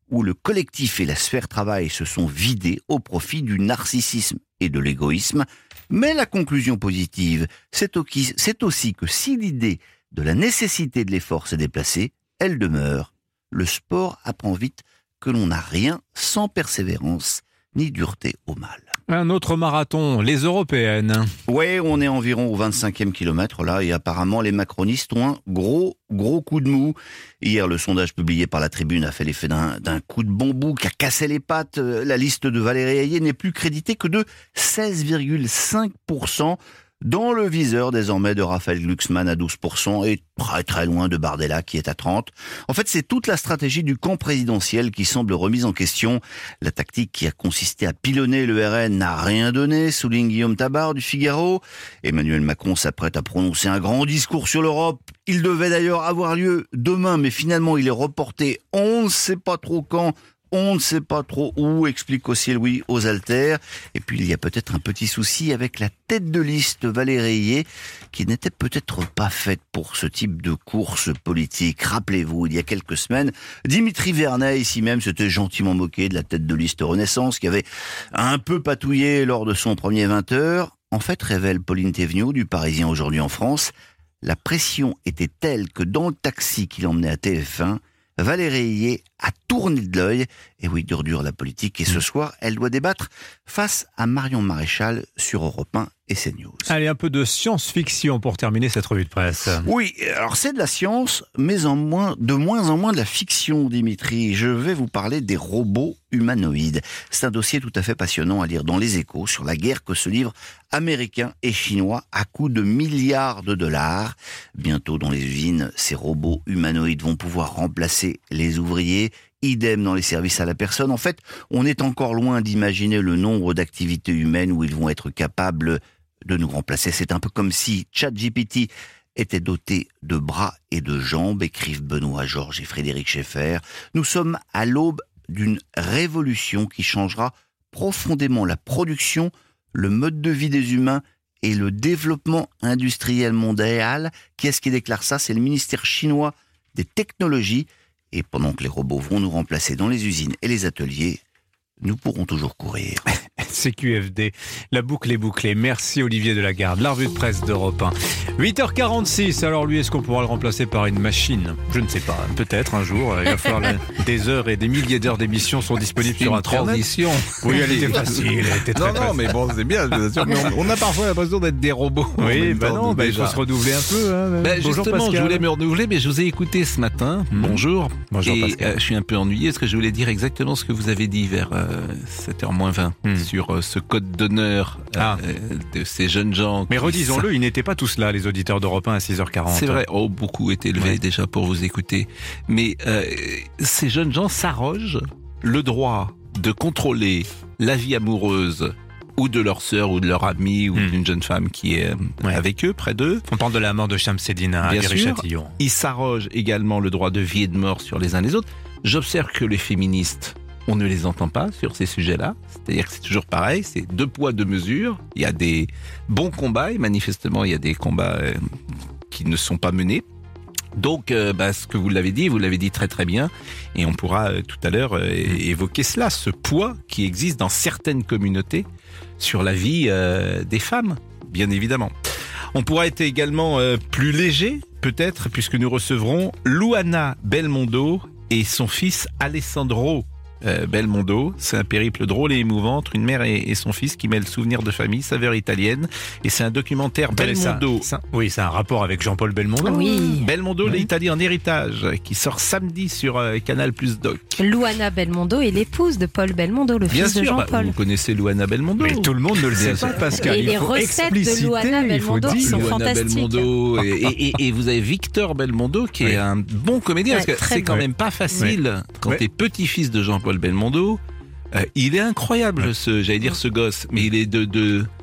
où le collectif et la sphère travail se sont vidés au profit du narcissisme et de l'égoïsme. Mais la conclusion positive, c'est aussi que si l'idée de la nécessité de l'effort s'est déplacée, elle demeure. Le sport apprend vite que l'on n'a rien sans persévérance ni dureté au mal. Un autre marathon, les européennes. Ouais, on est environ au vingt-cinquième kilomètre là, et apparemment les macronistes ont un gros, gros coup de mou. Hier, le sondage publié par la Tribune a fait l'effet d'un, d'un coup de bambou qui a cassé les pattes. La liste de Valérie Hayé n'est plus créditée que de seize virgule cinq pour cent. Dans le viseur désormais de Raphaël Glucksmann à douze pour cent et très très loin de Bardella qui est à trente pour cent. En fait, c'est toute la stratégie du camp présidentiel qui semble remise en question. La tactique qui a consisté à pilonner le R N n'a rien donné, souligne Guillaume Tabar du Figaro. Emmanuel Macron s'apprête à prononcer un grand discours sur l'Europe. Il devait d'ailleurs avoir lieu demain, mais finalement il est reporté. On ne sait pas trop quand. On ne sait pas trop où, explique aussi Louis aux Alters. Et puis il y a peut-être un petit souci avec la tête de liste Valérie Hayé, qui n'était peut-être pas faite pour ce type de course politique. Rappelez-vous, il y a quelques semaines, Dimitri Vernet, ici même, s'était gentiment moqué de la tête de liste Renaissance, qui avait un peu patouillé lors de son premier vingt heures. En fait, révèle Pauline Thévenoud du Parisien aujourd'hui en France, la pression était telle que dans le taxi qui l'emmenait à T F un, Valérie Hayé a tourné de l'œil. Et oui, dure dure la politique. Et ce soir, elle doit débattre face à Marion Maréchal sur Europe un et CNews. Allez, un peu de science-fiction pour terminer cette revue de presse. Oui, alors c'est de la science, mais en moins, de moins en moins de la fiction, Dimitri. Je vais vous parler des robots humanoïdes. C'est un dossier tout à fait passionnant à lire dans Les Échos sur la guerre que se livrent Américains et Chinois à coups de milliards de dollars. Bientôt dans les usines, ces robots humanoïdes vont pouvoir remplacer les ouvriers. Idem dans les services à la personne. En fait, on est encore loin d'imaginer le nombre d'activités humaines où ils vont être capables de nous remplacer. C'est un peu comme si ChatGPT était doté de bras et de jambes, écrivent Benoît Georges et Frédéric Schaeffer. Nous sommes à l'aube d'une révolution qui changera profondément la production, le mode de vie des humains et le développement industriel mondial. Qui est-ce qui déclare ça? C'est le ministère chinois des technologies. Et pendant que les robots vont nous remplacer dans les usines et les ateliers, nous pourrons toujours courir. C Q F D, la boucle est bouclée. Merci Olivier Delagarde, la revue de presse d'Europe un. huit heures quarante-six, alors lui, est-ce qu'on pourra le remplacer par une machine? Je ne sais pas, peut-être un jour. Il va falloir la... des heures et des milliers d'heures d'émissions sont disponibles sur Internet. Transition. Oui, elle était facile, elle était très Non, non, facile. mais bon, c'est bien, je vous assure, mais on, on a parfois l'impression d'être des robots. Oui, bah non, bah il faut se renouveler un peu. Hein. Bah, Bonjour justement, Pascal. je voulais me renouveler, mais je vous ai écouté ce matin. Mmh. Bonjour. Bonjour et, Pascal. Euh, je suis un peu ennuyé parce que je voulais dire exactement ce que vous avez dit vers euh, sept heures moins vingt mmh. sur euh, ce code d'honneur euh, ah. de ces jeunes gens. Mais redisons-le, ils n'étaient pas tous là, les auditeurs d'Europe un à six heures quarante. C'est vrai, oh, beaucoup étaient levés ouais. déjà pour vous écouter. Mais euh, ces jeunes gens s'arrogent le droit de contrôler la vie amoureuse ou de leur sœur ou de leur amie ou mmh. d'une jeune femme qui est ouais. avec eux, près d'eux. On parle de la mort de Shamseddine à Viry-Châtillon. Ils s'arrogent également le droit de vie et de mort sur les uns les autres. J'observe que les féministes, on ne les entend pas sur ces sujets-là. C'est-à-dire que c'est toujours pareil, c'est deux poids, deux mesures. Il y a des bons combats et manifestement, il y a des combats euh, qui ne sont pas menés. Donc, euh, bah, ce que vous l'avez dit, vous l'avez dit très très bien, et on pourra euh, tout à l'heure euh, évoquer cela, ce poids qui existe dans certaines communautés sur la vie euh, des femmes, bien évidemment. On pourra être également euh, plus léger, peut-être, puisque nous recevrons Luana Belmondo et son fils Alessandro euh, Belmondo. C'est un périple drôle et émouvant entre une mère et, et son fils qui mêle souvenirs de famille, saveur italienne. Et c'est un documentaire Belmondo. Ça, ça, oui, c'est un rapport avec Jean-Paul Belmondo. Oui. Belmondo, oui. l'Italie en héritage, qui sort samedi sur euh, Canal Plus Doc. Luana Belmondo est l'épouse de Paul Belmondo, le Bien fils sûr, de Jean-Paul. Bah, vous connaissez Luana Belmondo. Mais tout le monde ne le sait pas, Pascal. Et il les faut recettes de Luana Belmondo sont Luana fantastiques. Belmondo et, et, et, et vous avez Victor Belmondo qui oui. est un bon comédien, ouais, parce que c'est quand bon. même pas facile ouais. quand ouais. t'es petit-fils de Jean-Paul Belmondo. Euh, il est incroyable, ouais. ce, j'allais dire ce gosse, mais il est de, de,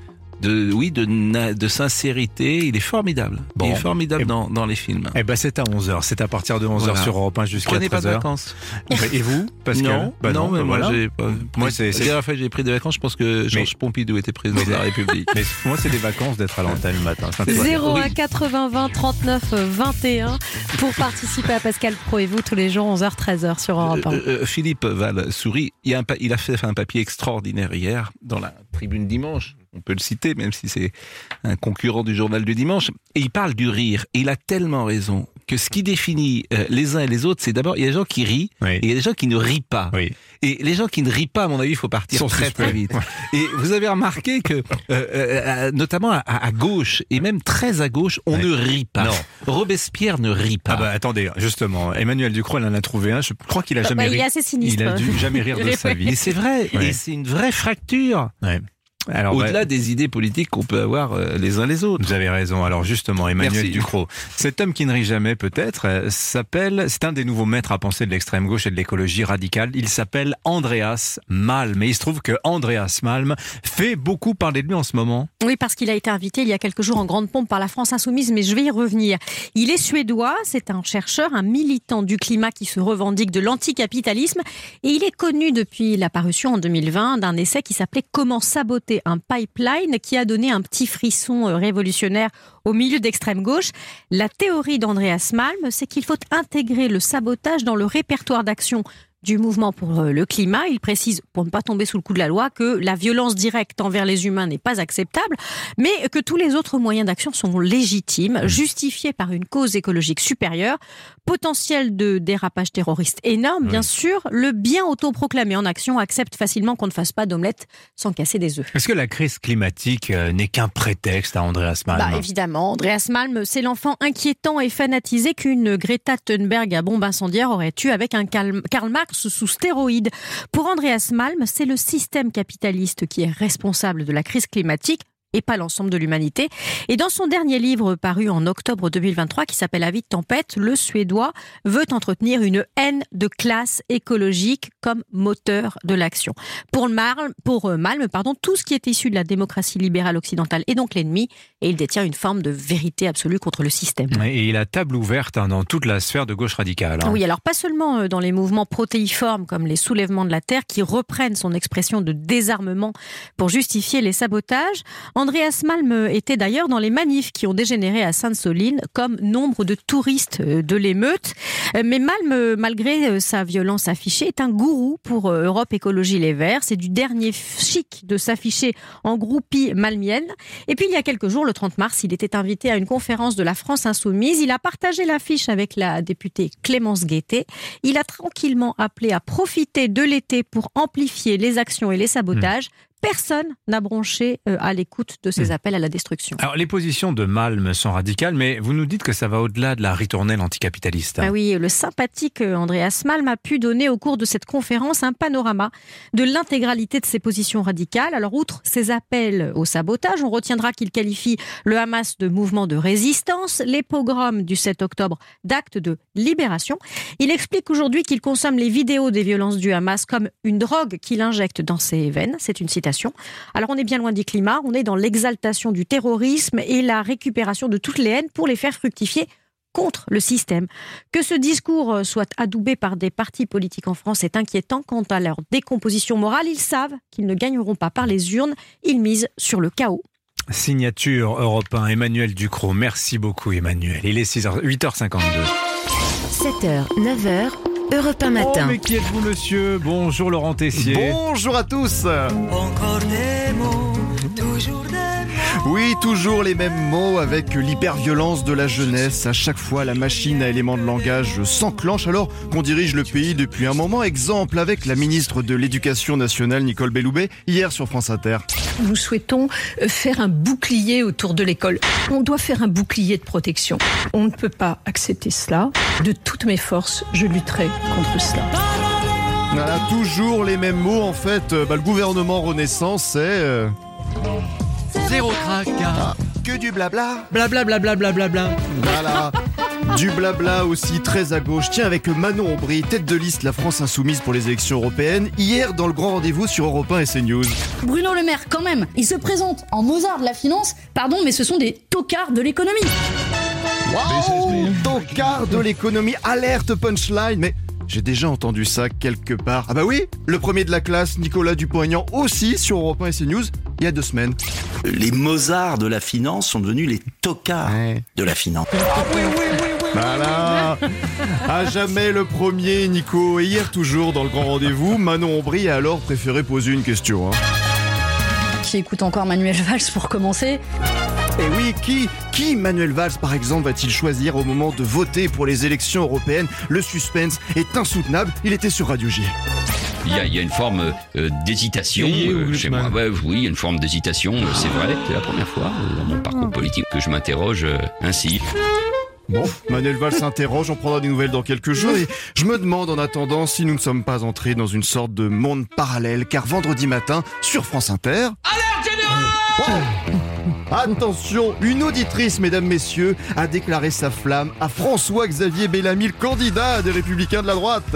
de, oui, de, na- de sincérité. Il est formidable. Bon. Il est formidable Et- dans, dans les films. Eh ben, c'est à onze heures. C'est à partir de onze heures Voilà. sur Europe un jusqu'à Prenez pas treize heures. de vacances. Et vous, Pascal? Non, Bah non, mais bah moi, voilà. j'ai pas. Moi, c'est- c'est- La dernière fois que j'ai pris des vacances, je pense que Georges Pompidou était président de la République. Mais moi, c'est des vacances d'être à l'antenne le matin. Enfin, tu vois. zéro un Oui. quatre-vingts vingt trente-neuf vingt et un pour participer à Pascal Pro et vous tous les jours onze heures treize heures sur Europe un. Euh, euh, Philippe Val sourit. Il, y a un pa- il a fait, fait un papier extraordinaire hier dans la Tribune Dimanche. On peut le citer, même si c'est un concurrent du journal du dimanche. Et il parle du rire. Et il a tellement raison que ce qui définit euh, les uns et les autres, c'est d'abord, il y a des gens qui rient Oui. et il y a des gens qui ne rient pas. Oui. Et les gens qui ne rient pas, à mon avis, il faut partir Sont très suspects. très vite. Et vous avez remarqué que, euh, euh, notamment à, à gauche, et même très à gauche, on Ouais. ne rit pas. Non. Robespierre ne rit pas. Ah bah attendez, justement, Emmanuel Ducrot, il en a trouvé un. Je crois qu'il a Bah, jamais bah, il ri. est assez sinistre. Il a dû jamais rire de sa vie. Et c'est vrai, Ouais. et c'est une vraie fracture. Ouais. Alors, Au-delà bah, des idées politiques qu'on peut avoir euh, les uns les autres. vous avez raison. Alors justement, Emmanuel Merci. Ducrot, cet homme qui ne rit jamais peut-être, euh, s'appelle, c'est un des nouveaux maîtres à penser de l'extrême gauche et de l'écologie radicale. Il s'appelle Andreas Malm. Et il se trouve que Andreas Malm fait beaucoup parler de lui en ce moment. Oui, parce qu'il a été invité il y a quelques jours en grande pompe par la France Insoumise, mais je vais y revenir. Il est suédois, c'est un chercheur, un militant du climat qui se revendique de l'anticapitalisme et il est connu depuis la parution en deux mille vingt d'un essai qui s'appelait « Comment saboter un pipeline » qui a donné un petit frisson révolutionnaire au milieu d'extrême gauche. La théorie d'Andreas Malm, c'est qu'il faut intégrer le sabotage dans le répertoire d'action du mouvement pour le climat. Il précise, pour ne pas tomber sous le coup de la loi, que la violence directe envers les humains n'est pas acceptable, mais que tous les autres moyens d'action sont légitimes, justifiés par une cause écologique supérieure, potentiel de dérapage terroriste énorme, bien sûr. Le bien autoproclamé en action accepte facilement qu'on ne fasse pas d'omelette sans casser des œufs. Est-ce que la crise climatique euh, n'est qu'un prétexte à Andreas Malm? Bah, évidemment, Andreas Malm, c'est l'enfant inquiétant et fanatisé qu'une Greta Thunberg à bombe incendiaire aurait tué avec un Karl Karl Marx sous stéroïdes. Pour Andreas Malm, c'est le système capitaliste qui est responsable de la crise climatique et pas l'ensemble de l'humanité. Et dans son dernier livre paru en octobre deux mille vingt-trois, qui s'appelle Avis de tempête, le Suédois veut entretenir une haine de classe écologique comme moteur de l'action. Pour Malm, pour Malm, pardon, tout ce qui est issu de la démocratie libérale occidentale est donc l'ennemi, et il détient une forme de vérité absolue contre le système. Et il a table ouverte hein, dans toute la sphère de gauche radicale. hein. Oui, alors pas seulement dans les mouvements protéiformes comme les soulèvements de la Terre qui reprennent son expression de désarmement pour justifier les sabotages. Andreas Malm était d'ailleurs dans les manifs qui ont dégénéré à Sainte-Soline comme nombre de touristes de l'émeute. Mais Malm, malgré sa violence affichée, est un gourou pour Europe Écologie Les Verts. C'est du dernier chic de s'afficher en groupie malmienne. Et puis il y a quelques jours, le trente mars, il était invité à une conférence de la France Insoumise. Il a partagé l'affiche avec la députée Clémence Guettet. Il a tranquillement appelé à profiter de l'été pour amplifier les actions et les sabotages. Personne n'a bronché à l'écoute de ces appels à la destruction. Alors, les positions de Malm sont radicales, mais vous nous dites que ça va au-delà de la ritournelle anticapitaliste. Ah oui, le sympathique Andreas Malm a pu donner au cours de cette conférence un panorama de l'intégralité de ses positions radicales. Alors, outre ses appels au sabotage, on retiendra qu'il qualifie le Hamas de mouvement de résistance, les pogroms du sept octobre d'actes de libération. Il explique aujourd'hui qu'il consomme les vidéos des violences du Hamas comme une drogue qu'il injecte dans ses veines. C'est une citation. Alors on est bien loin du climat, on est dans l'exaltation du terrorisme et la récupération de toutes les haines pour les faire fructifier contre le système. Que ce discours soit adoubé par des partis politiques en France est inquiétant. Quant à leur décomposition morale, ils savent qu'ils ne gagneront pas par les urnes, ils misent sur le chaos. Signature Europe un, Emmanuel Ducrot. Merci beaucoup Emmanuel. Il est six heures, huit heures cinquante-deux. sept heures, neuf heures, Europe un matin. Oh mais qui êtes-vous monsieur? Bonjour Laurent Tessier. Bonjour à tous. Encore des mots, toujours des mots. Oui, toujours les mêmes mots avec l'hyperviolence de la jeunesse. À chaque fois, la machine à éléments de langage s'enclenche alors qu'on dirige le pays depuis un moment. Exemple avec la ministre de l'Éducation nationale, Nicole Belloubet, hier sur France Inter. Nous souhaitons faire un bouclier autour de l'école. On doit faire un bouclier de protection. On ne peut pas accepter cela. De toutes mes forces, je lutterai contre cela. Voilà, toujours les mêmes mots en fait. Bah, le gouvernement Renaissance, c'est... Euh... Zéro tracas. Que du blabla. Blabla, blabla, blabla, blabla. Voilà. Du blabla aussi très à gauche. Tiens, avec Manon Aubry, tête de liste La France Insoumise pour les élections européennes, hier dans le grand rendez-vous sur Europe un et CNews. Bruno Le Maire, quand même, il se présente en Mozart de la finance. Pardon, mais ce sont des tocards de l'économie. Waouh, tocard de l'économie, alerte punchline, mais j'ai déjà entendu ça quelque part. Ah bah oui, le premier de la classe, Nicolas Dupont-Aignan, aussi sur Europe un et CNews, il y a deux semaines. Les Mozarts de la finance sont devenus les tocards ouais. de la finance. Ah oui, oui, oui, oui. Voilà. À jamais le premier, Nico. Et hier toujours dans le grand rendez-vous, Manon Aubry a alors préféré poser une question. Hein. Qui écoute encore Manuel Valls pour commencer? Et oui, qui, qui Manuel Valls, par exemple, va-t-il choisir au moment de voter pour les élections européennes? Le suspense est insoutenable. Il était sur Radio J. Il y a, il y a une forme euh, d'hésitation euh, chez moi. Ouais, oui, il y a une forme d'hésitation, euh, c'est vrai. C'est la première fois euh, dans mon parcours politique que je m'interroge euh, ainsi. Bon, Manuel Valls s'interroge, on prendra des nouvelles dans quelques jours et je me demande en attendant si nous ne sommes pas entrés dans une sorte de monde parallèle, car vendredi matin, sur France Inter... Alerte générale oh Attention, une auditrice, mesdames, messieurs, a déclaré sa flamme à François-Xavier Bellamy, le candidat des Républicains de la droite.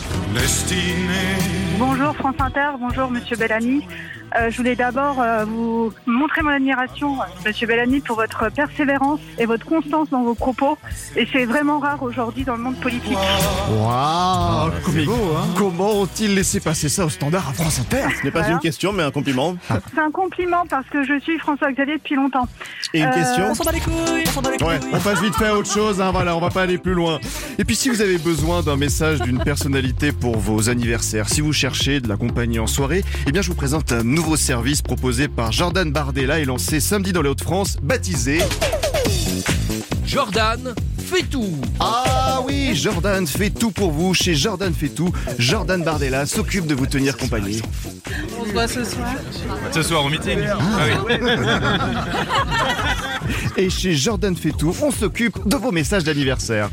Bonjour France Inter, bonjour Monsieur Bellamy. Euh, je voulais d'abord euh, vous montrer mon admiration, Monsieur Bellamy, pour votre persévérance et votre constance dans vos propos. Et c'est vraiment rare aujourd'hui dans le monde politique. Waouh, wow, c'est beau, hein. Comment ont-ils laissé passer ça au standard à France Inter? Ce n'est pas voilà. une question, mais un compliment. C'est un compliment parce que je suis François-Xavier depuis longtemps. Et une euh... question? On s'en bat les couilles, on s'en bat les couilles. Ouais, on passe vite fait à autre chose, hein, voilà, on va pas aller plus loin. Et puis si vous avez besoin d'un message d'une personnalité pour vos anniversaires, si vous cherchez de la compagnie en soirée, eh bien je vous présente un nouveau service proposé par Jordan Bardella et lancé samedi dans les Hauts-de-France, baptisé Jordan fait tout. Ah oui, Jordan fait tout pour vous. Chez Jordan fait tout, Jordan Bardella s'occupe de vous tenir compagnie. On se voit ce soir. Ce soir au meeting. Ah, ah oui. Et chez Jordan fait tout, on s'occupe de vos messages d'anniversaire.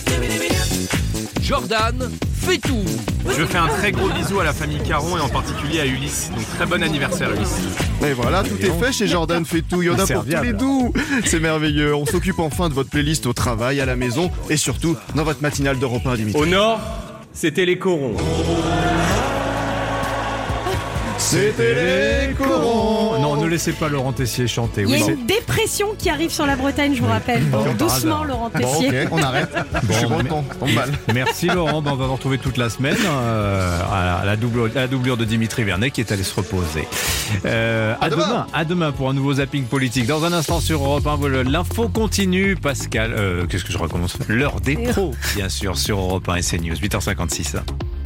Jordan fait tout. Je fais un très gros bisou à la famille Caron et en particulier à Ulysse. Donc très bon anniversaire Ulysse. Et voilà, tout est fait chez Jordan fait tout. Il y en a pour tous les doux. C'est merveilleux. On s'occupe enfin de votre playlist au travail, à la maison et surtout dans votre matinale d'Europe un, Dimitri. Au nord, c'était les corons. C'était les corons. Non, ne laissez pas Laurent Tessier chanter. Il y a oui, une dépression qui arrive sur la Bretagne, je vous rappelle. Bon, doucement, Laurent Tessier. Bon, ok, on arrête. Bon, je suis breton, tombe mal. Merci Laurent, ben, on va vous retrouver toute la semaine euh, à, la double, à la doublure de Dimitri Vernet qui est allé se reposer. Euh, à, à demain. demain. À demain pour un nouveau zapping politique. Dans un instant sur Europe un, l'info continue. Pascal, euh, qu'est-ce que je recommence? L'heure des pros, bien sûr, sur Europe un et CNews, huit heures cinquante-six.